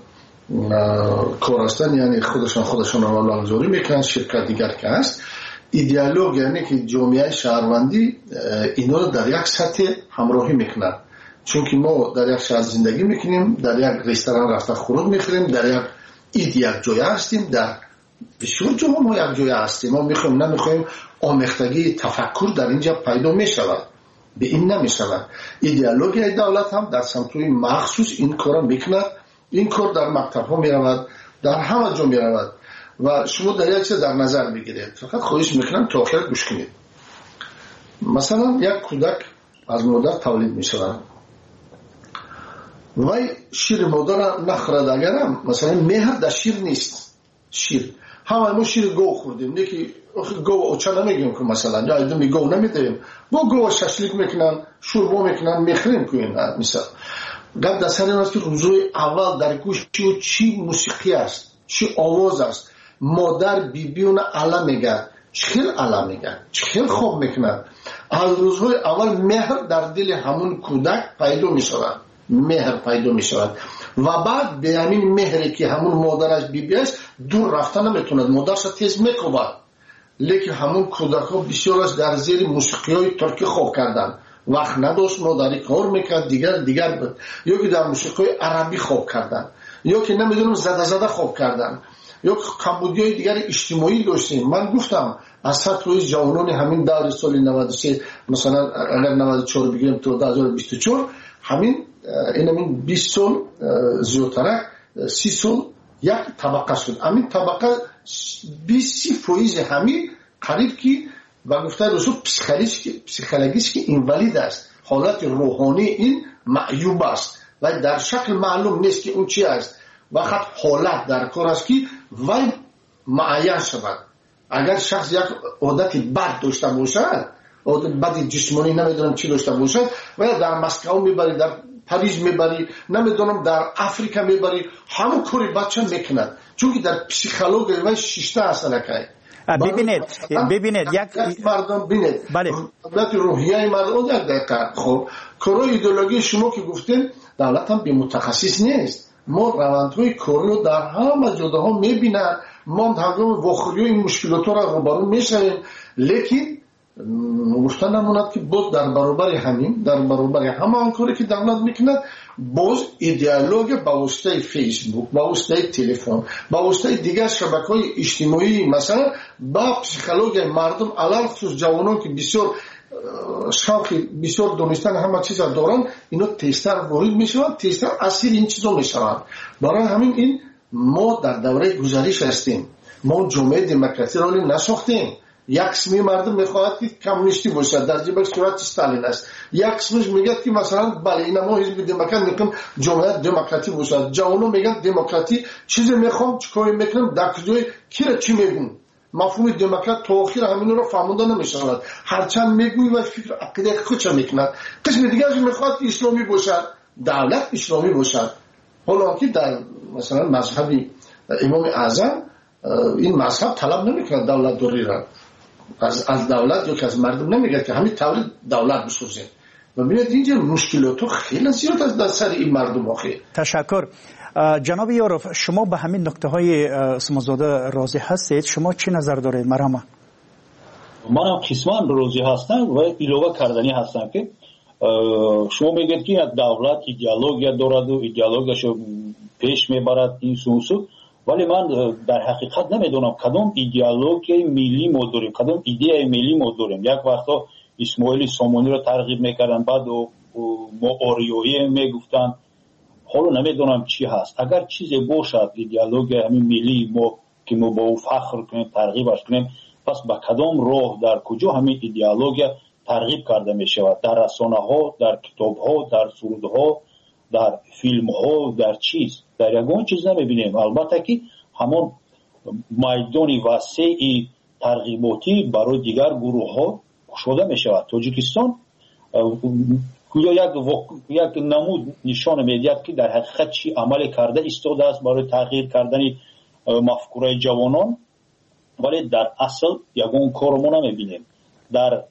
Speaker 2: کار هستند، یعنی خودشان رو لازوری میکنن. شرکت دیگر که هست ایدئولوژی، یعنی که جامعه شهروندی اینا رو در یک سطح همراهی میکنن. چون که ما در یک شهر زندگی میکنیم، در یک رستوران رفته خورد میخوریم، در یک جای هستیم، در بسیار جاها ما یک جای هستیم. ما میخوایم نمیخوایم آمیختگی تفکر در اینجا پیدا میشود، به این نمیشود. ایدئولوژی دولت هم در سمت‌های مخصوص این کارا میکند. این کار در مکتب ها میرود، در همه جا میرود. و شما در یک چیز در نظر بگیرید، فقط خواهش میکنم تا آخر گوش کنید. مثلا یک کودک از مادر تولید میشود، وای شیر مادر نخورد، اگرم مثلا مهر در شیر نیست، شیر همه ما شیر گو خوردیم، یکی گو اوچه نمیگیم که مثلا یا ایدومی گو نمیدیم، با گو ششلیک میکنن، شوربا میکنن، میخریم کنیم. مثلا گفت در سر این است که روزوی اول در گوش چی موسیقی است، چی آواز است، مادر بیبیون علا میگه، چخیل علا میگه، چخیل خوب میکنن. از روزهای اول مهر در دل همون کودک پیدا میشود، مهر پیدا میشود و بعد به همین مهری که همون مادرش بیبی است دور رفتن نمیتوند، مادرش تیز میکوبد. لیکن همون کودک ها بسیارش در زیر موسیقی های ترکی خوب کردن، وقت نداشت مادری کار میکرد، دیگر بود، یا که در موسیقی عربی خوب کردن، یا که نمیدونم زده خوب کردن، یا کمبودی های دیگر اجتماعی داشتیم. من گفتم از سطح جوانان همین دور سال 93 مثلا اگر 94 بگیریم تو 2024 همین 20 سال زیادتر 30 سال یک طبقه شد. همین طبقه 20% همین قریب که و گفته رسول پسیکولوژیش که اینوالید است، حالت روحانی این معیوب است و در شکل معلوم نیست که اون چی است. وقت حالت در کار است که وای معین شود. اگر شخص یک عادت بد داشته باشد، عادت بد جسمانی نمیدونم چی داشته باشد، و در مسکو میبری، در پاریس میبری، نمیدونم در افریقا میبری، همون کاری بچه میکند، چون که در پسیکولوژی و شیشته اصلا که
Speaker 19: ببینید یک
Speaker 2: مردم ببینید دولت روحیه مردم در دقیقه. خب کارای ایدئولوژی شما که گفتین دولت هم بی متخصص نیست. ما روندهای کاری در همه جاها میبینن، ما هنگام واخوری این مشکلات را روبرو میشویم، لیکن گفتن نموند که باز در برابر همین، در برابر همه آن کاری که دولت میکند، باز ایدئولوژی با واسطه فیسبوک، با واسطه تلفن، با واسطه دیگر شبکه‌های اجتماعی مثلا با پسیکولوژی مردم علل خصوص جوانان که بسیار شوقی بسیار دونستن همه چیز را دارن، اینا تیزتر وارد میشوند، تیزتر اسیر این چیزا میشوند. برای همین این ما در دوره گذشته هستیم، ما جامعه دموکراسی را نساختیم. یک قسمی مردم میخواهد که کمونیستی باشد، در جبهه صورت استالین است. یک قسمش میگه که مثلا بله اینا ما حزب دموکرات میگیم جامعه دموکراتی باشد. جوانان میگن دموکراتی چیزی میخوام چیکار میکنم، در کجای کی را چی میگن. مفهوم دموکرات تا آخر همین رو فهمونده نمیشود، هرچند میگوی و فکر عقیده خودش میکند. قسم دیگه میخواد که اسلامی باشد، دولت اسلامی باشد، حالا که در مثلا مذهب امام اعظم این مذهب طلب نمیکنه دولت دوری را از دولت یا که از مردم نمیگه که همین تولید دولت بسازیم. و ببینید اینجا مشکلات خیلی زیاد از در سر این مردم آخه.
Speaker 19: تشکر. جناب یاروف، شما به همین نکته های سمازاده راضی هستید؟ شما چی نظر دارید؟ مرحبا.
Speaker 22: من هم قسما راضی هستم و ایلوه کردنی هستم که شما میگید که دولت ایدئولوژی دارد و ایدئولوژیشو پیش میبرد این سوسو، ولی من در حقیقت نمیدونم کدام ایدئولوژی ملی ما داریم، کدام ایده ملی ما داریم. یک وقتا اسماعیل سامانی رو ترغیب میکردن، بعد ما آریایی میگفتن، حالا نمیدونم چی هست. اگر چیزی باشد ایدئولوژی همین ملی ما که ما با او فخر کنیم، ترغیبش کنیم، پس با کدام راه در کجا همین ایدئولوژی ترغیب کرده می شود؟ در رسانه ها، در کتاب ها، در سرود ها، در فیلم ها، در چیز؟ در یگان چیز نمیبینیم. البته که همون میدان وسیع ترغیباتی برای دیگر گروه ها شده می شود. تاجیکستان یک نمود نشان میدهد که در حقیقت چی عمل کرده ایستاده است برای تغییر کردن مفکوره جوانان، ولی در اصل یگان کار ما نمیبینیم. در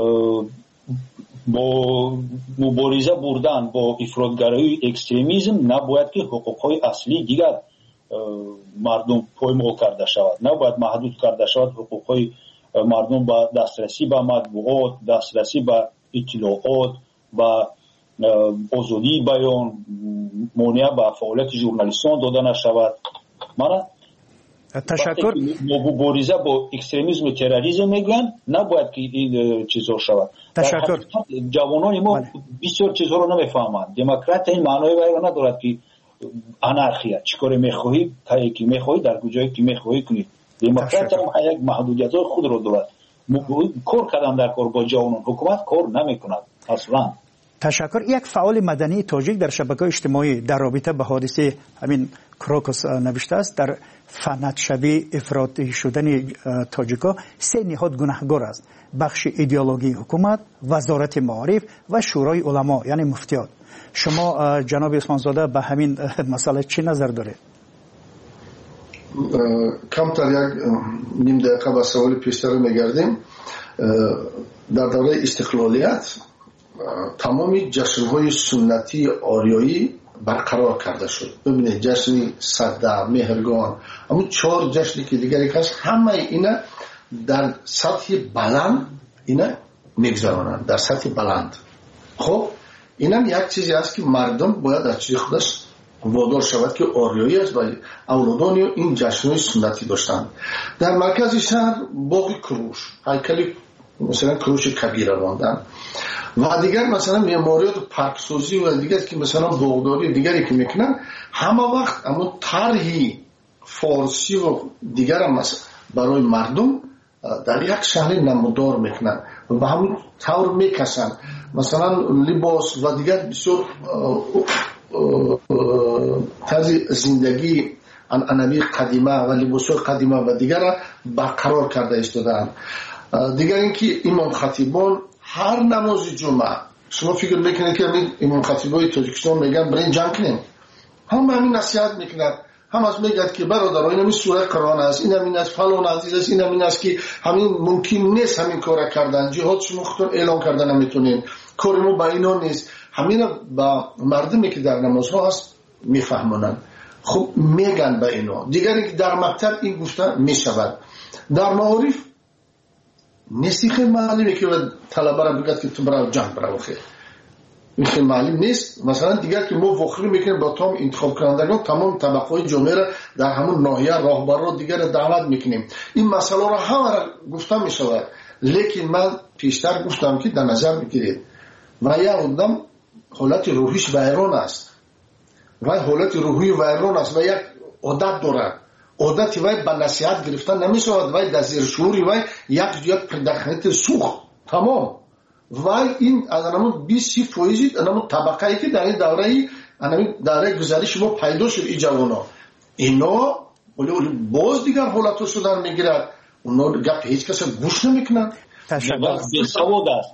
Speaker 22: با مبارزه بردن با افراطگرایی اکستریمیسم نباید که حقوقهای اصلی دیگر مردم پایمال کرده شود، نباید محدود کرده شود حقوقهای مردم با دسترسی به مطبوعات، دسترسی به اطلاعات، با آزادی بیان، مانع به فعالیت ژورنالیستان داده نشود. من
Speaker 19: تشکر.
Speaker 22: مبارزه با اکستریمیسم و تروریسم میگن نباید که این چیزا شود.
Speaker 19: تشکر.
Speaker 22: جوانان ما بسیار چیزها رو نمیفهمند. دموکرات این معنای را ندارد که анархия чикоре мехоҳӣ тае ки мехоҳӣ дар куҷое ки мехоҳӣ кунӣ. демократия як маҳдудиятҳои худро дорад. кор кардан дар Озарбойҷон ҳукумат кор намекунад аслан.
Speaker 19: تشکر. یک فعال مدنی تاجیک در شبکه‌های اجتماعی در رابطه به حادثه همین کروکوس نوشته است در فنتشبی افراطی شدن تاجیکا 3 نهاد گناهکار است: بخش ایدئولوژی حکومت، وزارت معارف و شورای علما یعنی مفتیان. شما جناب عثمان زاده به همین مسئله چی نظر دارید؟
Speaker 2: کمتر یک نیم دقیقه به سوال پیشتر میگردیم. در دوره استقلالیت تمامی جشن‌های سنتی آریایی برقرار کرده شد. ببینید جشن صده، مهرگان، اما 4 جشنی که دیگری هست، همه اینا در سطح بلند اینا میگذرانند، در سطح بلند. خب اینم یک چیزی است که مردم باید از چیز خودش وادار شود که آریایی است و اولادان این جشن‌های سنتی داشتند. در مرکز شهر باغ کروش، هیکل مثلا کروش کبیر ماندن و دیگر مثلا معماریات و پارکسازی و دیگر که مثلا باغداری دیگری که میکنن، همه وقت اما طرحی فارسی و دیگر هم برای مردم در یک شهر نمودار میکنن و به همون طور میکشن. مثلا لباس و دیگر بسیار طرز زندگی عنعنوی قدیمه و لباس‌های قدیمه و دیگر را برقرار کرده ایستادند. دیگر اینکه امام خطیبان هر نماز جمعه، شما فکر میکنید که امام خطیبای تاجیکستان میگن برین جنگ کنیم، هم همین نصیحت میکنند، هم از میگد که برادران این همین سوره قرآن است، این همین از فلان عزیز است، این همین است که همین ممکن نیست همین کار کردن، جهاد شما خودتون اعلان کردن نمیتونین، کار ما با اینا نیست. همین با مردمی که در نمازها هست میفهمونن، خب میگن به اینا. دیگری که در مکتب این گفته میشود. در معارف نسیخ معلمی که طلبه را بگد که تو برای جنگ برای خیر، این خیلی معلم نیست. مثلا دیگر که ما وخری میکنیم با تمام انتخاب کنندگان، تمام طبقه های جامعه را در همون ناحیه راهبران دیگر را دعوت میکنیم. این مسئله را همه را گفته میشود، لیکن من پیشتر گفتم که در نظر بگیرید و یک آدم حالت روحیش ویران است و حالت روحی ویران است و یک عادت دارد. عادت وای به نصیحت گرفتن نمیشود، وای در زیر شعوری وای یک پرداخت سوخت تمام. وای این از همون 20% همون طبقه‌ای که در این دوره گذشته ما پیدا شد، این جوانا اینا ولی باز دیگر حالتو شدن میگیرد، اونا گپ هیچ کس گوش نمیکنن.
Speaker 22: بیسواد است،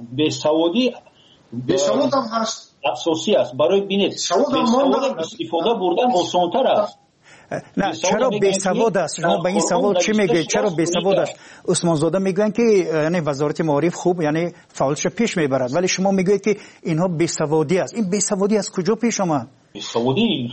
Speaker 22: بیسواد هم هست، افسوسی است. برای بینید بیسواد استفاده بردن آسان‌تر است.
Speaker 19: نه چرا بیسواد است؟ شما به این سوال چی میگید؟ چرا بیسواد است؟ عثمان زاده میگن که یعنی وزارت معارف خوب یعنی فعالش پیش میبرد، ولی شما میگید که اینها بیسوادی است. این بیسوادی از کجا پیش آمد؟
Speaker 22: بیسوادی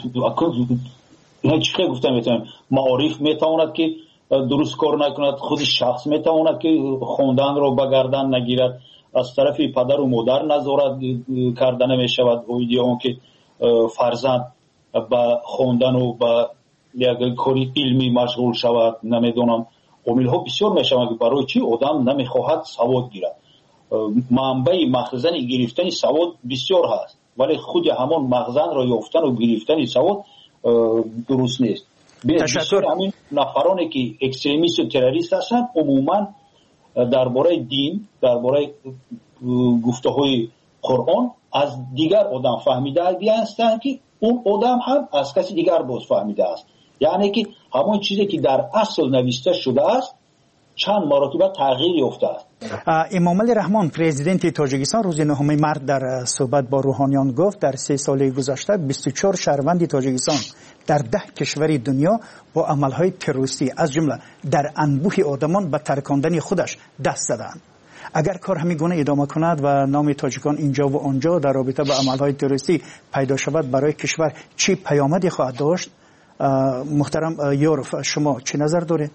Speaker 22: هیچ که گفتم میتونم معارف میتواند که درست کار نکند، خود شخص میتواند که خوندن رو بگردن نگیرد، از طرف پدر و مادر نظارت کردن میشود، اون که فرزند با خوندن و با یک کاری علمی مشغول شود. نمیدونم عامل ها بسیار میشود که برای چی آدم نمیخواهد سواد گیرد. منبع مخزن گرفتن سواد بسیار هست، ولی خود همان مخزن را یافتن و گرفتن سواد درست نیست. بسیار همین نفرانی که اکستریمیست و تروریست هستند عموما درباره دین، درباره گفته های قرآن از دیگر آدم فهمیده هستند که اون آدم هم از کسی دیگر باز فهمیده است. یعنی که همون چیزی که در اصل نوشته شده است چند مرتبه تغییر یافته است.
Speaker 19: امام علی رحمان پرزیدنت تاجیکستان روز 9 مارس در صحبت با روحانیان گفت در 3 سال گذشته 24 شهروند تاجیکستان در 10 کشور دنیا با عملهای تروریستی از جمله در انبوه آدمان به ترکاندن خودش دست زدند. اگر کار همیگونه ادامه کند و نام تاجیکان اینجا و آنجا در رابطه با عملهای تروریستی پیدا شود، برای کشور چی پیامدی خواهد داشت؟ محترم یورف شما چه نظر دارید؟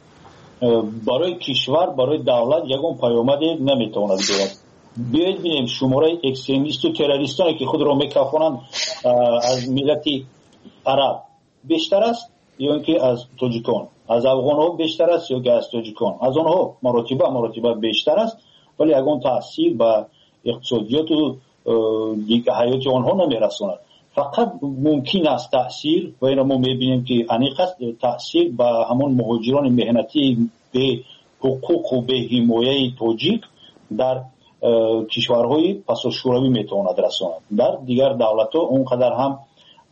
Speaker 22: برای کشور، برای دولت یگان پیامدی نمیتواند دارد. بیایید ببینیم شماره اکستریمیست و تروریستانی که خود را میکافانند از ملت عرب بیشتر است یا اینکه از تاجیکان، از افغان‌ها بیشتر است یا که از تاجیکان؟ از آنها مراتبه بیشتر است، ولی یگان تاثیر به اقتصادیات و دیگر حیات آنها نمیرساند. فقط ممکن است تاثیر و اینو ما میبینیم که انیق است تاثیر با همون مهاجران مهنتی به حقوق و به حمایت توجیک در کشورهای پاساشوروی میتواند رساند. در دیگر دولت‌ها اونقدر هم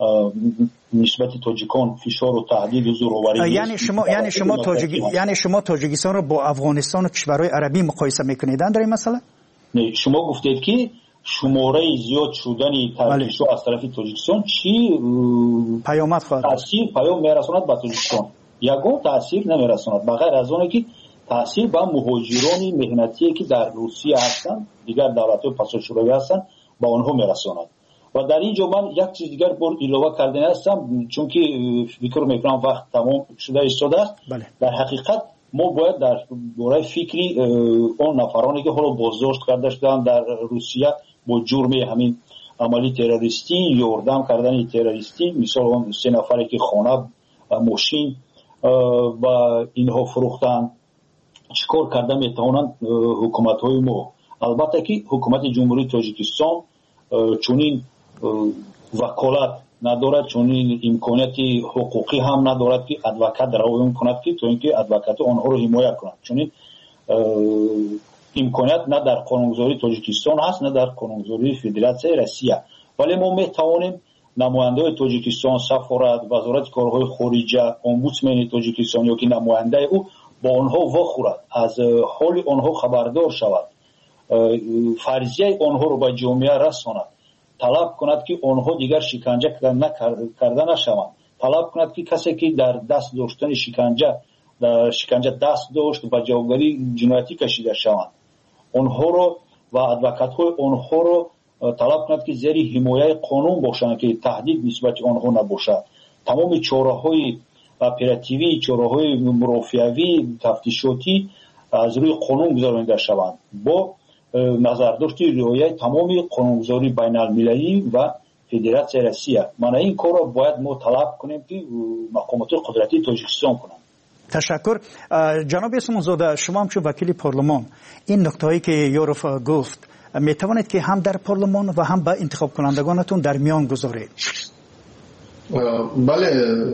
Speaker 22: نسبت تاجیکان فشار و تهدید و زورآوری
Speaker 19: یعنی شما تاجیکستان رو با افغانستان و کشورهای عربی مقایسه میکنید در این مسئله؟
Speaker 22: نه، شما گفتید که شماره زیاد شدن ترکیش از طرف تاجیکستان چی
Speaker 19: پیامد خواهد
Speaker 22: تاثیر پیام میرساند به تاجیکستان؟ یگان تاثیر نمیرساند بغیر از اونه که تاثیر به مهاجران مهنتی که در روسیه هستند دیگر دولت‌های پاساشوروی هستند با آنها میرساند. و در اینجا من یک چیز دیگر بار علاوه کردن هستم چون که فکر میکنم وقت تمام شده ایستاده است. در حقیقت ما باید در باره فکری اون نفرانی که حالا بازداشت کرده شدن در روسیه با جرم همین عملی تروریستی یاردم کردن تروریستی، مثال اون 3 نفری که خانه ماشین و اینها فروختن چیکار کرده میتوانند حکومت های ما. البته که حکومت جمهوری تاجیکستان چونین وکالت ندارد، چونین امکانیتی حقوقی هم ندارد که ادوکات روی کند که تو اینکه ادوکات آنها رو حمایت کند. چونین امکانیت نه در قانونگذاری تاجیکستان هست نه در قانونگذاری فدراسیون روسیه. ولی ما میتوانیم نماینده تاجیکستان، سفارت، وزارت کارهای خارجه، امبودسمن تاجیکستان یا که نماینده او با آنها واخورد، از حال آنها خبردار شود، فرضیه آنها رو به جامعه رساند، طلب کند که آنها دیگر شکنجه کرده نشوند، طلب کند که کسی که در دست داشتن شکنجه دست داشت و جوابگری جنایتی کشیده شوند آنها رو و ادوکات های آنها رو طلب کند که زیر حمایت قانون باشند که تهدید نسبت آنها نباشد. تمام چاره‌های اپراتیوی، چاره‌های مرافعوی، تفتیشاتی از روی قانون گذارانده شوند با نظرداشت رعایت تمام قانونگذاری بین المللی و فدراسیون روسیه. من این کار را باید ما طلب کنیم که مقامات قدرتی تاجیکستان کنند.
Speaker 19: تشکر. جناب اسمانزاده، شما هم چون وکیل پارلمان این نکته‌ای که یوروف گفت می توانید که هم در پارلمان و هم با انتخاب کنندگانتون در میان گذارید؟
Speaker 2: بله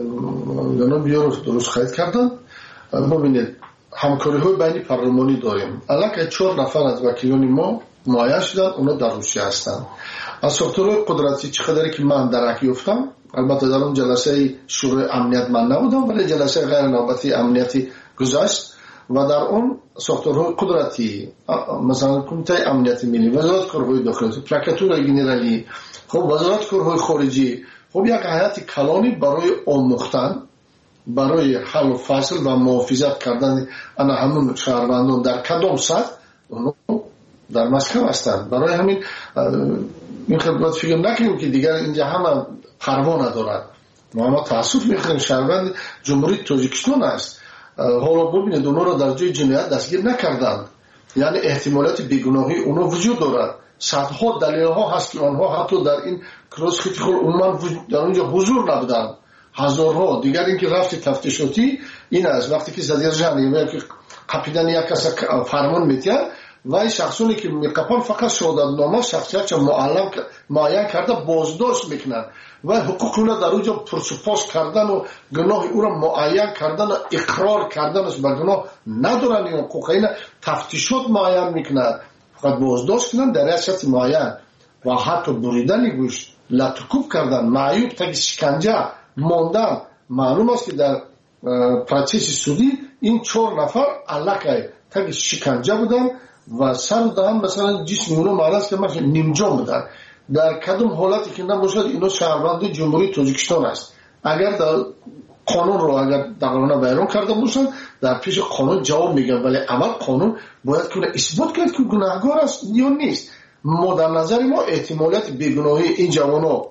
Speaker 2: جناب یوروف درست خواهید کردن. ببینید همکاری های بین پارلمانی داریم. الان 4 نفر از وکیلان ما معین شدن، اونا در روسیه هستند. از ساختارهای قدرتی چقدری که من درک یافتم، البته در اون جلسه شورای امنیت من نبودم ولی جلسه غیر نوبتی امنیتی گذشت و در اون ساختارهای قدرتی مثلا کمیته امنیت ملی، وزارت کارهای داخلی، پرکاتور گنرالی، خب وزارت کارهای خارجی، خب یک هیئت کلانی برای آموختن، برای حل و فصل و محافظت کردن انا همون شهروندان در کدام سطح اونو در مسکو هستند. برای همین این خدمت فکر نکنیم که دیگر اینجا همه پروا ندارد. ما تاسف میخوریم شهروند جمهوری تاجیکستان است. حالا ببینید اونا رو در جای جنایت دستگیر نکردند، یعنی احتمالات بیگناهی اونا وجود دارد. صدها دلیل ها هست که آنها حتی در این کراس خیلی خود عموما در اونجا حضور نبودند. هزارها دیگر اینکه رفت تفتیشاتی این است وقتی که زدیرجان یا که قپیدن یک کس فرمان میتید و این شخصونی که میقپن فقط شهادتنامه شخصیت معین کرده بازداشت میکنن و حقوق اونا در اونجا پرسپاس کردن و گناه او را معین کردن و اقرار کردن از گناه ندارن. این حقوق اینا تفتیشات معین میکنن، فقط بازداشت کنن در ریاست معین و حتی بریدن گوشت، لطکوب کردن، معیوب تا شکنجه ماندن. معلوم است که در پروسس سودی این 4 نفر علاقه تا شکنجه بودن و سر دادن مثلا جسم اونو معرض که مثلا نیمجان بودن. در کدوم حالتی که نباشد اینا شهروند جمهوری تاجیکستان است. اگر در قانون رو اگر دقیقاً بیان کرده باشن در پیش قانون جواب میگن، ولی اول قانون باید که اثبات کرد که گناهکار است یا نیست. ما در نظر ما احتمالات بیگناهی این جوانا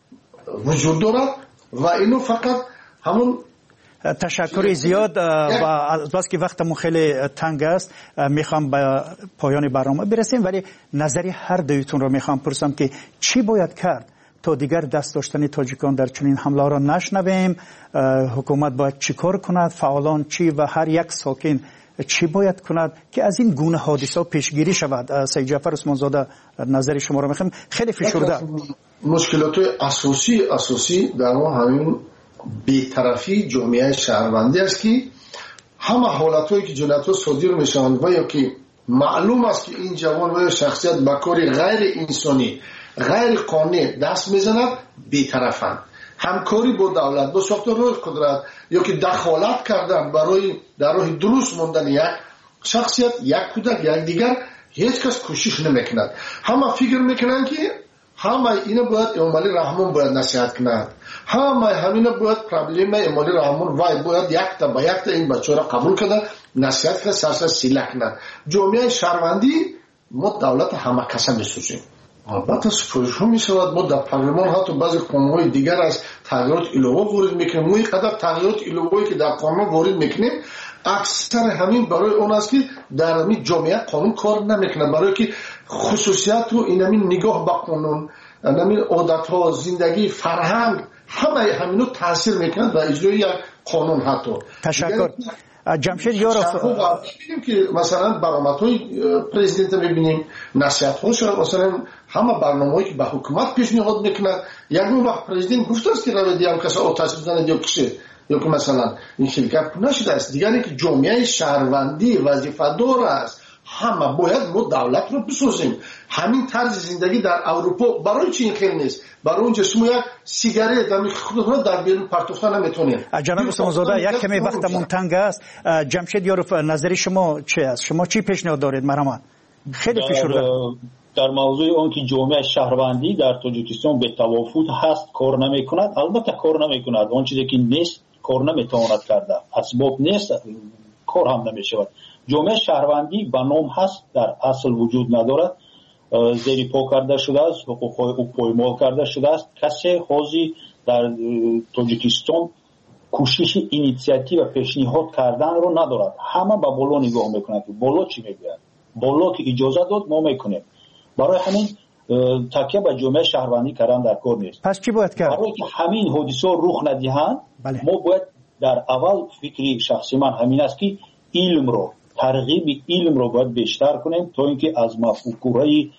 Speaker 2: وجود دارد و اینو فقط همون.
Speaker 19: تشکر زیاد و از بس که وقتمون خیلی تنگ است میخوام به پایان برنامه برسیم، ولی نظری هر دویتون رو میخوام پرسم که چی باید کرد تا دیگر دست داشتن تاجیکان در چنین حمله را نشنویم؟ حکومت باید چی کار کند؟ فعالان چی و هر یک ساکن چی باید کند که از این گونه حادثه پیشگیری شود؟ سید جعفر عثمان زاده نظر شما را میخوایم. خیلی فشرده.
Speaker 2: مشکلات اساسی در همین بی‌طرفی جامعه شهروندی است که همه حالتایی که جنایت‌ها صادر میشوند و یا که معلوم است که این جوان و شخصیت به کاری غیر انسانی غیر قانونی دست میزند بی‌طرفند. همکاری با دولت با ساختارهای قدرت یا که دخالت کردن برای در راه درست ماندن یک شخصیت، یک کودک، یک دیگر، هیچ کس کوشش نمیکند. همه فکر میکنند که همه اینا باید امالی رحمان باید نصیحت کند، همینا باید پرابلم امالی رحمان وای باید یک تا این بچه را قبول کند، نصیحت کند، سرسر سیله کند. جامعه شهروندی ما دولت همه کسا میسوزیم. البته سفارش ها می شود ما در پارلمان حتی بعضی قانون‌های دیگر از تغییرات علاوه وارد میکنیم. ما اینقدر تغییرات علاوه‌ای که در قانون وارد میکنیم اکثر همین برای اون است که در همین جامعه قانون کار نمیکنه، برای که خصوصیت و این همین نگاه به قانون، همین عادت‌ها، زندگی، فرهنگ همینو تاثیر میکنه و اجرای یک قانون. حتی
Speaker 19: تشکر. جمشید یاروف
Speaker 2: می‌بینیم که مثلا برآمدهای پرزیدنت می‌بینیم، نصیحت‌هاش مثلا همه برنامه‌ای که به حکومت پیشنهاد میکنه، یک وقت پرزیدنت گفته است که روی دیام کسا آتش بزنه یا کشه یا که مثلا این شرکت نشده است. دیگری که جامعه شهروندی وظیفه‌دار است، همه باید ما دولت رو بسازیم. همین طرز زندگی در اروپا برای چی این خیلی نیست؟ برای اونجا شما یک سیگارت همین خودتون در بیرون پرتوفتن نمیتونید.
Speaker 19: جناب عثمان زاده یک کمی وقتمون تنگ است. جمشید یاروف نظر شما چی است؟ شما چی پیشنهاد دارید؟ مرحمت خیلی فشرده
Speaker 22: در موضوع اون که جامعه شهروندی در تاجیکستان به توافق هست کار نمیکند. البته کار نمیکند، اون چیزی که نیست کار نمیتواند کرده، اسباب نیست کار هم نمیشود. جامعه شهروندی به نام هست، در اصل وجود ندارد، زیر پا کرده شده است، حقوق پایمال کرده شده است. کسی حاضر در تاجیکستان کوشش اینیشیاتیو و پیشنهاد کردن رو ندارد. همه به بالا نگاه میکنند. بالا چی میگوید؟ بالا که اجازه داد ما میکنیم. برای همین تکیه به جامعه شهروندی کردن در کار نیست.
Speaker 19: پس چی باید کرد؟
Speaker 22: برای که همین حادثه رخ ندهند ما باید در اول فکری شخصی من همین است که علم رو ترغیب علم رو باید بیشتر کنیم تا اینکه از مفکورهای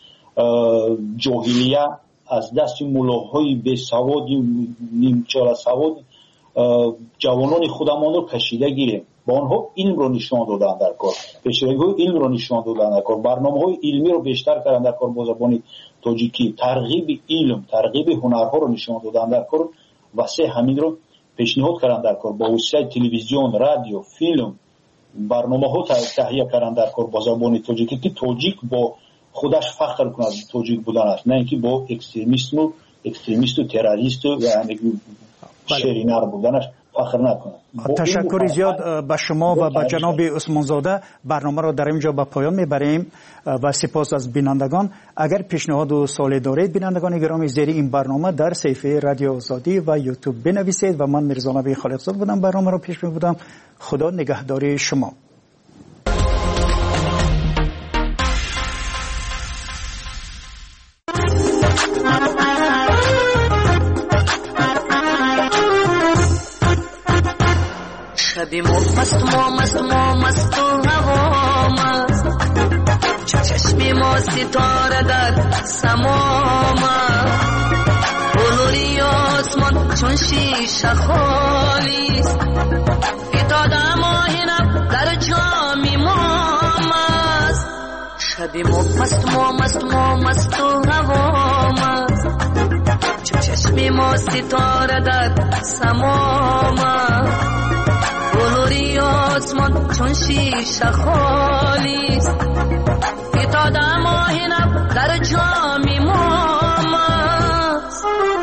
Speaker 22: جاهلیه از دست ملاهای بی سواد نیمچال سواد جوانان خودمان رو کشیده گیریم. با آنها علم رو نشان دادن در کار، پیشروی علم رو نشان دادن در کار، برنامه‌های علمی رو بیشتر کردن در کار با زبان تاجیکی، ترغیب علم، ترغیب هنرها رو نشان دادن در کار، واسه همین رو پیشنهاد کردن در کار با وسیله تلویزیون، رادیو، فیلم برنامه‌ها تهیه کردن در کار با زبان تاجیکی که تاجیک با خودش فخر کنه تاجیک بودن است، نه اینکه با اکستریمیست و تروریست و یعنی شرینر بودنش فخر نکنه.
Speaker 19: تشکر زیاد به شما و به جناب عثمان زاده. برنامه را در اینجا به پایان میبریم و سپاس از بینندگان. اگر پیشنهاد و سوالی دارید بینندگان گرامی زیر این برنامه در صفحه رادیو آزادی و یوتیوب بنویسید و من میرزا نبی خالقزاد بودم برنامه را پیش میبردم. خدا نگهداری شما.
Speaker 16: شبی مست و هوا مست، چشمی ما ستاره در سما مست، بلوری آسمان چون شیشه خالیست، فتاده ماهینم در جامی ما مست. شبی مست و هوا مست، چشمی ما ستاره در سما مست، بلوری آسمان چون شیشه خالیست، فتاده ماهینم در جامی ما مست.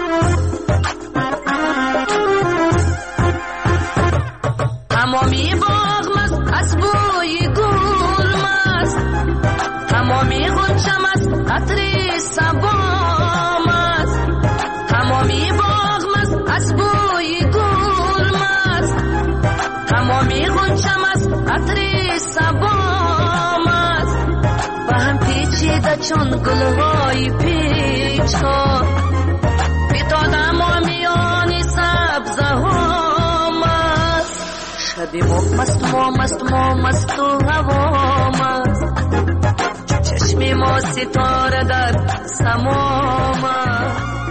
Speaker 16: تمامی باغ مست از بوی گل مست، تمامی غنچه مست عطر صبا مست، تمامی باغ مست از بوی گل مست، تمامی غنچه مست عطر صبا مست، و هم پیچیده چون گلهای پیچان، فتاده ما میان سبزه ها مست. کردی مست و هوا مست چشم ما ستاره در سما مست